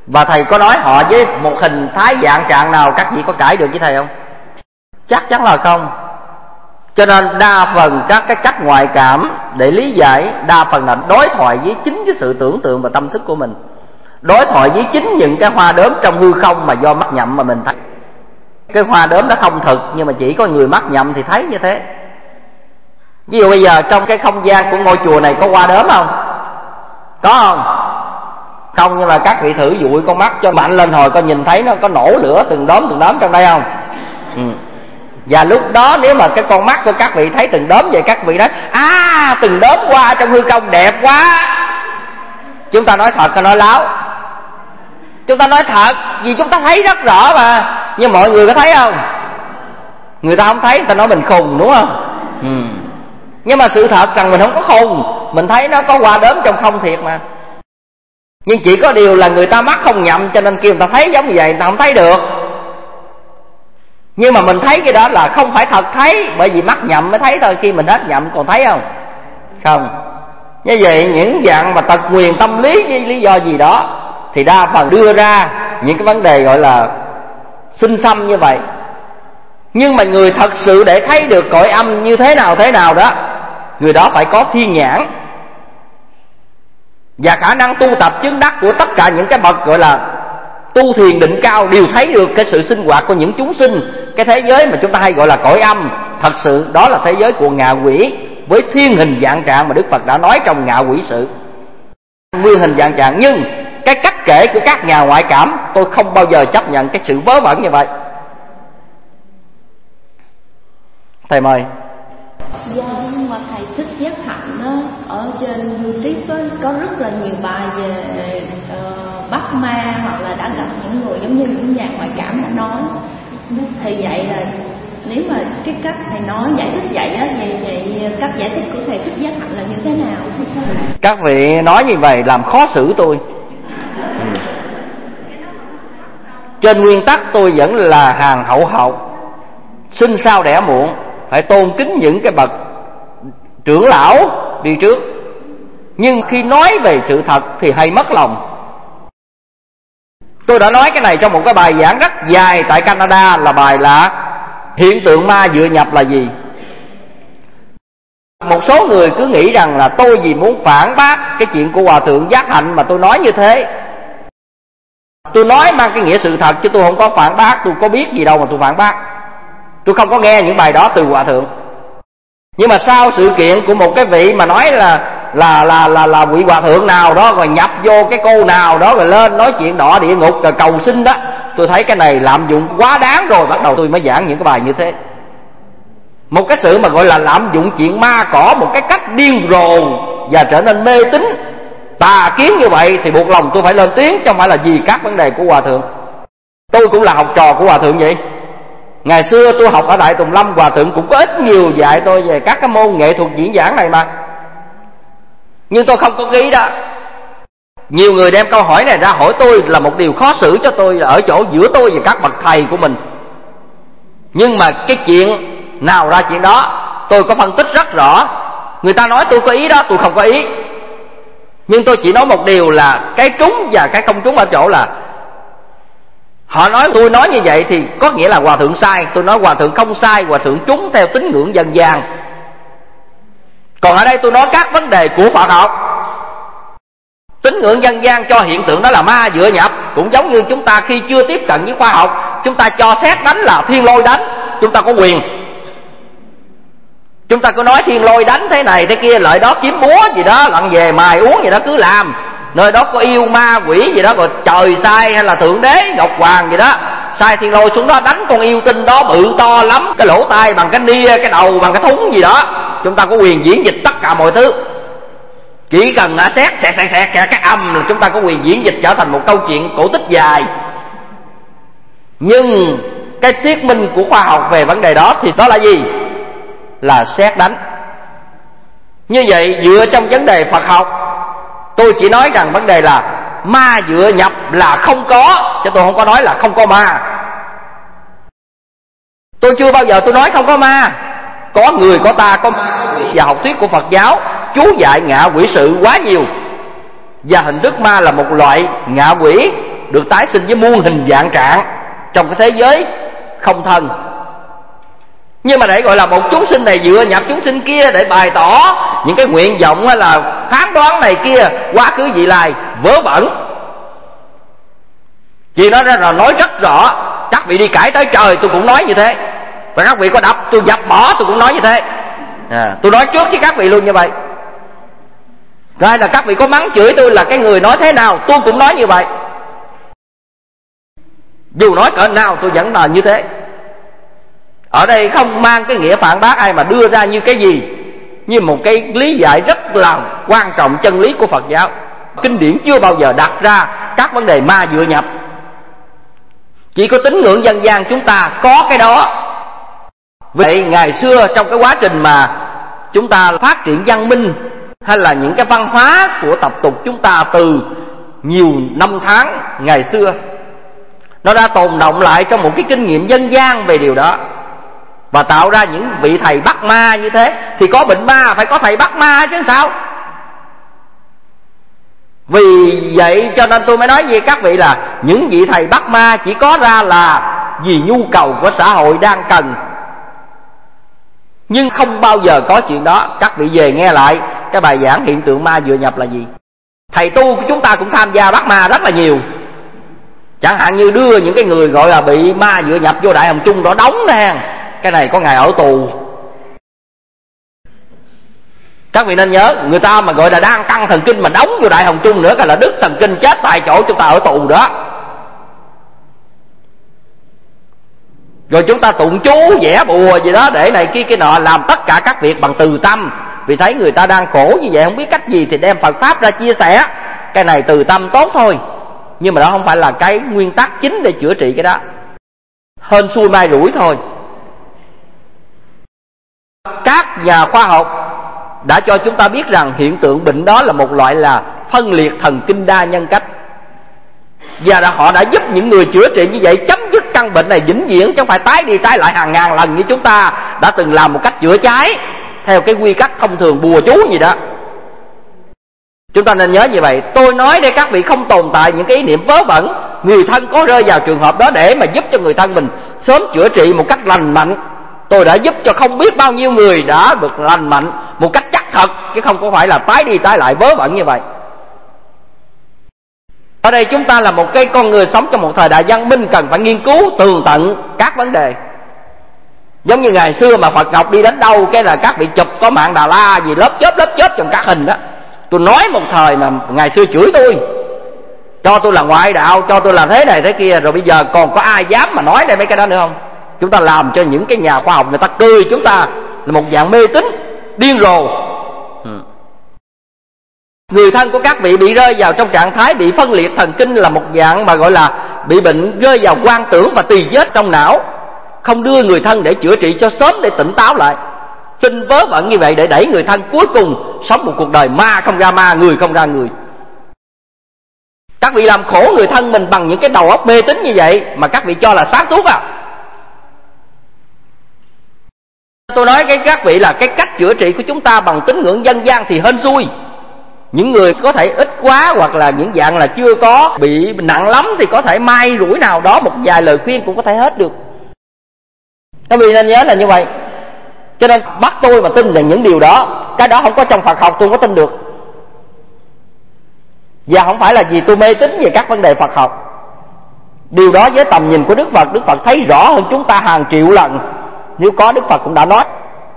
Và thầy có nói họ với một hình thái dạng trạng nào các vị có cãi được với thầy không? Chắc chắn là không. Cho nên đa phần các cái cách ngoại cảm để lý giải, đa phần là đối thoại với chính cái sự tưởng tượng và tâm thức của mình, đối thoại với chính những cái hoa đốm trong hư không mà do mắt nhậm mà mình thấy. Cái hoa đốm nó không thực, nhưng mà chỉ có người mắt nhậm thì thấy như thế. Ví dụ bây giờ trong cái không gian của ngôi chùa này có hoa đốm không? Có không? Không, nhưng mà các vị thử dụi con mắt cho mạnh lên hồi, coi nhìn thấy nó có nổ lửa từng đốm từng đốm trong đây không? Ừ. Và lúc đó nếu mà cái con mắt của các vị thấy từng đốm vậy, các vị nói à, từng đốm hoa trong hư không đẹp quá. Chúng ta nói thật hay nói láo? Chúng ta nói thật, vì chúng ta thấy rất rõ mà. Nhưng mọi người có thấy không? Người ta không thấy, người ta nói mình khùng, đúng không? Ừ. Nhưng mà sự thật rằng mình không có khùng, mình thấy nó có hoa đốm trong không thiệt mà. Nhưng chỉ có điều là người ta mắt không nhậm, cho nên kêu người ta thấy giống như vậy, người ta không thấy được. Nhưng mà mình thấy cái đó là không phải thật thấy, bởi vì mắt nhậm mới thấy thôi. Khi mình hết nhậm còn thấy không? Không. Như vậy những dạng mà tật nguyền tâm lý với lý do gì đó thì đa phần đưa ra những cái vấn đề gọi là sinh xăm như vậy. Nhưng mà người thật sự để thấy được cõi âm như thế nào thế nào đó, người đó phải có thiên nhãn và khả năng tu tập chứng đắc của tất cả những cái bậc gọi là tu thiền định cao đều thấy được cái sự sinh hoạt của những chúng sinh. Cái thế giới mà chúng ta hay gọi là cõi âm, thật sự đó là thế giới của ngạ quỷ với thiên hình dạng trạng mà Đức Phật đã nói trong ngạ quỷ sự. Nguyên hình dạng trạng. Nhưng cái cách kể của các nhà ngoại cảm, tôi không bao giờ chấp nhận cái sự vớ vẩn như vậy. Thầy mời. Dạ, nhưng mà thầy Thích Giác Hạnh đó, ở trên YouTube có rất là nhiều bài về uh, bắt ma hoặc là đã gặp những người giống như những nhà ngoại cảm đã nói. Thì vậy là nếu mà cái cách thầy nói giải thích vậy á, vậy, vậy cách giải thích của thầy Thích Giác Hạnh là như thế nào? Các vị nói như vậy làm khó xử tôi. Ừ. Trên nguyên tắc tôi vẫn là hàng hậu hậu, sinh sao đẻ muộn, phải tôn kính những cái bậc trưởng lão đi trước. Nhưng khi nói về sự thật thì hay mất lòng. Tôi đã nói cái này trong một cái bài giảng rất dài tại Canada, là bài là hiện tượng ma dựa nhập là gì. Một số người cứ nghĩ rằng là tôi vì muốn phản bác cái chuyện của Hòa Thượng Giác Hạnh mà tôi nói như thế. Tôi nói mang cái nghĩa sự thật chứ tôi không có phản bác. Tôi có biết gì đâu mà tôi phản bác. Tôi không có nghe những bài đó từ Hòa Thượng. Nhưng mà sau sự kiện của một cái vị mà nói là là là là là vị Hòa Thượng nào đó rồi nhập vô cái cô nào đó rồi lên nói chuyện đọa địa ngục rồi cầu xin đó, tôi thấy cái này lạm dụng quá đáng rồi, bắt đầu tôi mới giảng những cái bài như thế. Một cái sự mà gọi là lạm dụng chuyện ma cỏ một cái cách điên rồ và trở nên mê tín tà kiến như vậy thì buộc lòng tôi phải lên tiếng, chứ không phải là vì các vấn đề của Hòa Thượng. Tôi cũng là học trò của Hòa Thượng vậy. Ngày xưa tôi học ở Đại Tùng Lâm, Hòa Thượng cũng có ít nhiều dạy tôi về các cái môn nghệ thuật diễn giảng này mà. Nhưng tôi không có cái ý đó. Nhiều người đem câu hỏi này ra hỏi tôi là một điều khó xử cho tôi, ở chỗ giữa tôi và các bậc thầy của mình. Nhưng mà cái chuyện nào ra chuyện đó tôi có phân tích rất rõ. Người ta nói tôi có ý đó, tôi không có ý. Nhưng tôi chỉ nói một điều là cái trúng và cái không trúng ở chỗ là họ nói tôi nói như vậy thì có nghĩa là Hòa Thượng sai. Tôi nói Hòa Thượng không sai, Hòa Thượng trúng theo tín ngưỡng dân gian. Còn ở đây tôi nói các vấn đề của Phật học. Tín ngưỡng dân gian cho hiện tượng đó là ma dựa nhập. Cũng giống như chúng ta khi chưa tiếp cận với khoa học, chúng ta cho sét đánh là thiên lôi đánh, chúng ta có quyền. Chúng ta cứ nói thiên lôi đánh thế này thế kia, lợi đó kiếm búa gì đó, lặn về mài uống gì đó cứ làm. Nơi đó có yêu ma quỷ gì đó, rồi trời sai hay là thượng đế Ngọc Hoàng gì đó, sai thiên lôi xuống đó đánh con yêu tinh đó bự to lắm, cái lỗ tai bằng cái nia, cái đầu bằng cái thúng gì đó. Chúng ta có quyền diễn dịch tất cả mọi thứ. Chỉ cần đã xét xẹt xẹt xẹt cái âm là chúng ta có quyền diễn dịch trở thành một câu chuyện cổ tích dài. Nhưng cái thuyết minh của khoa học về vấn đề đó thì đó là gì? Là sét đánh. Như vậy dựa trong vấn đề Phật học, tôi chỉ nói rằng vấn đề là ma dựa nhập là không có, chứ tôi không có nói là không có ma. Tôi chưa bao giờ tôi nói không có ma. Có người có ta có ma. Và học thuyết của Phật giáo chú dạy ngạ quỷ sự quá nhiều. Và hình thức ma là một loại ngạ quỷ được tái sinh với muôn hình dạng trạng trong cái thế giới không thân. Nhưng mà để gọi là một chúng sinh này dựa nhập chúng sinh kia để bày tỏ những cái nguyện vọng hay là phán đoán này kia, quá khứ vị lai, vớ vẩn. Vì nó ra là nói rất rõ, các vị đi cải tới trời tôi cũng nói như thế, và các vị có đập tôi dập bỏ tôi cũng nói như thế. À, tôi nói trước với các vị luôn như vậy. Hay là các vị có mắng chửi tôi là cái người nói thế nào, tôi cũng nói như vậy. Dù nói cỡ nào tôi vẫn là như thế. Ở đây không mang cái nghĩa phản bác ai, mà đưa ra như cái gì, như một cái lý giải rất là quan trọng chân lý của Phật giáo. Kinh điển chưa bao giờ đặt ra các vấn đề ma dựa nhập. Chỉ có tín ngưỡng dân gian chúng ta có cái đó. Vậy ngày xưa trong cái quá trình mà chúng ta phát triển văn minh, hay là những cái văn hóa của tập tục chúng ta từ nhiều năm tháng ngày xưa, nó đã tồn động lại trong một cái kinh nghiệm dân gian về điều đó, và tạo ra những vị thầy bắt ma như thế. Thì có bệnh ma phải có thầy bắt ma chứ sao. Vì vậy cho nên tôi mới nói với các vị là những vị thầy bắt ma chỉ có ra là vì nhu cầu của xã hội đang cần, nhưng không bao giờ có chuyện đó. Các vị về nghe lại cái bài giảng hiện tượng ma dựa nhập là gì. Thầy tu của chúng ta cũng tham gia bắt ma rất là nhiều. Chẳng hạn như đưa những cái người gọi là bị ma dựa nhập vô Đại Hồng Chung đó đóng nè, cái này có ngày ở tù. Các vị nên nhớ, người ta mà gọi là đang căng thần kinh mà đóng vô Đại Hồng Chung nữa, cái là đứt thần kinh chết tại chỗ, chúng ta ở tù đó. Rồi chúng ta tụng chú vẽ bùa gì đó để này kia kia nọ, làm tất cả các việc bằng từ tâm. Vì thấy người ta đang khổ như vậy không biết cách gì thì đem Phật Pháp ra chia sẻ. Cái này từ tâm tốt thôi, nhưng mà đó không phải là cái nguyên tắc chính để chữa trị cái đó. Hên xui mai rủi thôi. Các nhà khoa học đã cho chúng ta biết rằng hiện tượng bệnh đó là một loại là phân liệt thần kinh đa nhân cách. Và đã, họ đã giúp những người chữa trị như vậy chấm dứt căn bệnh này vĩnh viễn, chứ không phải tái đi tái lại hàng ngàn lần như chúng ta đã từng làm một cách chữa cháy theo cái quy cách thông thường bùa chú gì đó. Chúng ta nên nhớ như vậy. Tôi nói để các vị không tồn tại những cái ý niệm vớ vẩn. Người thân có rơi vào trường hợp đó để mà giúp cho người thân mình sớm chữa trị một cách lành mạnh. Tôi đã giúp cho không biết bao nhiêu người đã được lành mạnh một cách chắc thật, chứ không có phải là tái đi tái lại vớ vẩn như vậy. Ở đây chúng ta là một cái con người sống trong một thời đại văn minh, cần phải nghiên cứu tường tận các vấn đề. Giống như ngày xưa mà Phật Ngọc đi đến đâu cái là các vị chụp có mạng Đà La gì lớp chớp lớp chớp trong các hình đó. Tôi nói một thời mà ngày xưa chửi tôi, cho tôi là ngoại đạo, cho tôi là thế này thế kia. Rồi bây giờ còn có ai dám mà nói đây mấy cái đó nữa không? Chúng ta làm cho những cái nhà khoa học người ta cười chúng ta là một dạng mê tín điên rồ. ừ. Người thân của các vị bị rơi vào trong trạng thái bị phân liệt thần kinh là một dạng mà gọi là bị bệnh rơi vào quan tưởng và tỳ vết trong não, không đưa người thân để chữa trị cho sớm để tỉnh táo lại. Tin vớ vẩn như vậy để đẩy người thân cuối cùng sống một cuộc đời ma không ra ma, người không ra người. Các vị làm khổ người thân mình bằng những cái đầu óc mê tín như vậy mà các vị cho là sáng suốt à. Tôi nói cái các vị là cái cách chữa trị của chúng ta bằng tín ngưỡng dân gian thì hên xui. Những người có thể ít quá hoặc là những dạng là chưa có bị nặng lắm thì có thể may rủi nào đó một vài lời khuyên cũng có thể hết được. Các vị nên nhớ là như vậy. Cho nên bắt tôi mà tin là những điều đó, cái đó không có trong Phật học tôi không có tin được. Và không phải là vì tôi mê tín về các vấn đề Phật học. Điều đó với tầm nhìn của Đức Phật, Đức Phật thấy rõ hơn chúng ta hàng triệu lần. Nếu có Đức Phật cũng đã nói.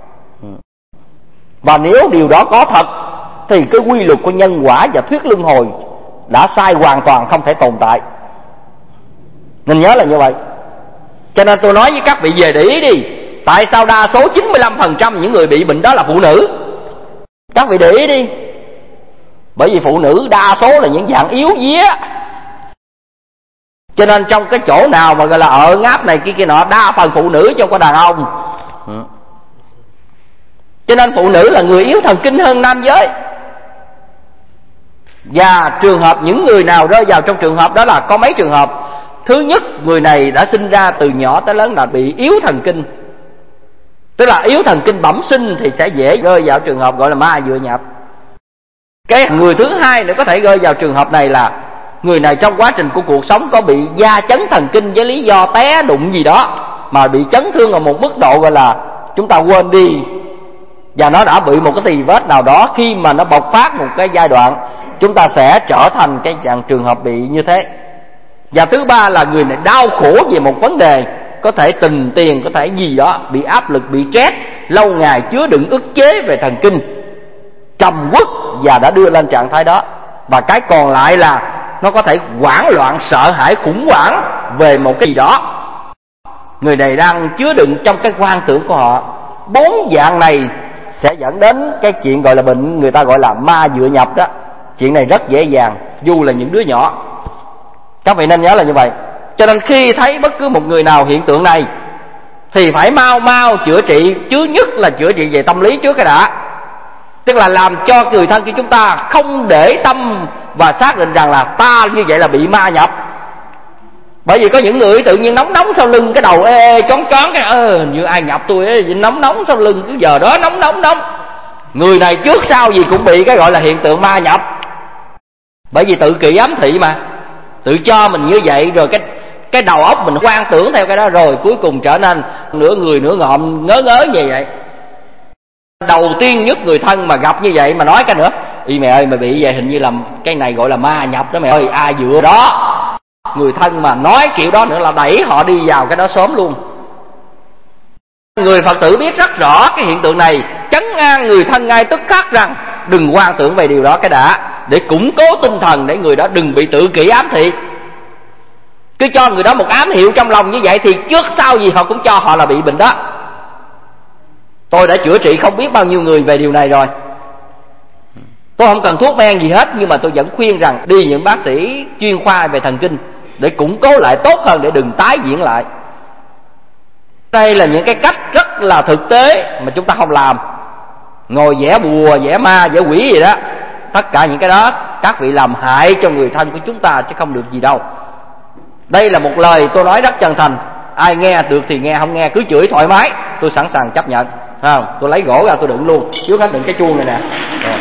Và nếu điều đó có thật thì cái quy luật của nhân quả và thuyết luân hồi đã sai hoàn toàn, không thể tồn tại. Nên nhớ là như vậy. Cho nên tôi nói với các vị về để ý đi, tại sao đa số chín mươi lăm phần trăm những người bị bệnh đó là phụ nữ? Các vị để ý đi. Bởi vì phụ nữ đa số là những dạng yếu vía. Cho nên trong cái chỗ nào mà gọi là ở ngáp này kia kia nọ, đa phần phụ nữ chứ không có đàn ông. Cho nên phụ nữ là người yếu thần kinh hơn nam giới. Và trường hợp những người nào rơi vào trong trường hợp đó là có mấy trường hợp. Thứ nhất, người này đã sinh ra từ nhỏ tới lớn là bị yếu thần kinh, tức là yếu thần kinh bẩm sinh thì sẽ dễ rơi vào trường hợp gọi là ma dựa nhập. Cái người thứ hai nữa có thể rơi vào trường hợp này là Người này trong quá trình của cuộc sống có bị gia chấn thần kinh với lý do té đụng gì đó mà bị chấn thương ở một mức độ gọi là chúng ta quên đi, và nó đã bị một cái tì vết nào đó, khi mà nó bộc phát một cái giai đoạn chúng ta sẽ trở thành cái dạng trường hợp bị như thế. Và thứ ba là người này đau khổ về một vấn đề, có thể tình tiền, có thể gì đó, bị áp lực, bị stress lâu ngày, chứa đựng ức chế về thần kinh, trầm uất và đã đưa lên trạng thái đó. Và cái còn lại là nó có thể hoảng loạn, sợ hãi, khủng hoảng về một cái gì đó. Người này đang chứa đựng trong cái quan tưởng của họ. Bốn dạng này sẽ dẫn đến cái chuyện gọi là bệnh người ta gọi là ma dựa nhập đó. Chuyện này rất dễ dàng, dù là những đứa nhỏ. Các vị nên nhớ là như vậy. Cho nên khi thấy bất cứ một người nào hiện tượng này thì phải mau mau chữa trị. Chứ nhất là chữa trị về tâm lý trước cái đã. Tức là làm cho người thân của chúng ta không để tâm và xác định rằng là ta như vậy là bị ma nhập. Bởi vì có những người tự nhiên nóng nóng sau lưng, cái đầu ê ê chón chón cái ơ như ai nhập tôi ấy, nóng nóng sau lưng, cứ giờ đó nóng nóng nóng. Người này trước sau gì cũng bị cái gọi là hiện tượng ma nhập. Bởi vì tự kỷ ám thị mà, tự cho mình như vậy, rồi cái cái đầu óc mình quan tưởng theo cái đó, rồi cuối cùng trở nên nửa người nửa ngộm ngớ ngớ như vậy. Đầu tiên nhất người thân mà gặp như vậy mà nói cái nữa, y mẹ ơi mày bị vậy hình như là cái này gọi là ma nhập đó mẹ ơi, ai dựa đó. Người thân mà nói kiểu đó nữa là đẩy họ đi vào cái đó sớm luôn. Người Phật tử biết rất rõ cái hiện tượng này, trấn an người thân ngay tức khắc rằng đừng quan tưởng về điều đó cái đã, để củng cố tinh thần để người đó đừng bị tự kỷ ám thị. Cứ cho người đó một ám hiệu trong lòng như vậy thì trước sau gì họ cũng cho họ là bị bệnh đó. Tôi đã chữa trị không biết bao nhiêu người về điều này rồi. Tôi không cần thuốc men gì hết, nhưng mà tôi vẫn khuyên rằng đi những bác sĩ chuyên khoa về thần kinh để củng cố lại tốt hơn, để đừng tái diễn lại. Đây là những cái cách rất là thực tế mà chúng ta không làm. Ngồi vẽ bùa, vẽ ma, vẽ quỷ gì đó, tất cả những cái đó các vị làm hại cho người thân của chúng ta chứ không được gì đâu. Đây là một lời tôi nói rất chân thành. Ai nghe được thì nghe, không nghe cứ chửi thoải mái, tôi sẵn sàng chấp nhận. Không, tôi lấy gỗ ra tôi đựng luôn, trước hết đựng cái chuông này nè. Rồi.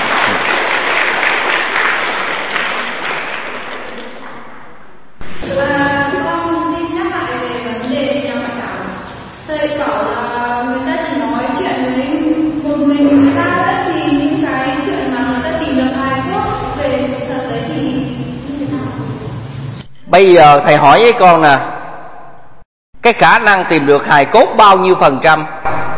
Là con xin nhắc lại về vấn đề nhà ngoại cảm. Thầy bảo là người ta chỉ nói chuyện với một mình người ta đấy, thì những cái chuyện mà người ta tìm được hài cốt về sự thật đấy thì như thế nào? Bây giờ thầy hỏi với con nè, cái khả năng tìm được hài cốt bao nhiêu phần trăm?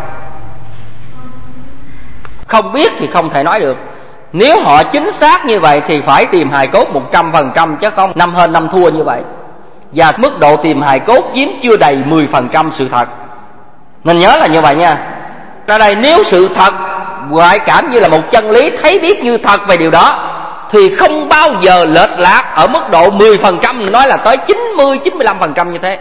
Không biết thì không thể nói được. Nếu họ chính xác như vậy thì phải tìm hài cốt một trăm phần trăm, chứ không năm hên năm thua như vậy. Và mức độ tìm hài cốt chiếm chưa đầy mười phần trăm sự thật. Nên nhớ là như vậy nha. Ra đây nếu sự thật ngoại cảm như là một chân lý, thấy biết như thật về điều đó, thì không bao giờ lệch lạc ở mức độ mười phần trăm, nói là tới chín mươi, chín mươi lăm phần trăm như thế.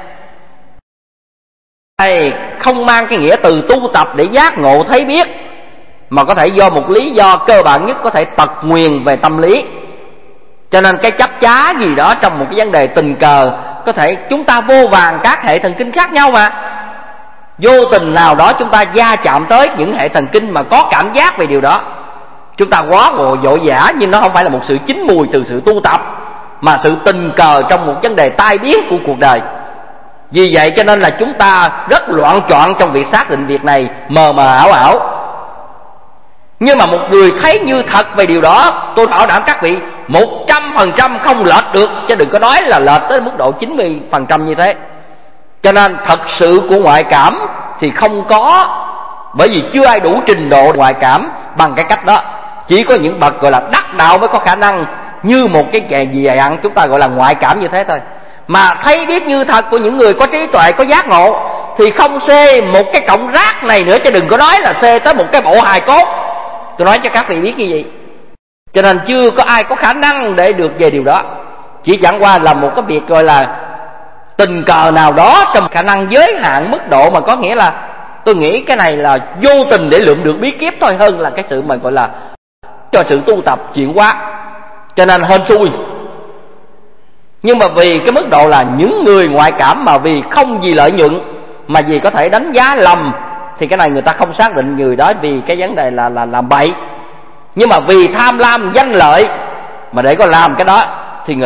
Đây không mang cái nghĩa từ tu tập để giác ngộ thấy biết, mà có thể do một lý do cơ bản nhất, có thể tật nguyền về tâm lý. Cho nên cái chấp chá gì đó trong một cái vấn đề tình cờ, có thể chúng ta vô vàn các hệ thần kinh khác nhau mà, vô tình nào đó chúng ta va chạm tới những hệ thần kinh mà có cảm giác về điều đó. Chúng ta quá ngộ vội vã, nhưng nó không phải là một sự chín mùi từ sự tu tập, mà sự tình cờ trong một vấn đề tai biến của cuộc đời. Vì vậy cho nên là chúng ta rất loạn trọn trong việc xác định việc này, mờ mờ ảo ảo. Nhưng mà một người thấy như thật về điều đó, tôi bảo đảm các vị một trăm phần trăm không lệch được, chứ đừng có nói là lệch tới mức độ chín mươi phần trăm như thế. Cho nên thật sự của ngoại cảm thì không có, bởi vì chưa ai đủ trình độ ngoại cảm bằng cái cách đó. Chỉ có những bậc gọi là đắc đạo mới có khả năng như một cái kẻ gì dạng chúng ta gọi là ngoại cảm như thế thôi. Mà thấy biết như thật của những người có trí tuệ, có giác ngộ thì không xê một cái cọng rác này nữa, chứ đừng có nói là xê tới một cái bộ hài cốt. Tôi nói cho các vị biết như vậy. Cho nên chưa có ai có khả năng để được về điều đó. Chỉ chẳng qua là một cái việc gọi là tình cờ nào đó trong khả năng giới hạn mức độ, mà có nghĩa là tôi nghĩ cái này là vô tình để lượm được bí kíp thôi, hơn là cái sự mà gọi là cho sự tu tập chuyển hóa. Cho nên hên xui. Nhưng mà vì cái mức độ là những người ngoại cảm mà vì không vì lợi nhuận, mà vì có thể đánh giá lầm, thì cái này người ta không xác định người đó vì cái vấn đề là là làm bậy. Nhưng mà vì tham lam danh lợi mà để có làm cái đó thì người,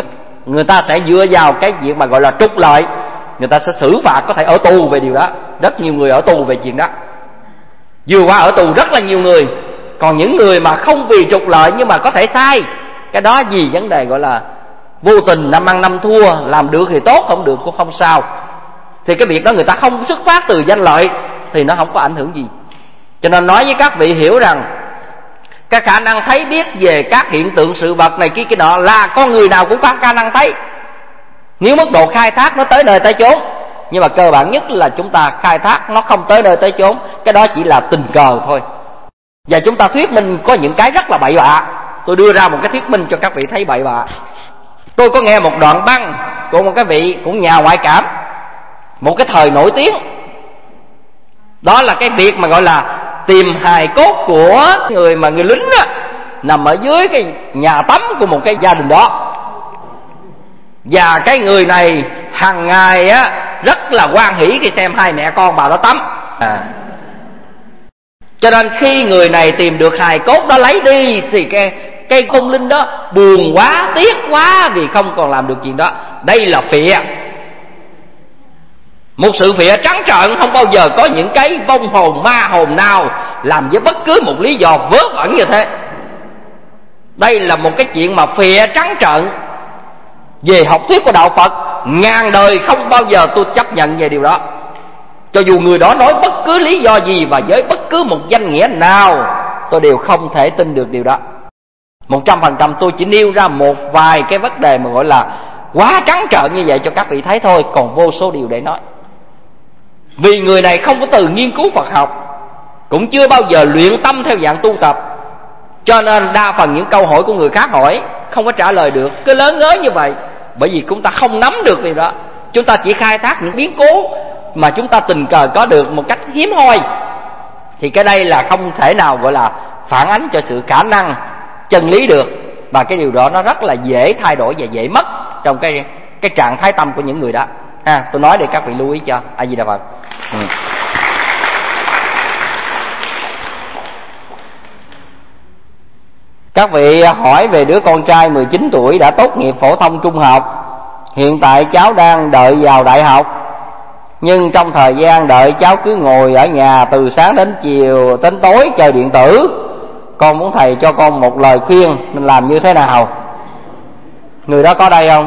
người ta sẽ dựa vào cái việc mà gọi là trục lợi, người ta sẽ xử phạt, có thể ở tù về điều đó. Rất nhiều người ở tù về chuyện đó. Vừa qua ở tù rất là nhiều người. Còn những người mà không vì trục lợi nhưng mà có thể sai, cái đó gì vấn đề gọi là vô tình, năm ăn năm thua, làm được thì tốt, không được cũng không sao. Thì cái việc đó người ta không xuất phát từ danh lợi thì nó không có ảnh hưởng gì. Cho nên nói với các vị hiểu rằng cái khả năng thấy biết về các hiện tượng sự vật này kia kia nọ là con người nào cũng có khả năng thấy, nếu mức độ khai thác nó tới nơi tới chốn. Nhưng mà cơ bản nhất là chúng ta khai thác nó không tới nơi tới chốn, cái đó chỉ là tình cờ thôi. Và chúng ta thuyết minh có những cái rất là bậy bạ. Tôi đưa ra một cái thuyết minh cho các vị thấy bậy bạ. Tôi có nghe một đoạn băng của một cái vị cũng nhà ngoại cảm, một cái thời nổi tiếng. Đó là cái việc mà gọi là tìm hài cốt của người mà người lính á, nằm ở dưới cái nhà tắm của một cái gia đình đó. Và cái người này hàng ngày á rất là hoan hỉ khi xem hai mẹ con bà đó tắm. À. Cho nên khi người này tìm được hài cốt đó lấy đi thì cái cái hung linh đó buồn quá, tiếc quá vì không còn làm được chuyện đó. Đây là phịa, một sự phịa trắng trợn, không bao giờ có những cái vong hồn ma hồn nào làm với bất cứ một lý do vớ vẩn như thế. Đây là một cái chuyện mà phịa trắng trợn về học thuyết của đạo Phật. Ngàn đời không bao giờ tôi chấp nhận về điều đó, cho dù người đó nói bất cứ lý do gì và với bất cứ một danh nghĩa nào, tôi đều không thể tin được điều đó. Một trăm phần trăm tôi chỉ nêu ra một vài cái vấn đề mà gọi là quá trắng trợn như vậy cho các vị thấy thôi, còn vô số điều để nói. Vì người này không có từ nghiên cứu Phật học, cũng chưa bao giờ luyện tâm theo dạng tu tập, cho nên đa phần những câu hỏi của người khác hỏi không có trả lời được, cứ lớn ngớ như vậy. Bởi vì chúng ta không nắm được điều đó, chúng ta chỉ khai thác những biến cố mà chúng ta tình cờ có được một cách hiếm hoi. Thì cái đây là không thể nào gọi là phản ánh cho sự khả năng chân lý được. Và cái điều đó nó rất là dễ thay đổi và dễ mất trong cái cái trạng thái tâm của những người đó. À, tôi nói để các vị lưu ý cho. A Di Đà Phật. Ừ. Các vị hỏi về đứa con trai mười chín tuổi đã tốt nghiệp phổ thông trung học. Hiện tại cháu đang đợi vào đại học, nhưng trong thời gian đợi cháu cứ ngồi ở nhà từ sáng đến chiều đến tối chơi điện tử. Con muốn thầy cho con một lời khuyên mình làm như thế nào? Người đó có đây không?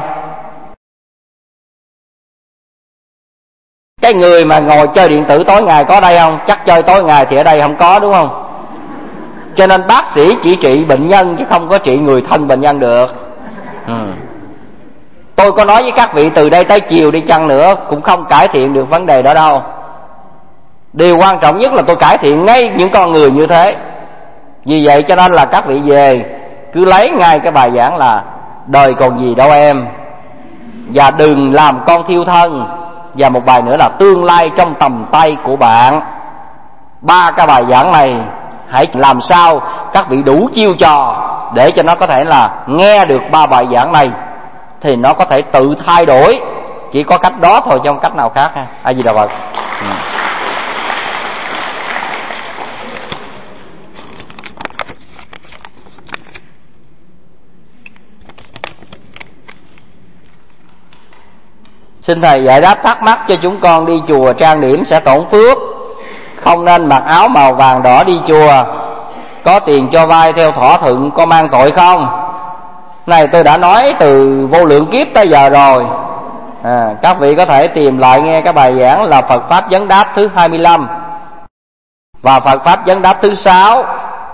Cái người mà ngồi chơi điện tử tối ngày có đây không? Chắc chơi tối ngày thì ở đây không có, đúng không? Cho nên bác sĩ chỉ trị bệnh nhân chứ không có trị người thân bệnh nhân được. Ừ. Tôi có nói với các vị từ đây tới chiều đi chăng nữa cũng không cải thiện được vấn đề đó đâu. Điều quan trọng nhất là tôi cải thiện ngay những con người như thế. Vì vậy cho nên là các vị về cứ lấy ngay cái bài giảng là đời còn gì đâu em, và đừng làm con thiêu thân, và một bài nữa là tương lai trong tầm tay của bạn. Ba cái bài giảng này hãy làm sao các vị đủ chiêu trò để cho nó có thể là nghe được ba bài giảng này thì nó có thể tự thay đổi. Chỉ có cách đó thôi chứ không cách nào khác ha. A Di Đà Phật. Ừ. Xin thầy giải đáp thắc mắc cho chúng con đi chùa trang điểm sẽ tổn phước, không nên mặc áo màu vàng đỏ đi chùa. Có tiền cho vay theo thỏa thuận có mang tội không? Này tôi đã nói từ vô lượng kiếp tới giờ rồi. À, các vị có thể tìm lại nghe cái bài giảng là Phật Pháp Vấn Đáp thứ hai mươi lăm và Phật Pháp Vấn Đáp thứ sáu.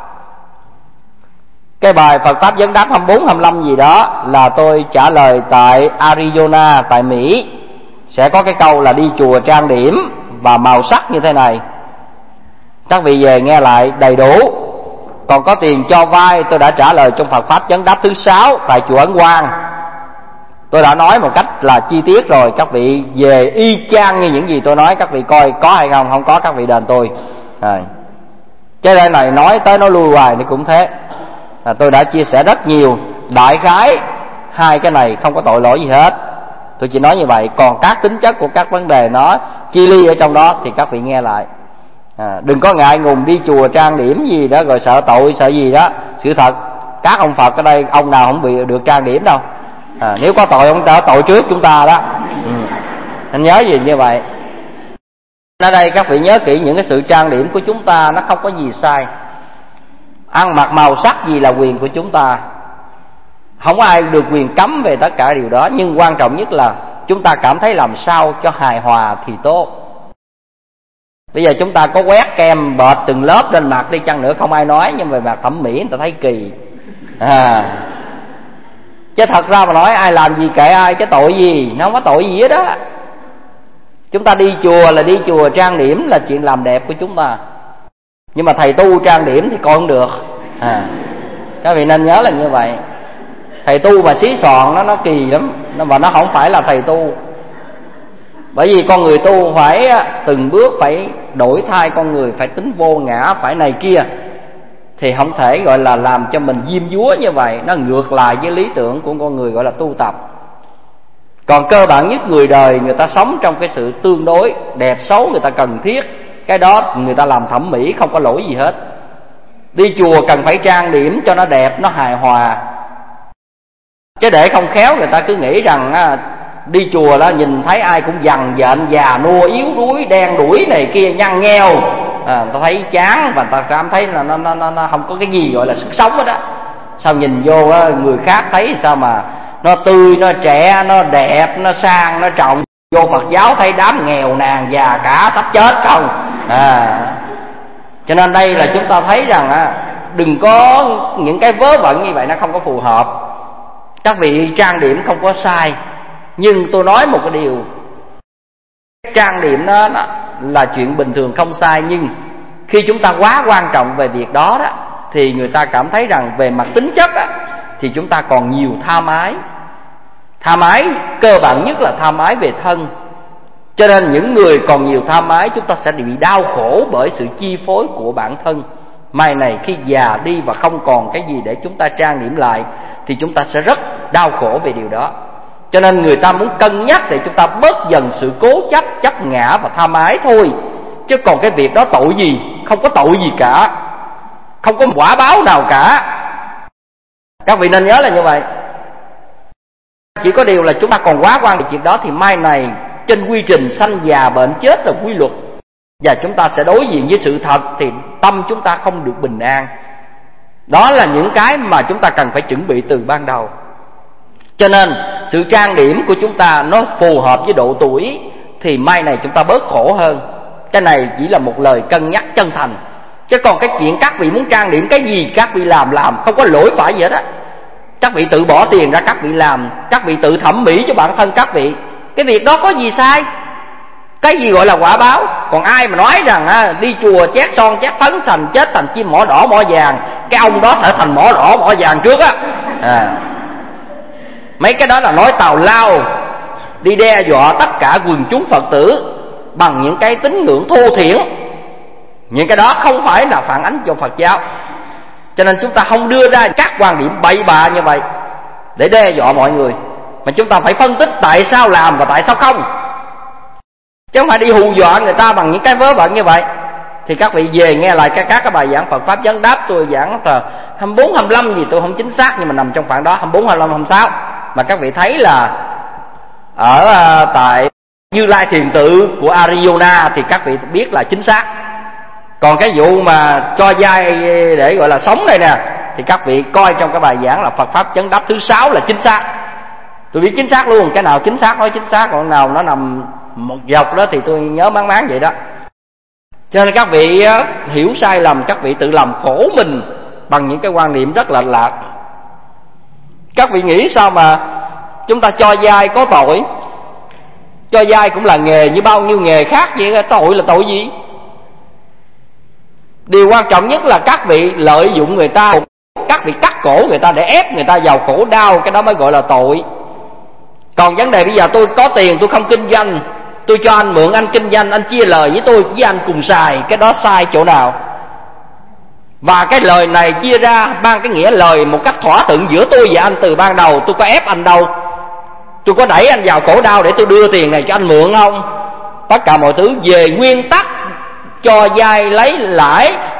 Cái bài Phật Pháp Vấn Đáp hai mươi bốn, hai mươi lăm gì đó là tôi trả lời tại Arizona, tại Mỹ. Sẽ có cái câu là đi chùa trang điểm và màu sắc như thế này. Các vị về nghe lại đầy đủ. Còn có tiền cho vay tôi đã trả lời trong Phật Pháp Vấn Đáp thứ sáu tại chùa Ấn Quang. Tôi đã nói một cách là chi tiết rồi. Các vị về y chang như những gì tôi nói, các vị coi có hay không. Không có các vị đền tôi. Rồi. Cái đây này nói tới nói lui hoài thì cũng thế. À, tôi đã chia sẻ rất nhiều. Đại khái hai cái này không có tội lỗi gì hết. Tôi chỉ nói như vậy. Còn các tính chất của các vấn đề nó chi ly ở trong đó thì các vị nghe lại. À, đừng có ngại ngùng đi chùa trang điểm gì đó rồi sợ tội sợ gì đó. Sự thật các ông Phật ở đây ông nào không bị được trang điểm đâu. À, nếu có tội ông đã tội trước chúng ta đó. Ừ. Anh nhớ gì như vậy. Ở đây các vị nhớ kỹ những cái sự trang điểm của chúng ta nó không có gì sai. Ăn mặc màu sắc gì là quyền của chúng ta, không có ai được quyền cấm về tất cả điều đó. Nhưng quan trọng nhất là chúng ta cảm thấy làm sao cho hài hòa thì tốt. Bây giờ chúng ta có quét kem bệt từng lớp lên mặt đi chăng nữa không ai nói, nhưng về mặt thẩm mỹ người ta thấy kỳ. À, chứ thật ra mà nói ai làm gì kệ ai, chứ tội gì, nó không có tội gì hết đó. Chúng ta đi chùa là đi chùa trang điểm là chuyện làm đẹp của chúng ta, nhưng mà thầy tu trang điểm thì coi không được. À, các vị nên nhớ là như vậy. Thầy tu mà xí xoàn nó nó kỳ lắm, mà nó không phải là thầy tu. Bởi vì con người tu phải từng bước phải đổi thay con người, phải tính vô ngã, phải này kia, thì không thể gọi là làm cho mình diêm dúa như vậy. Nó ngược lại với lý tưởng của con người gọi là tu tập. Còn cơ bản nhất người đời người ta sống trong cái sự tương đối, đẹp xấu người ta cần thiết, cái đó người ta làm thẩm mỹ không có lỗi gì hết. Đi chùa cần phải trang điểm cho nó đẹp, nó hài hòa, chứ để không khéo người ta cứ nghĩ rằng á, đi chùa đó nhìn thấy ai cũng dằn dện, già nua, yếu đuối, đen đuổi này kia, nhăn nheo, à, người ta thấy chán và người ta cảm thấy là nó, nó, nó, nó không có cái gì gọi là sức sống hết á. Sao nhìn vô á, người khác thấy sao mà nó tươi, nó trẻ, nó đẹp, nó sang, nó trọng. Vô Phật giáo thấy đám nghèo nàn già cả sắp chết không. À, cho nên đây là chúng ta thấy rằng á, đừng có những cái vớ vẩn như vậy, nó không có phù hợp. Các vị trang điểm không có sai, nhưng tôi nói một cái điều, trang điểm đó, đó là chuyện bình thường không sai, nhưng khi chúng ta quá quan trọng về việc đó đó, thì người ta cảm thấy rằng về mặt tính chất á, thì chúng ta còn nhiều tham ái. Tham ái cơ bản nhất là tham ái về thân. Cho nên những người còn nhiều tham ái, chúng ta sẽ bị đau khổ bởi sự chi phối của bản thân. Mai này khi già đi và không còn cái gì để chúng ta trang điểm lại, thì chúng ta sẽ rất đau khổ về điều đó. Cho nên người ta muốn cân nhắc để chúng ta bớt dần sự cố chấp, chấp ngã và tham ái thôi. Chứ còn cái việc đó tội gì? Không có tội gì cả, không có quả báo nào cả. Các vị nên nhớ là như vậy. Chỉ có điều là chúng ta còn quá quan về chuyện đó, thì mai này trên quy trình sanh già bệnh chết là quy luật, và chúng ta sẽ đối diện với sự thật, thì tâm chúng ta không được bình an. Đó là những cái mà chúng ta cần phải chuẩn bị từ ban đầu. Cho nên sự trang điểm của chúng ta nó phù hợp với độ tuổi, thì mai này chúng ta bớt khổ hơn. Cái này chỉ là một lời cân nhắc chân thành. Chứ còn cái chuyện các vị muốn trang điểm cái gì các vị làm, làm không có lỗi phải gì hết á. Các vị tự bỏ tiền ra các vị làm, các vị tự thẩm mỹ cho bản thân các vị, cái việc đó có gì sai? Cái gì gọi là quả báo? Còn ai mà nói rằng à, đi chùa chét son chét phấn thành chết thành chim mỏ đỏ mỏ vàng, cái ông đó phải thành mỏ đỏ mỏ vàng trước á. À, mấy cái đó là nói tào lao, đi đe dọa tất cả quần chúng Phật tử bằng những cái tín ngưỡng thô thiển. Những cái đó không phải là phản ánh cho Phật giáo. Cho nên chúng ta không đưa ra các quan điểm bậy bạ như vậy để đe dọa mọi người, mà chúng ta phải phân tích tại sao làm và tại sao không, chứ không phải đi hù dọa người ta bằng những cái vớ vẩn như vậy. Thì các vị về nghe lại các, các cái bài giảng Phật Pháp Vấn Đáp, tôi giảng tờ hai mươi bốn, hai mươi lăm gì tôi không chính xác, nhưng mà nằm trong khoảng đó, hai mươi bốn, hai mươi lăm, hai mươi sáu. Mà các vị thấy là ở uh, tại Như Lai Thiền Tự của Arizona thì các vị biết là chính xác. Còn cái vụ mà cho dai để gọi là sống đây nè, thì các vị coi trong cái bài giảng là Phật Pháp Vấn Đáp thứ sáu là chính xác. Tôi biết chính xác luôn, cái nào chính xác nói chính xác, còn nào nó nằm một dọc đó thì tôi nhớ máng máng vậy đó. Cho nên các vị hiểu sai lầm, các vị tự làm khổ mình bằng những cái quan niệm rất là lạc. Các vị nghĩ sao mà chúng ta cho dai có tội? Cho dai cũng là nghề như bao nhiêu nghề khác vậy, tội là tội gì? Điều quan trọng nhất là các vị lợi dụng người ta, các vị cắt cổ người ta để ép người ta vào khổ đau, cái đó mới gọi là tội. Còn vấn đề bây giờ tôi có tiền tôi không kinh doanh, tôi cho anh mượn anh kinh doanh, anh chia lời với tôi với anh cùng xài, cái đó sai chỗ nào? Và cái lời này chia ra mang cái nghĩa lời một cách thỏa thuận giữa tôi và anh từ ban đầu. Tôi có ép anh đâu, tôi có đẩy anh vào khổ đau để tôi đưa tiền này cho anh mượn không? Tất cả mọi thứ về nguyên tắc cho vay lấy lãi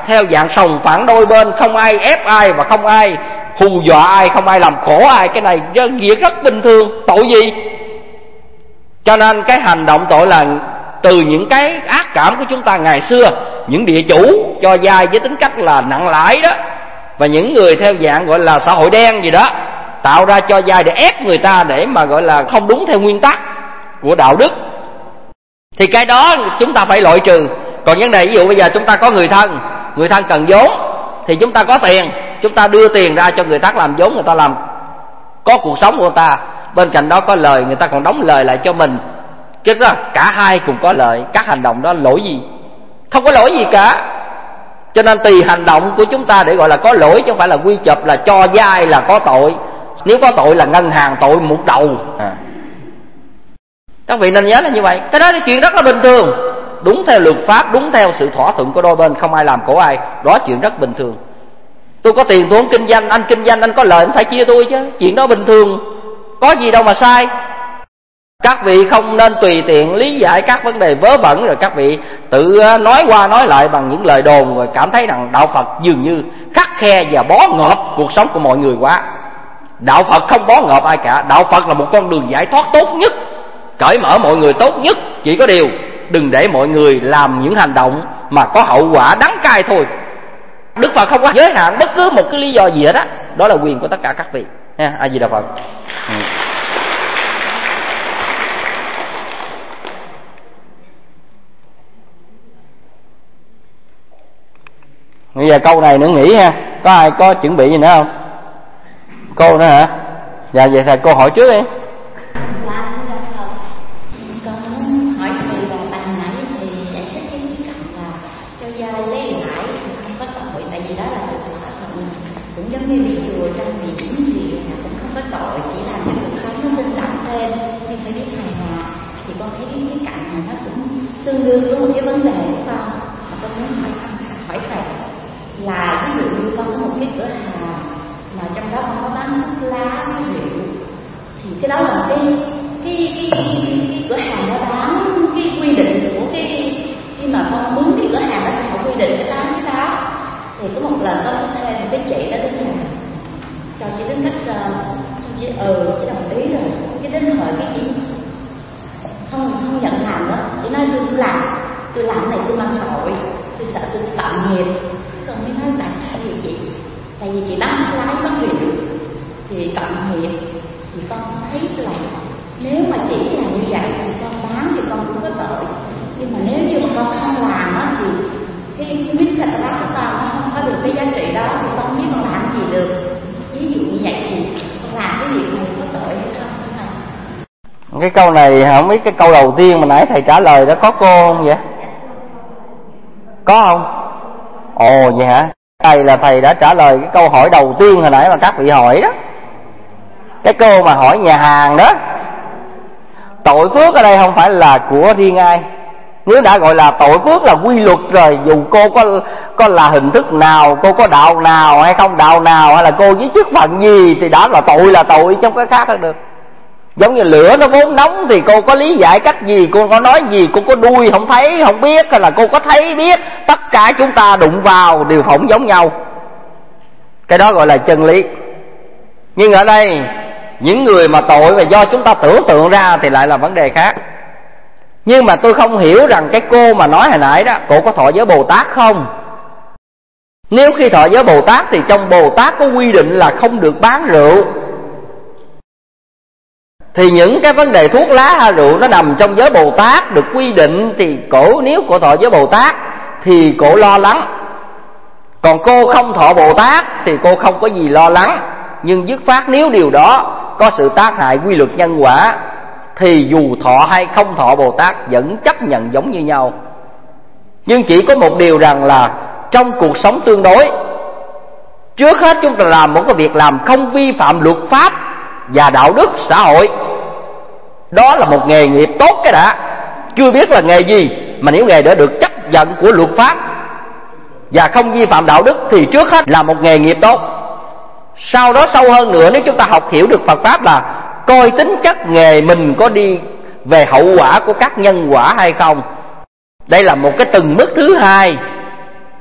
theo dạng sòng phản đôi bên, không ai ép ai và không ai hù dọa ai, không ai làm khổ ai. Cái này việc rất bình thường, tội gì? Cho nên cái hành động tội là từ những cái ác cảm của chúng ta ngày xưa, những địa chủ cho vay với tính cách là nặng lãi đó, và những người theo dạng gọi là xã hội đen gì đó, tạo ra cho vay để ép người ta, để mà gọi là không đúng theo nguyên tắc của đạo đức, thì cái đó chúng ta phải loại trừ. Còn vấn đề ví dụ bây giờ chúng ta có người thân, người thân cần vốn, thì chúng ta có tiền, chúng ta đưa tiền ra cho người ta làm vốn, người ta làm có cuộc sống của người ta, bên cạnh đó có lời, người ta còn đóng lời lại cho mình, chứ đó cả hai cùng có lợi. Các hành động đó lỗi gì? Không có lỗi gì cả. Cho nên tùy hành động của chúng ta để gọi là có lỗi, chứ không phải là quy chụp là cho vay là có tội. Nếu có tội là ngân hàng tội một đầu à. Các vị nên nhớ là như vậy. Cái đó là chuyện rất là bình thường, đúng theo luật pháp, đúng theo sự thỏa thuận của đôi bên, không ai làm khổ ai. Đó chuyện rất bình thường. Tôi có tiền tôi không kinh doanh, anh kinh doanh anh có lợi anh phải chia tôi chứ. Chuyện đó bình thường, có gì đâu mà sai. Các vị không nên tùy tiện lý giải các vấn đề vớ vẩn, rồi các vị tự nói qua nói lại bằng những lời đồn, rồi cảm thấy rằng đạo Phật dường như khắt khe và bó ngợp cuộc sống của mọi người quá. Đạo Phật không bó ngợp ai cả. Đạo Phật là một con đường giải thoát tốt nhất, cởi mở mọi người tốt nhất. Chỉ có điều đừng để mọi người làm những hành động mà có hậu quả đắng cay thôi. Đức Phật không có giới hạn bất cứ một cái lý do gì hết á. Đó. đó là quyền của tất cả các vị. A Di Đà Phật. Ừ. Bây giờ câu này nữa nghỉ ha. Có ai có chuẩn bị gì nữa không? Cô nữa hả? Dạ vậy thầy cô hỏi trước đi. Con hỏi thầy là bài nãy thì giải thích cái khía cạnh là cho vay lấy lãi không có tội, tại vì đó là sự thỏa thuận. Cũng giống như đi chùa trang bị chín thì cũng không có tội, chỉ làm cho cuộc sống nó tinh giản thêm, nhưng phải biết hài hòa. Thì con thấy cái khía cạnh này nó cũng tương đương với một cái vấn đề của con mà con muốn hỏi hỏi thầy là ví dụ như con có một cái cửa hàng mà trong đó con có bán thuốc lá, rượu, thì cái đó là một cái cái cái, cái, cái cửa hàng đó bán cái quy định của cái khi mà con muốn cái cửa hàng đó thì họ quy định cái bán cái đó. Thì có một lần con thuê một cái chị đó đến là cho chị đến cách chị ừ chị đồng ý rồi, cái đến hỏi cái gì không không nhận làm đó, chị nói tôi làm tôi làm này tôi mang tội, tôi sợ tôi phạm nghiệp. Còn mới nói tại sao vậy chị? Tại vì chị bán lái bán rượu thì cộng nghiệp, thì con thấy là nếu mà chỉ là như vậy thì con bán thì con cũng có tội, nhưng mà nếu như mà con không làm á thì cái quyết định đó của con nó không có được cái giá trị đó, thì con biết con làm gì được. Ví dụ như vậy thì con làm cái việc này có tội hay không? Cái câu này không biết cái câu đầu tiên mà nãy thầy trả lời đó có cô không vậy? Có không? Ồ vậy hả? Thầy là thầy đã trả lời cái câu hỏi đầu tiên hồi nãy mà các vị hỏi đó. Cái cô mà hỏi nhà hàng đó, tội phước ở đây không phải là của riêng ai. Nếu đã gọi là tội phước là quy luật rồi, dù cô có có là hình thức nào, cô có đạo nào hay không đạo nào, hay là cô với chức phận gì thì đã là tội là tội, trong cái khác được. Giống như lửa nó vốn nóng thì cô có lý giải cách gì, cô có nói gì, cô có đuôi không thấy không biết, hay là cô có thấy biết, tất cả chúng ta đụng vào đều không giống nhau. Cái đó gọi là chân lý. Nhưng ở đây những người mà tội và do chúng ta tưởng tượng ra thì lại là vấn đề khác. Nhưng mà tôi không hiểu rằng cái cô mà nói hồi nãy đó, cô có thọ giới Bồ Tát không? Nếu khi thọ giới Bồ Tát thì trong Bồ Tát có quy định là không được bán rượu, thì những cái vấn đề thuốc lá hay rượu nó nằm trong giới Bồ Tát được quy định, thì cổ nếu cổ thọ giới Bồ Tát thì cổ lo lắng. Còn cô không thọ Bồ Tát thì cô không có gì lo lắng. Nhưng dứt phát nếu điều đó có sự tác hại quy luật nhân quả thì dù thọ hay không thọ Bồ Tát vẫn chấp nhận giống như nhau. Nhưng chỉ có một điều rằng là trong cuộc sống tương đối, trước hết chúng ta làm một cái việc làm không vi phạm luật pháp và đạo đức xã hội. Đó là một nghề nghiệp tốt cái đã. Chưa biết là nghề gì, mà nếu nghề đó được chấp nhận của luật pháp và không vi phạm đạo đức thì trước hết là một nghề nghiệp tốt. Sau đó sâu hơn nữa, nếu chúng ta học hiểu được Phật Pháp là coi tính chất nghề mình có đi về hậu quả của các nhân quả hay không. Đây là một cái từng mức thứ hai.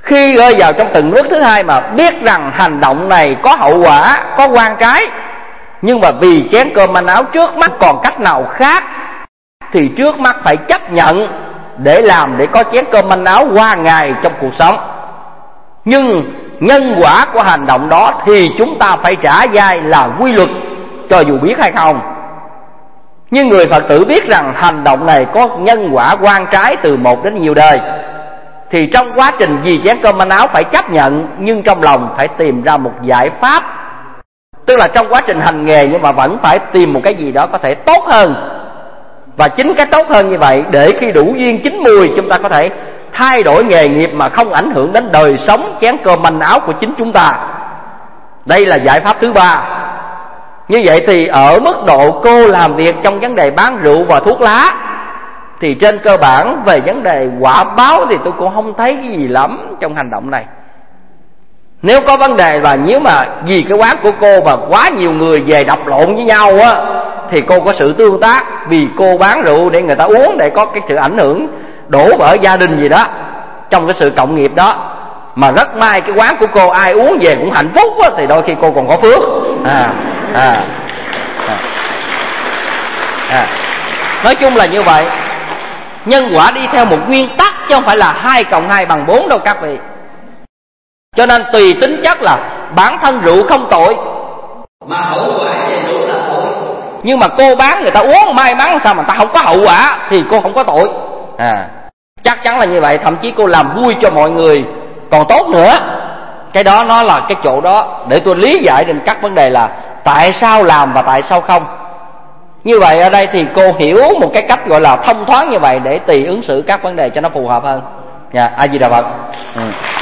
Khi rơi vào trong từng bước thứ hai mà biết rằng hành động này có hậu quả, có oan trái, nhưng mà vì chén cơm manh áo trước mắt còn cách nào khác, thì trước mắt phải chấp nhận để làm, để có chén cơm manh áo qua ngày trong cuộc sống. Nhưng nhân quả của hành động đó thì chúng ta phải trả dai là quy luật, cho dù biết hay không. Nhưng người Phật tử biết rằng hành động này có nhân quả oan trái từ một đến nhiều đời, thì trong quá trình vì chén cơm manh áo phải chấp nhận, nhưng trong lòng phải tìm ra một giải pháp. Tức là trong quá trình hành nghề nhưng mà vẫn phải tìm một cái gì đó có thể tốt hơn. Và chính cái tốt hơn như vậy, để khi đủ duyên chín mùi chúng ta có thể thay đổi nghề nghiệp mà không ảnh hưởng đến đời sống chén cơm manh áo của chính chúng ta. Đây là giải pháp thứ ba. Như vậy thì ở mức độ cô làm việc trong vấn đề bán rượu và thuốc lá, thì trên cơ bản về vấn đề quả báo thì tôi cũng không thấy cái gì lắm trong hành động này. Nếu có vấn đề là nếu mà vì cái quán của cô mà quá nhiều người về đập lộn với nhau á, thì cô có sự tương tác, vì cô bán rượu để người ta uống, để có cái sự ảnh hưởng đổ vỡ gia đình gì đó trong cái sự cộng nghiệp đó. Mà rất may cái quán của cô ai uống về cũng hạnh phúc á, thì đôi khi cô còn có phước. à, à, à, à. Nói chung là như vậy. Nhân quả đi theo một nguyên tắc, chứ không phải là hai cộng hai bằng bốn đâu các vị. Cho nên tùy tính chất là bản thân rượu không tội, mà hậu quả về rượu là tội. Nhưng mà cô bán người ta uống, may mắn sao mà ta không có hậu quả, thì cô không có tội. à, Chắc chắn là như vậy. Thậm chí cô làm vui cho mọi người còn tốt nữa. Cái đó nó là cái chỗ đó để tôi lý giải đến các vấn đề là tại sao làm và tại sao không. Như vậy ở đây thì cô hiểu một cái cách gọi là thông thoáng như vậy, để tùy ứng xử các vấn đề cho nó phù hợp hơn. Dạ, A Di Đà Phật. ừ.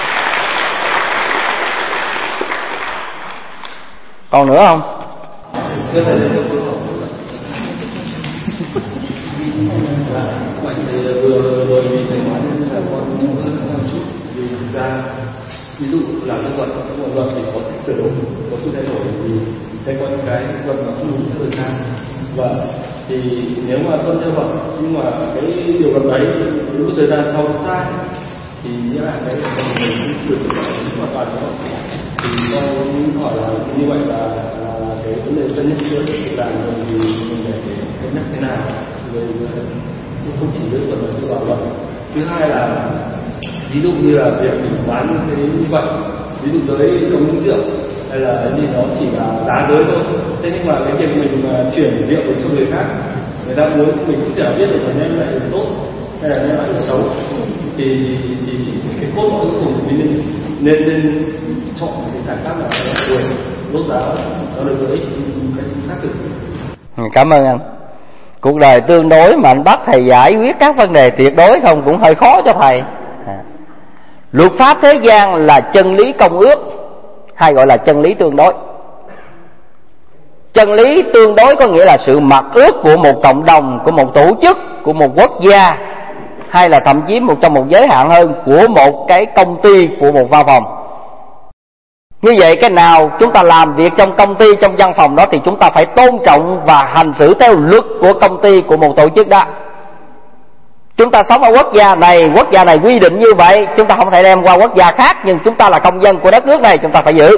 Còn nữa không? Ví dụ là cái luật, cái luật thì có sửa đổi, có sự thay đổi thì sẽ có những cái luật nó không đúng theo thời gian. Và thì nếu mà tuân theo luật nhưng mà cái điều luật đấy đúng thời gian sau sai thì nghĩa là cái mình sửa đổi hoàn toàn đó. Thì con hỏi là như vậy là, là cái vấn đề dân nhất chưa được làm rồi thì mình phải cân nhắc thế nào, rồi không chỉ đơn thuần là sự bảo luật. Thứ hai là ví dụ như là việc mình bán cái như vậy, ví dụ tới cấm rượu hay là cái gì đó chỉ là giá giới thôi. Thế nhưng mà cái việc mình chuyển rượu cho người khác, người ta uống mình cũng chả biết được là đem lại là tốt hay là đem lại là xấu. Thì, thì cái cốt lõi cuối cùng mình nên nên chọn cái giải pháp nào là vừa tốt giá nó được lợi ích cái xác thực. Cảm ơn anh. Cuộc đời tương đối mà anh bắt thầy giải quyết các vấn đề tuyệt đối không cũng hơi khó cho thầy. à. Luật pháp thế gian là chân lý công ước, hay gọi là chân lý tương đối. Chân lý tương đối có nghĩa là sự mặc ước của một cộng đồng, của một tổ chức, của một quốc gia, hay là thậm chí một trong một giới hạn hơn của một cái công ty, của một văn phòng. Như vậy cái nào chúng ta làm việc trong công ty, trong văn phòng đó thì chúng ta phải tôn trọng và hành xử theo luật của công ty, của một tổ chức đó. Chúng ta sống ở quốc gia này, quốc gia này quy định như vậy, chúng ta không thể đem qua quốc gia khác, nhưng chúng ta là công dân của đất nước này, chúng ta phải giữ.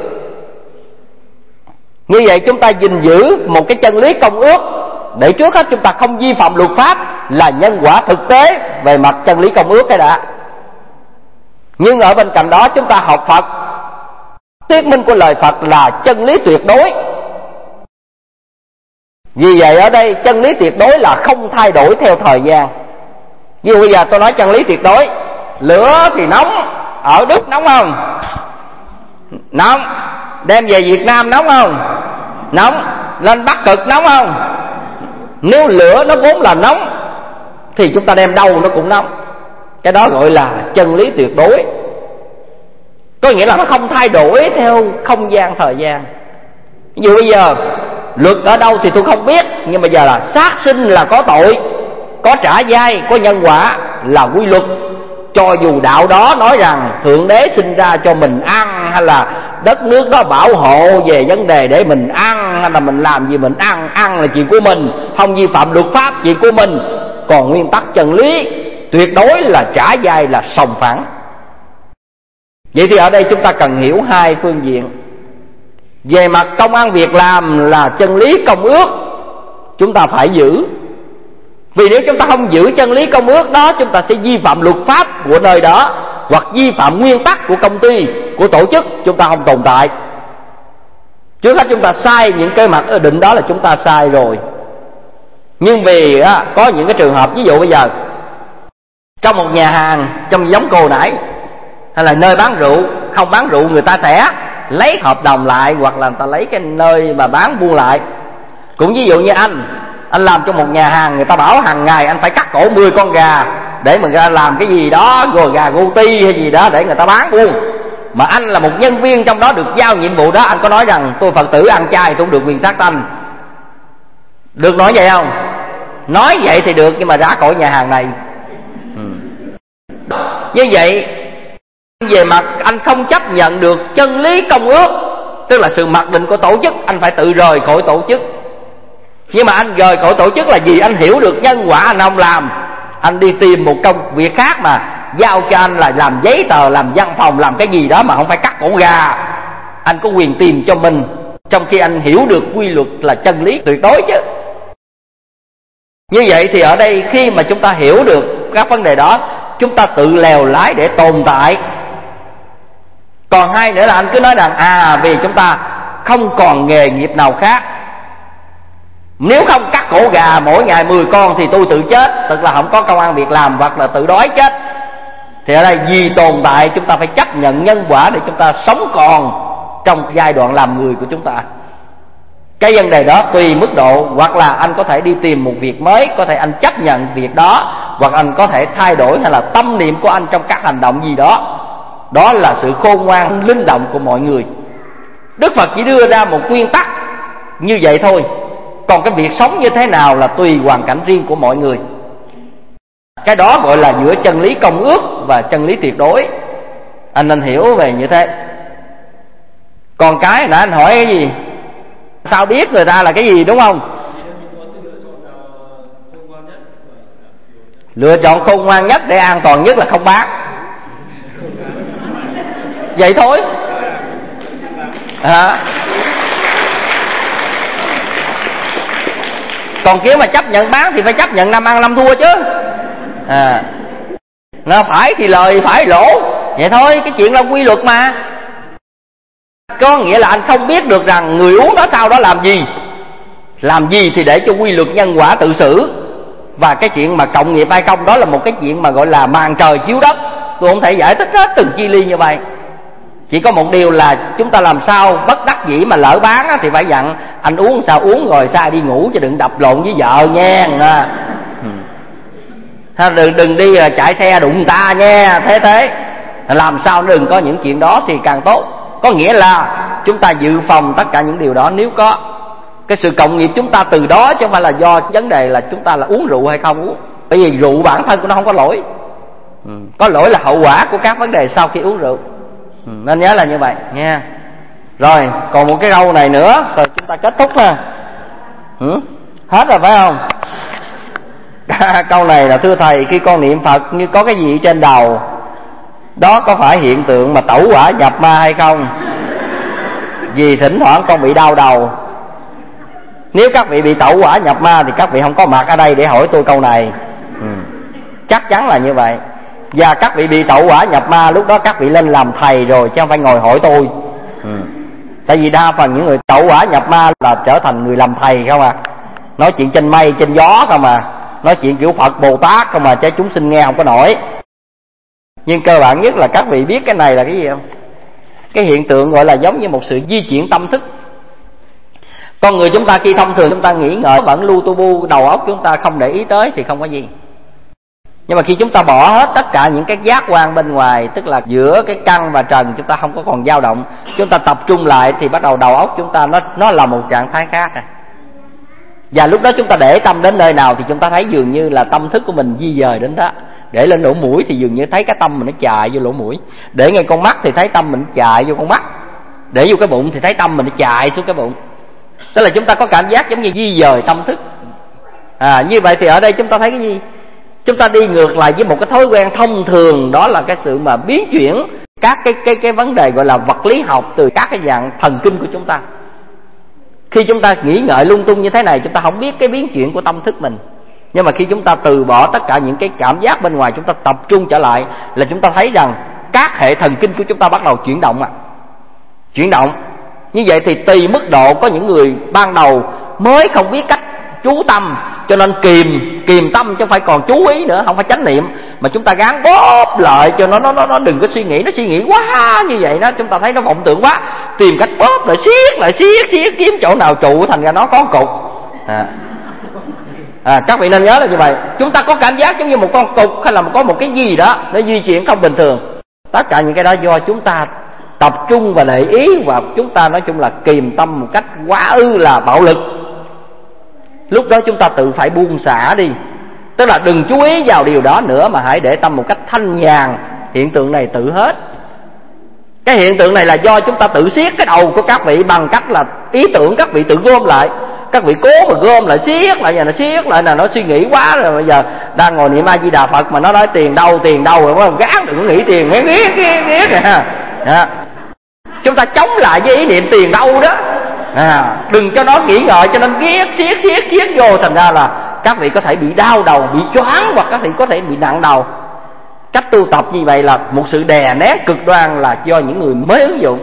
Như vậy chúng ta gìn giữ một cái chân lý công ước, để trước hết chúng ta không vi phạm luật pháp, là nhân quả thực tế về mặt chân lý công ước cái đã. Nhưng ở bên cạnh đó chúng ta học Phật, thuyết minh của lời Phật là chân lý tuyệt đối. Vì vậy ở đây chân lý tuyệt đối là không thay đổi theo thời gian. Ví dụ bây giờ tôi nói chân lý tuyệt đối, lửa thì nóng, ở Đức nóng không? Nóng. Đem về Việt Nam nóng không? Nóng. Lên Bắc Cực nóng không? Nếu lửa nó vốn là nóng thì chúng ta đem đâu nó cũng nóng. Cái đó gọi là chân lý tuyệt đối. Có nghĩa là nó không thay đổi theo không gian thời gian. Ví dụ bây giờ luật ở đâu thì tôi không biết, nhưng bây giờ là sát sinh là có tội, có trả dai, có nhân quả là quy luật. Cho dù đạo đó nói rằng Thượng Đế sinh ra cho mình ăn, hay là đất nước đó bảo hộ về vấn đề để mình ăn, hay là mình làm gì mình ăn, ăn là chuyện của mình, không vi phạm luật pháp chuyện của mình. Còn nguyên tắc chân lý tuyệt đối là trả dai là sòng phẳng. Vậy thì ở đây chúng ta cần hiểu hai phương diện. Về mặt công ăn việc làm là chân lý công ước, chúng ta phải giữ. Vì nếu chúng ta không giữ chân lý công ước đó, chúng ta sẽ vi phạm luật pháp của nơi đó, hoặc vi phạm nguyên tắc của công ty, của tổ chức, chúng ta không tồn tại. Trước hết chúng ta sai những cái mặt ở định đó là chúng ta sai rồi. Nhưng vì á, có những cái trường hợp, ví dụ bây giờ trong một nhà hàng, trong giống cô nãy, hay là nơi bán rượu, không bán rượu người ta sẽ lấy hợp đồng lại, hoặc là người ta lấy cái nơi mà bán buôn lại. Cũng ví dụ như anh Anh làm trong một nhà hàng, người ta bảo hàng ngày anh phải cắt cổ mười con gà để mà ra làm cái gì đó, rồi gà guti hay gì đó để người ta bán buôn. Mà anh là một nhân viên trong đó được giao nhiệm vụ đó, anh có nói rằng tôi Phật tử ăn chay tôi không được quyền sát sanh, được nói vậy không? Nói vậy thì được, nhưng mà ra khỏi nhà hàng này. ừ. Như vậy về mặt anh không chấp nhận được chân lý công ước, tức là sự mặc định của tổ chức, anh phải tự rời khỏi tổ chức. Nhưng mà anh rời khỏi tổ chức là gì? Anh hiểu được nhân quả anh không làm, anh đi tìm một công việc khác mà giao cho anh là làm giấy tờ, làm văn phòng, làm cái gì đó mà không phải cắt cổ gà. Anh có quyền tìm cho mình, trong khi anh hiểu được quy luật là chân lý tuyệt đối chứ. Như vậy thì ở đây khi mà chúng ta hiểu được các vấn đề đó, chúng ta tự lèo lái để tồn tại. Còn hai nữa là anh cứ nói rằng à vì chúng ta không còn nghề nghiệp nào khác, nếu không cắt cổ gà mỗi ngày mười con thì tôi tự chết, tức là không có công ăn việc làm hoặc là tự đói chết. Thì ở đây vì tồn tại chúng ta phải chấp nhận nhân quả để chúng ta sống còn trong giai đoạn làm người của chúng ta. Cái vấn đề đó tùy mức độ, hoặc là anh có thể đi tìm một việc mới, có thể anh chấp nhận việc đó, hoặc anh có thể thay đổi hay là tâm niệm của anh trong các hành động gì đó. Đó là sự khôn ngoan linh động của mọi người. Đức Phật chỉ đưa ra một nguyên tắc như vậy thôi, còn cái việc sống như thế nào là tùy hoàn cảnh riêng của mọi người. Cái đó gọi là giữa chân lý công ước và chân lý tuyệt đối. Anh nên hiểu về như thế. Còn cái nãy anh hỏi cái gì? Sao biết người ta là cái gì, đúng không? Lựa chọn khôn ngoan nhất để an toàn nhất là không bán. Vậy thôi à. Còn nếu mà chấp nhận bán thì phải chấp nhận năm ăn năm thua chứ à. Nó phải thì lời, phải lỗ, vậy thôi. Cái chuyện là quy luật mà. Có nghĩa là anh không biết được rằng người uống đó sau đó làm gì. Làm gì thì để cho quy luật nhân quả tự xử. Và cái chuyện mà cộng nghiệp hay không, đó là một cái chuyện mà gọi là màn trời chiếu đất. Tôi không thể giải thích hết từng chi ly như vậy. Chỉ có một điều là chúng ta làm sao bất đắc dĩ mà lỡ bán thì phải dặn anh uống sao uống rồi sai đi ngủ, chứ đừng đập lộn với vợ nha. ừ. đừng, đừng đi chạy xe đụng ta nha. Thế thế làm sao đừng có những chuyện đó thì càng tốt. Có nghĩa là chúng ta dự phòng tất cả những điều đó. Nếu có cái sự cộng nghiệp chúng ta từ đó, chứ không phải là do vấn đề là chúng ta là uống rượu hay không uống. Bởi vì rượu bản thân của nó không có lỗi. ừ. Có lỗi là hậu quả của các vấn đề sau khi uống rượu. ừ. Nên nhớ là như vậy nha. Rồi còn một cái câu này nữa rồi chúng ta kết thúc ha. ừ? Hết rồi phải không? Câu này là: thưa thầy, khi con niệm Phật như có cái gì trên đầu, đó có phải hiện tượng mà tẩu hỏa nhập ma hay không? Vì thỉnh thoảng con bị đau đầu. Nếu các vị bị tẩu hỏa nhập ma thì các vị không có mặt ở đây để hỏi tôi câu này. ừ. Chắc chắn là như vậy. Và các vị bị tẩu hỏa nhập ma, lúc đó các vị lên làm thầy rồi, chứ không phải ngồi hỏi tôi. ừ. Tại vì đa phần những người tẩu hỏa nhập ma là trở thành người làm thầy không à. Nói chuyện trên mây trên gió không à. Nói chuyện kiểu Phật Bồ Tát không mà, chứ chúng sinh nghe không có nổi. Nhưng cơ bản nhất là các vị biết cái này là cái gì không? Cái hiện tượng gọi là giống như một sự di chuyển tâm thức. Con người chúng ta khi thông thường chúng ta nghĩ ngợi vẫn lưu tu bu, đầu óc chúng ta không để ý tới thì không có gì. Nhưng mà khi chúng ta bỏ hết tất cả những cái giác quan bên ngoài, tức là giữa cái căn và trần chúng ta không có còn dao động, chúng ta tập trung lại thì bắt đầu đầu óc chúng ta nó nó là một trạng thái khác à. Và lúc đó chúng ta để tâm đến nơi nào thì chúng ta thấy dường như là tâm thức của mình di dời đến đó. Để lên lỗ mũi thì dường như thấy cái tâm mình nó chạy vô lỗ mũi. Để ngay con mắt thì thấy tâm mình chạy vô con mắt. Để vô cái bụng thì thấy tâm mình nó chạy xuống cái bụng. Tức là chúng ta có cảm giác giống như di dời tâm thức. À, như vậy thì ở đây chúng ta thấy cái gì? Chúng ta đi ngược lại với một cái thói quen thông thường, đó là cái sự mà biến chuyển các cái cái cái vấn đề gọi là vật lý học từ các cái dạng thần kinh của chúng ta. Khi chúng ta nghĩ ngợi lung tung như thế này, chúng ta không biết cái biến chuyển của tâm thức mình. Nhưng mà khi chúng ta từ bỏ tất cả những cái cảm giác bên ngoài, chúng ta tập trung trở lại, là chúng ta thấy rằng các hệ thần kinh của chúng ta bắt đầu chuyển động à. Chuyển động. Như vậy thì tùy mức độ, có những người ban đầu mới không biết cách chú tâm, cho nên kìm kìm tâm chứ không phải còn chú ý nữa, không phải chánh niệm, mà chúng ta gán bóp lại cho nó nó nó nó đừng có suy nghĩ, nó suy nghĩ quá như vậy đó, chúng ta thấy nó vọng tưởng quá, tìm cách bóp lại, siết lại, siết siết kiếm chỗ nào trụ, thành ra nó có cục. À. À, các vị nên nhớ là như vậy. Chúng ta có cảm giác giống như một con cục hay là có một cái gì đó nó di chuyển không bình thường. Tất cả những cái đó do chúng ta tập trung và để ý, và chúng ta nói chung là kìm tâm một cách quá ư là bạo lực. Lúc đó chúng ta tự phải buông xả đi, tức là đừng chú ý vào điều đó nữa, mà hãy để tâm một cách thanh nhàn. Hiện tượng này tự hết. Cái hiện tượng này là do chúng ta tự siết cái đầu của các vị bằng cách là ý tưởng các vị tự gom lại. Các vị cố mà gom lại, siết lại, giờ nó siết lại là nó suy nghĩ quá rồi. Bây giờ đang ngồi niệm A Di Đà Phật mà nó nói tiền đâu tiền đâu rồi, phải không? Gán đừng có nghĩ tiền, mấy ghét ghét ghét nè. À. Chúng ta chống lại với ý niệm tiền đâu đó. À, đừng cho nó nghĩ ngợi, cho nên ghét siết siết siết vô, thành ra là các vị có thể bị đau đầu, bị choáng, hoặc các vị có thể bị nặng đầu. Cách tu tập như vậy là một sự đè nén cực đoan, là do những người mới ứng dụng.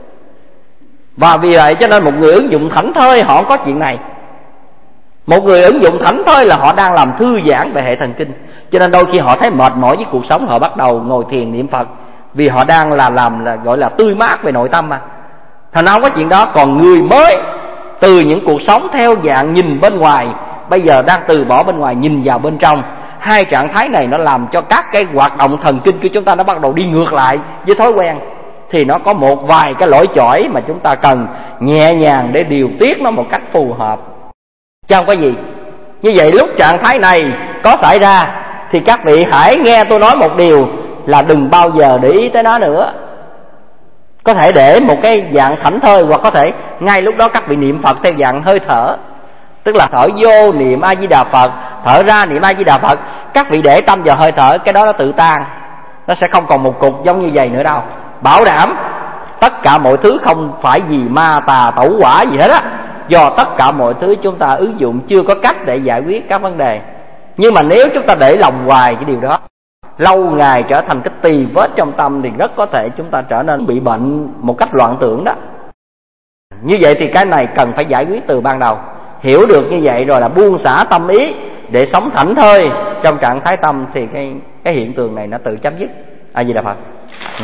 Và vì vậy cho nên một người ứng dụng thảnh thơi họ có chuyện này. Một người ứng dụng thảnh thơi là họ đang làm thư giãn về hệ thần kinh. Cho nên đôi khi họ thấy mệt mỏi với cuộc sống, họ bắt đầu ngồi thiền niệm Phật, vì họ đang là làm là gọi là tươi mát về nội tâm mà. Thành ra không có chuyện đó. Còn người mới từ những cuộc sống theo dạng nhìn bên ngoài, bây giờ đang từ bỏ bên ngoài nhìn vào bên trong. Hai trạng thái này nó làm cho các cái hoạt động thần kinh của chúng ta nó bắt đầu đi ngược lại với thói quen. Thì nó có một vài cái lỗi chỏi mà chúng ta cần nhẹ nhàng để điều tiết nó một cách phù hợp, chứ không có gì. Như vậy lúc trạng thái này có xảy ra thì các vị hãy nghe tôi nói một điều là đừng bao giờ để ý tới nó nữa. Có thể để một cái dạng thảnh thơi, hoặc có thể ngay lúc đó các vị niệm Phật theo dạng hơi thở. Tức là thở vô niệm A Di Đà Phật, thở ra niệm A Di Đà Phật. Các vị để tâm vào hơi thở, cái đó nó tự tan. Nó sẽ không còn một cục giống như vậy nữa đâu. Bảo đảm tất cả mọi thứ không phải vì ma tà tẩu quả gì hết á, do tất cả mọi thứ chúng ta ứng dụng chưa có cách để giải quyết các vấn đề. Nhưng mà nếu chúng ta để lòng hoài cái điều đó, lâu ngày trở thành cái tì vết trong tâm, thì rất có thể chúng ta trở nên bị bệnh một cách loạn tưởng đó. Như vậy thì cái này cần phải giải quyết từ ban đầu. Hiểu được như vậy rồi là buông xả tâm ý để sống thảnh thơi trong trạng thái tâm, thì cái, cái hiện tượng này nó tự chấm dứt. A Di Đà Phật. Ừ.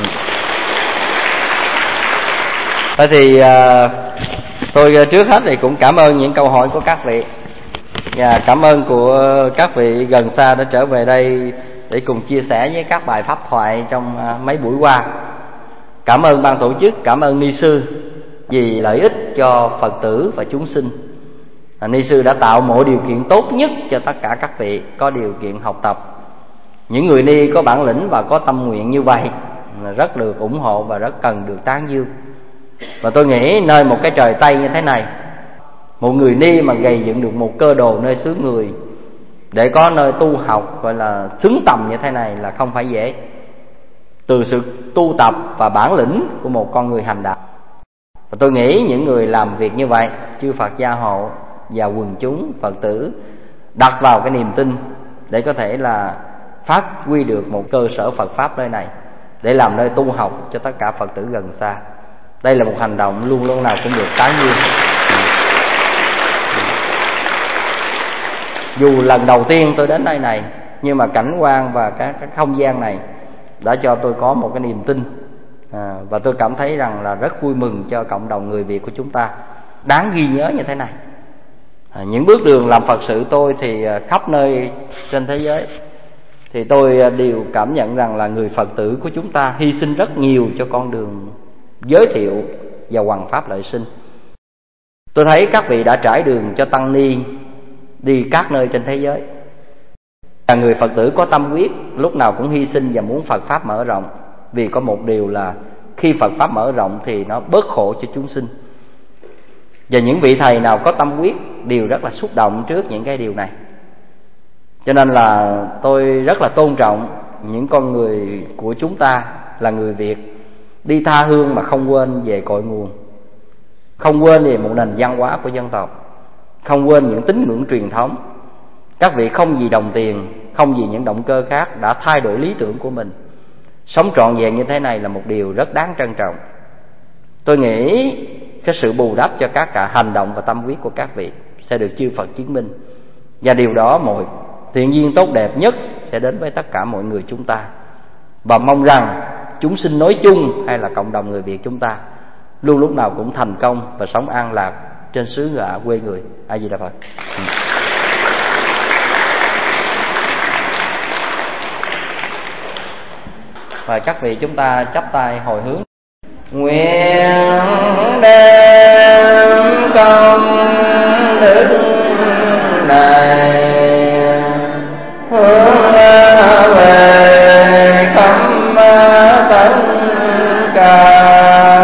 Thế thì uh, tôi trước hết thì cũng cảm ơn những câu hỏi của các vị, và cảm ơn của các vị gần xa đã trở về đây để cùng chia sẻ với các bài pháp thoại trong uh, mấy buổi qua. Cảm ơn ban tổ chức, cảm ơn Ni Sư vì lợi ích cho Phật tử và chúng sinh. À, Ni Sư đã tạo mọi điều kiện tốt nhất cho tất cả các vị có điều kiện học tập. Những người Ni có bản lĩnh và có tâm nguyện như vậy rất được ủng hộ và rất cần được tán dương. Và tôi nghĩ nơi một cái trời Tây như thế này, một người Ni mà gây dựng được một cơ đồ nơi xứ người để có nơi tu học gọi là xứng tầm như thế này là không phải dễ. Từ sự tu tập và bản lĩnh của một con người hành đạo. Và tôi nghĩ những người làm việc như vậy, chư Phật gia hộ và quần chúng Phật tử đặt vào cái niềm tin để có thể là phát huy được một cơ sở Phật Pháp nơi này, để làm nơi tu học cho tất cả Phật tử gần xa. Đây là một hành động luôn luôn nào cũng được tán dương. Dù lần đầu tiên tôi đến nơi này, nhưng mà cảnh quan và các, các không gian này đã cho tôi có một cái niềm tin, à, và tôi cảm thấy rằng là rất vui mừng cho cộng đồng người Việt của chúng ta, đáng ghi nhớ như thế này. À, những bước đường làm Phật sự tôi thì khắp nơi trên thế giới, thì tôi đều cảm nhận rằng là người Phật tử của chúng ta hy sinh rất nhiều cho con đường giới thiệu và hoằng pháp lợi sinh. Tôi thấy các vị đã trải đường cho tăng ni đi các nơi trên thế giới. Là người Phật tử có tâm quyết, lúc nào cũng hy sinh và muốn Phật Pháp mở rộng. Vì có một điều là khi Phật Pháp mở rộng thì nó bớt khổ cho chúng sinh. Và những vị thầy nào có tâm quyết đều rất là xúc động trước những cái điều này. Cho nên là tôi rất là tôn trọng những con người của chúng ta là người Việt đi tha hương mà không quên về cội nguồn, không quên về một nền văn hóa của dân tộc, không quên những tín ngưỡng truyền thống. Các vị không vì đồng tiền, không vì những động cơ khác đã thay đổi lý tưởng của mình. Sống trọn vẹn như thế này là một điều rất đáng trân trọng. Tôi nghĩ cái sự bù đắp cho các cả hành động và tâm huyết của các vị sẽ được chư Phật chứng minh, và điều đó mọi thiện duyên tốt đẹp nhất sẽ đến với tất cả mọi người chúng ta. Và mong rằng chúng sinh nói chung hay là cộng đồng người Việt chúng ta luôn lúc nào cũng thành công và sống an lạc trên xứ ngựa quê người. A Di Đà Phật. Và các vị chúng ta chắp tay hồi hướng. Nguyện đem công đức này hướng về khắp tất cả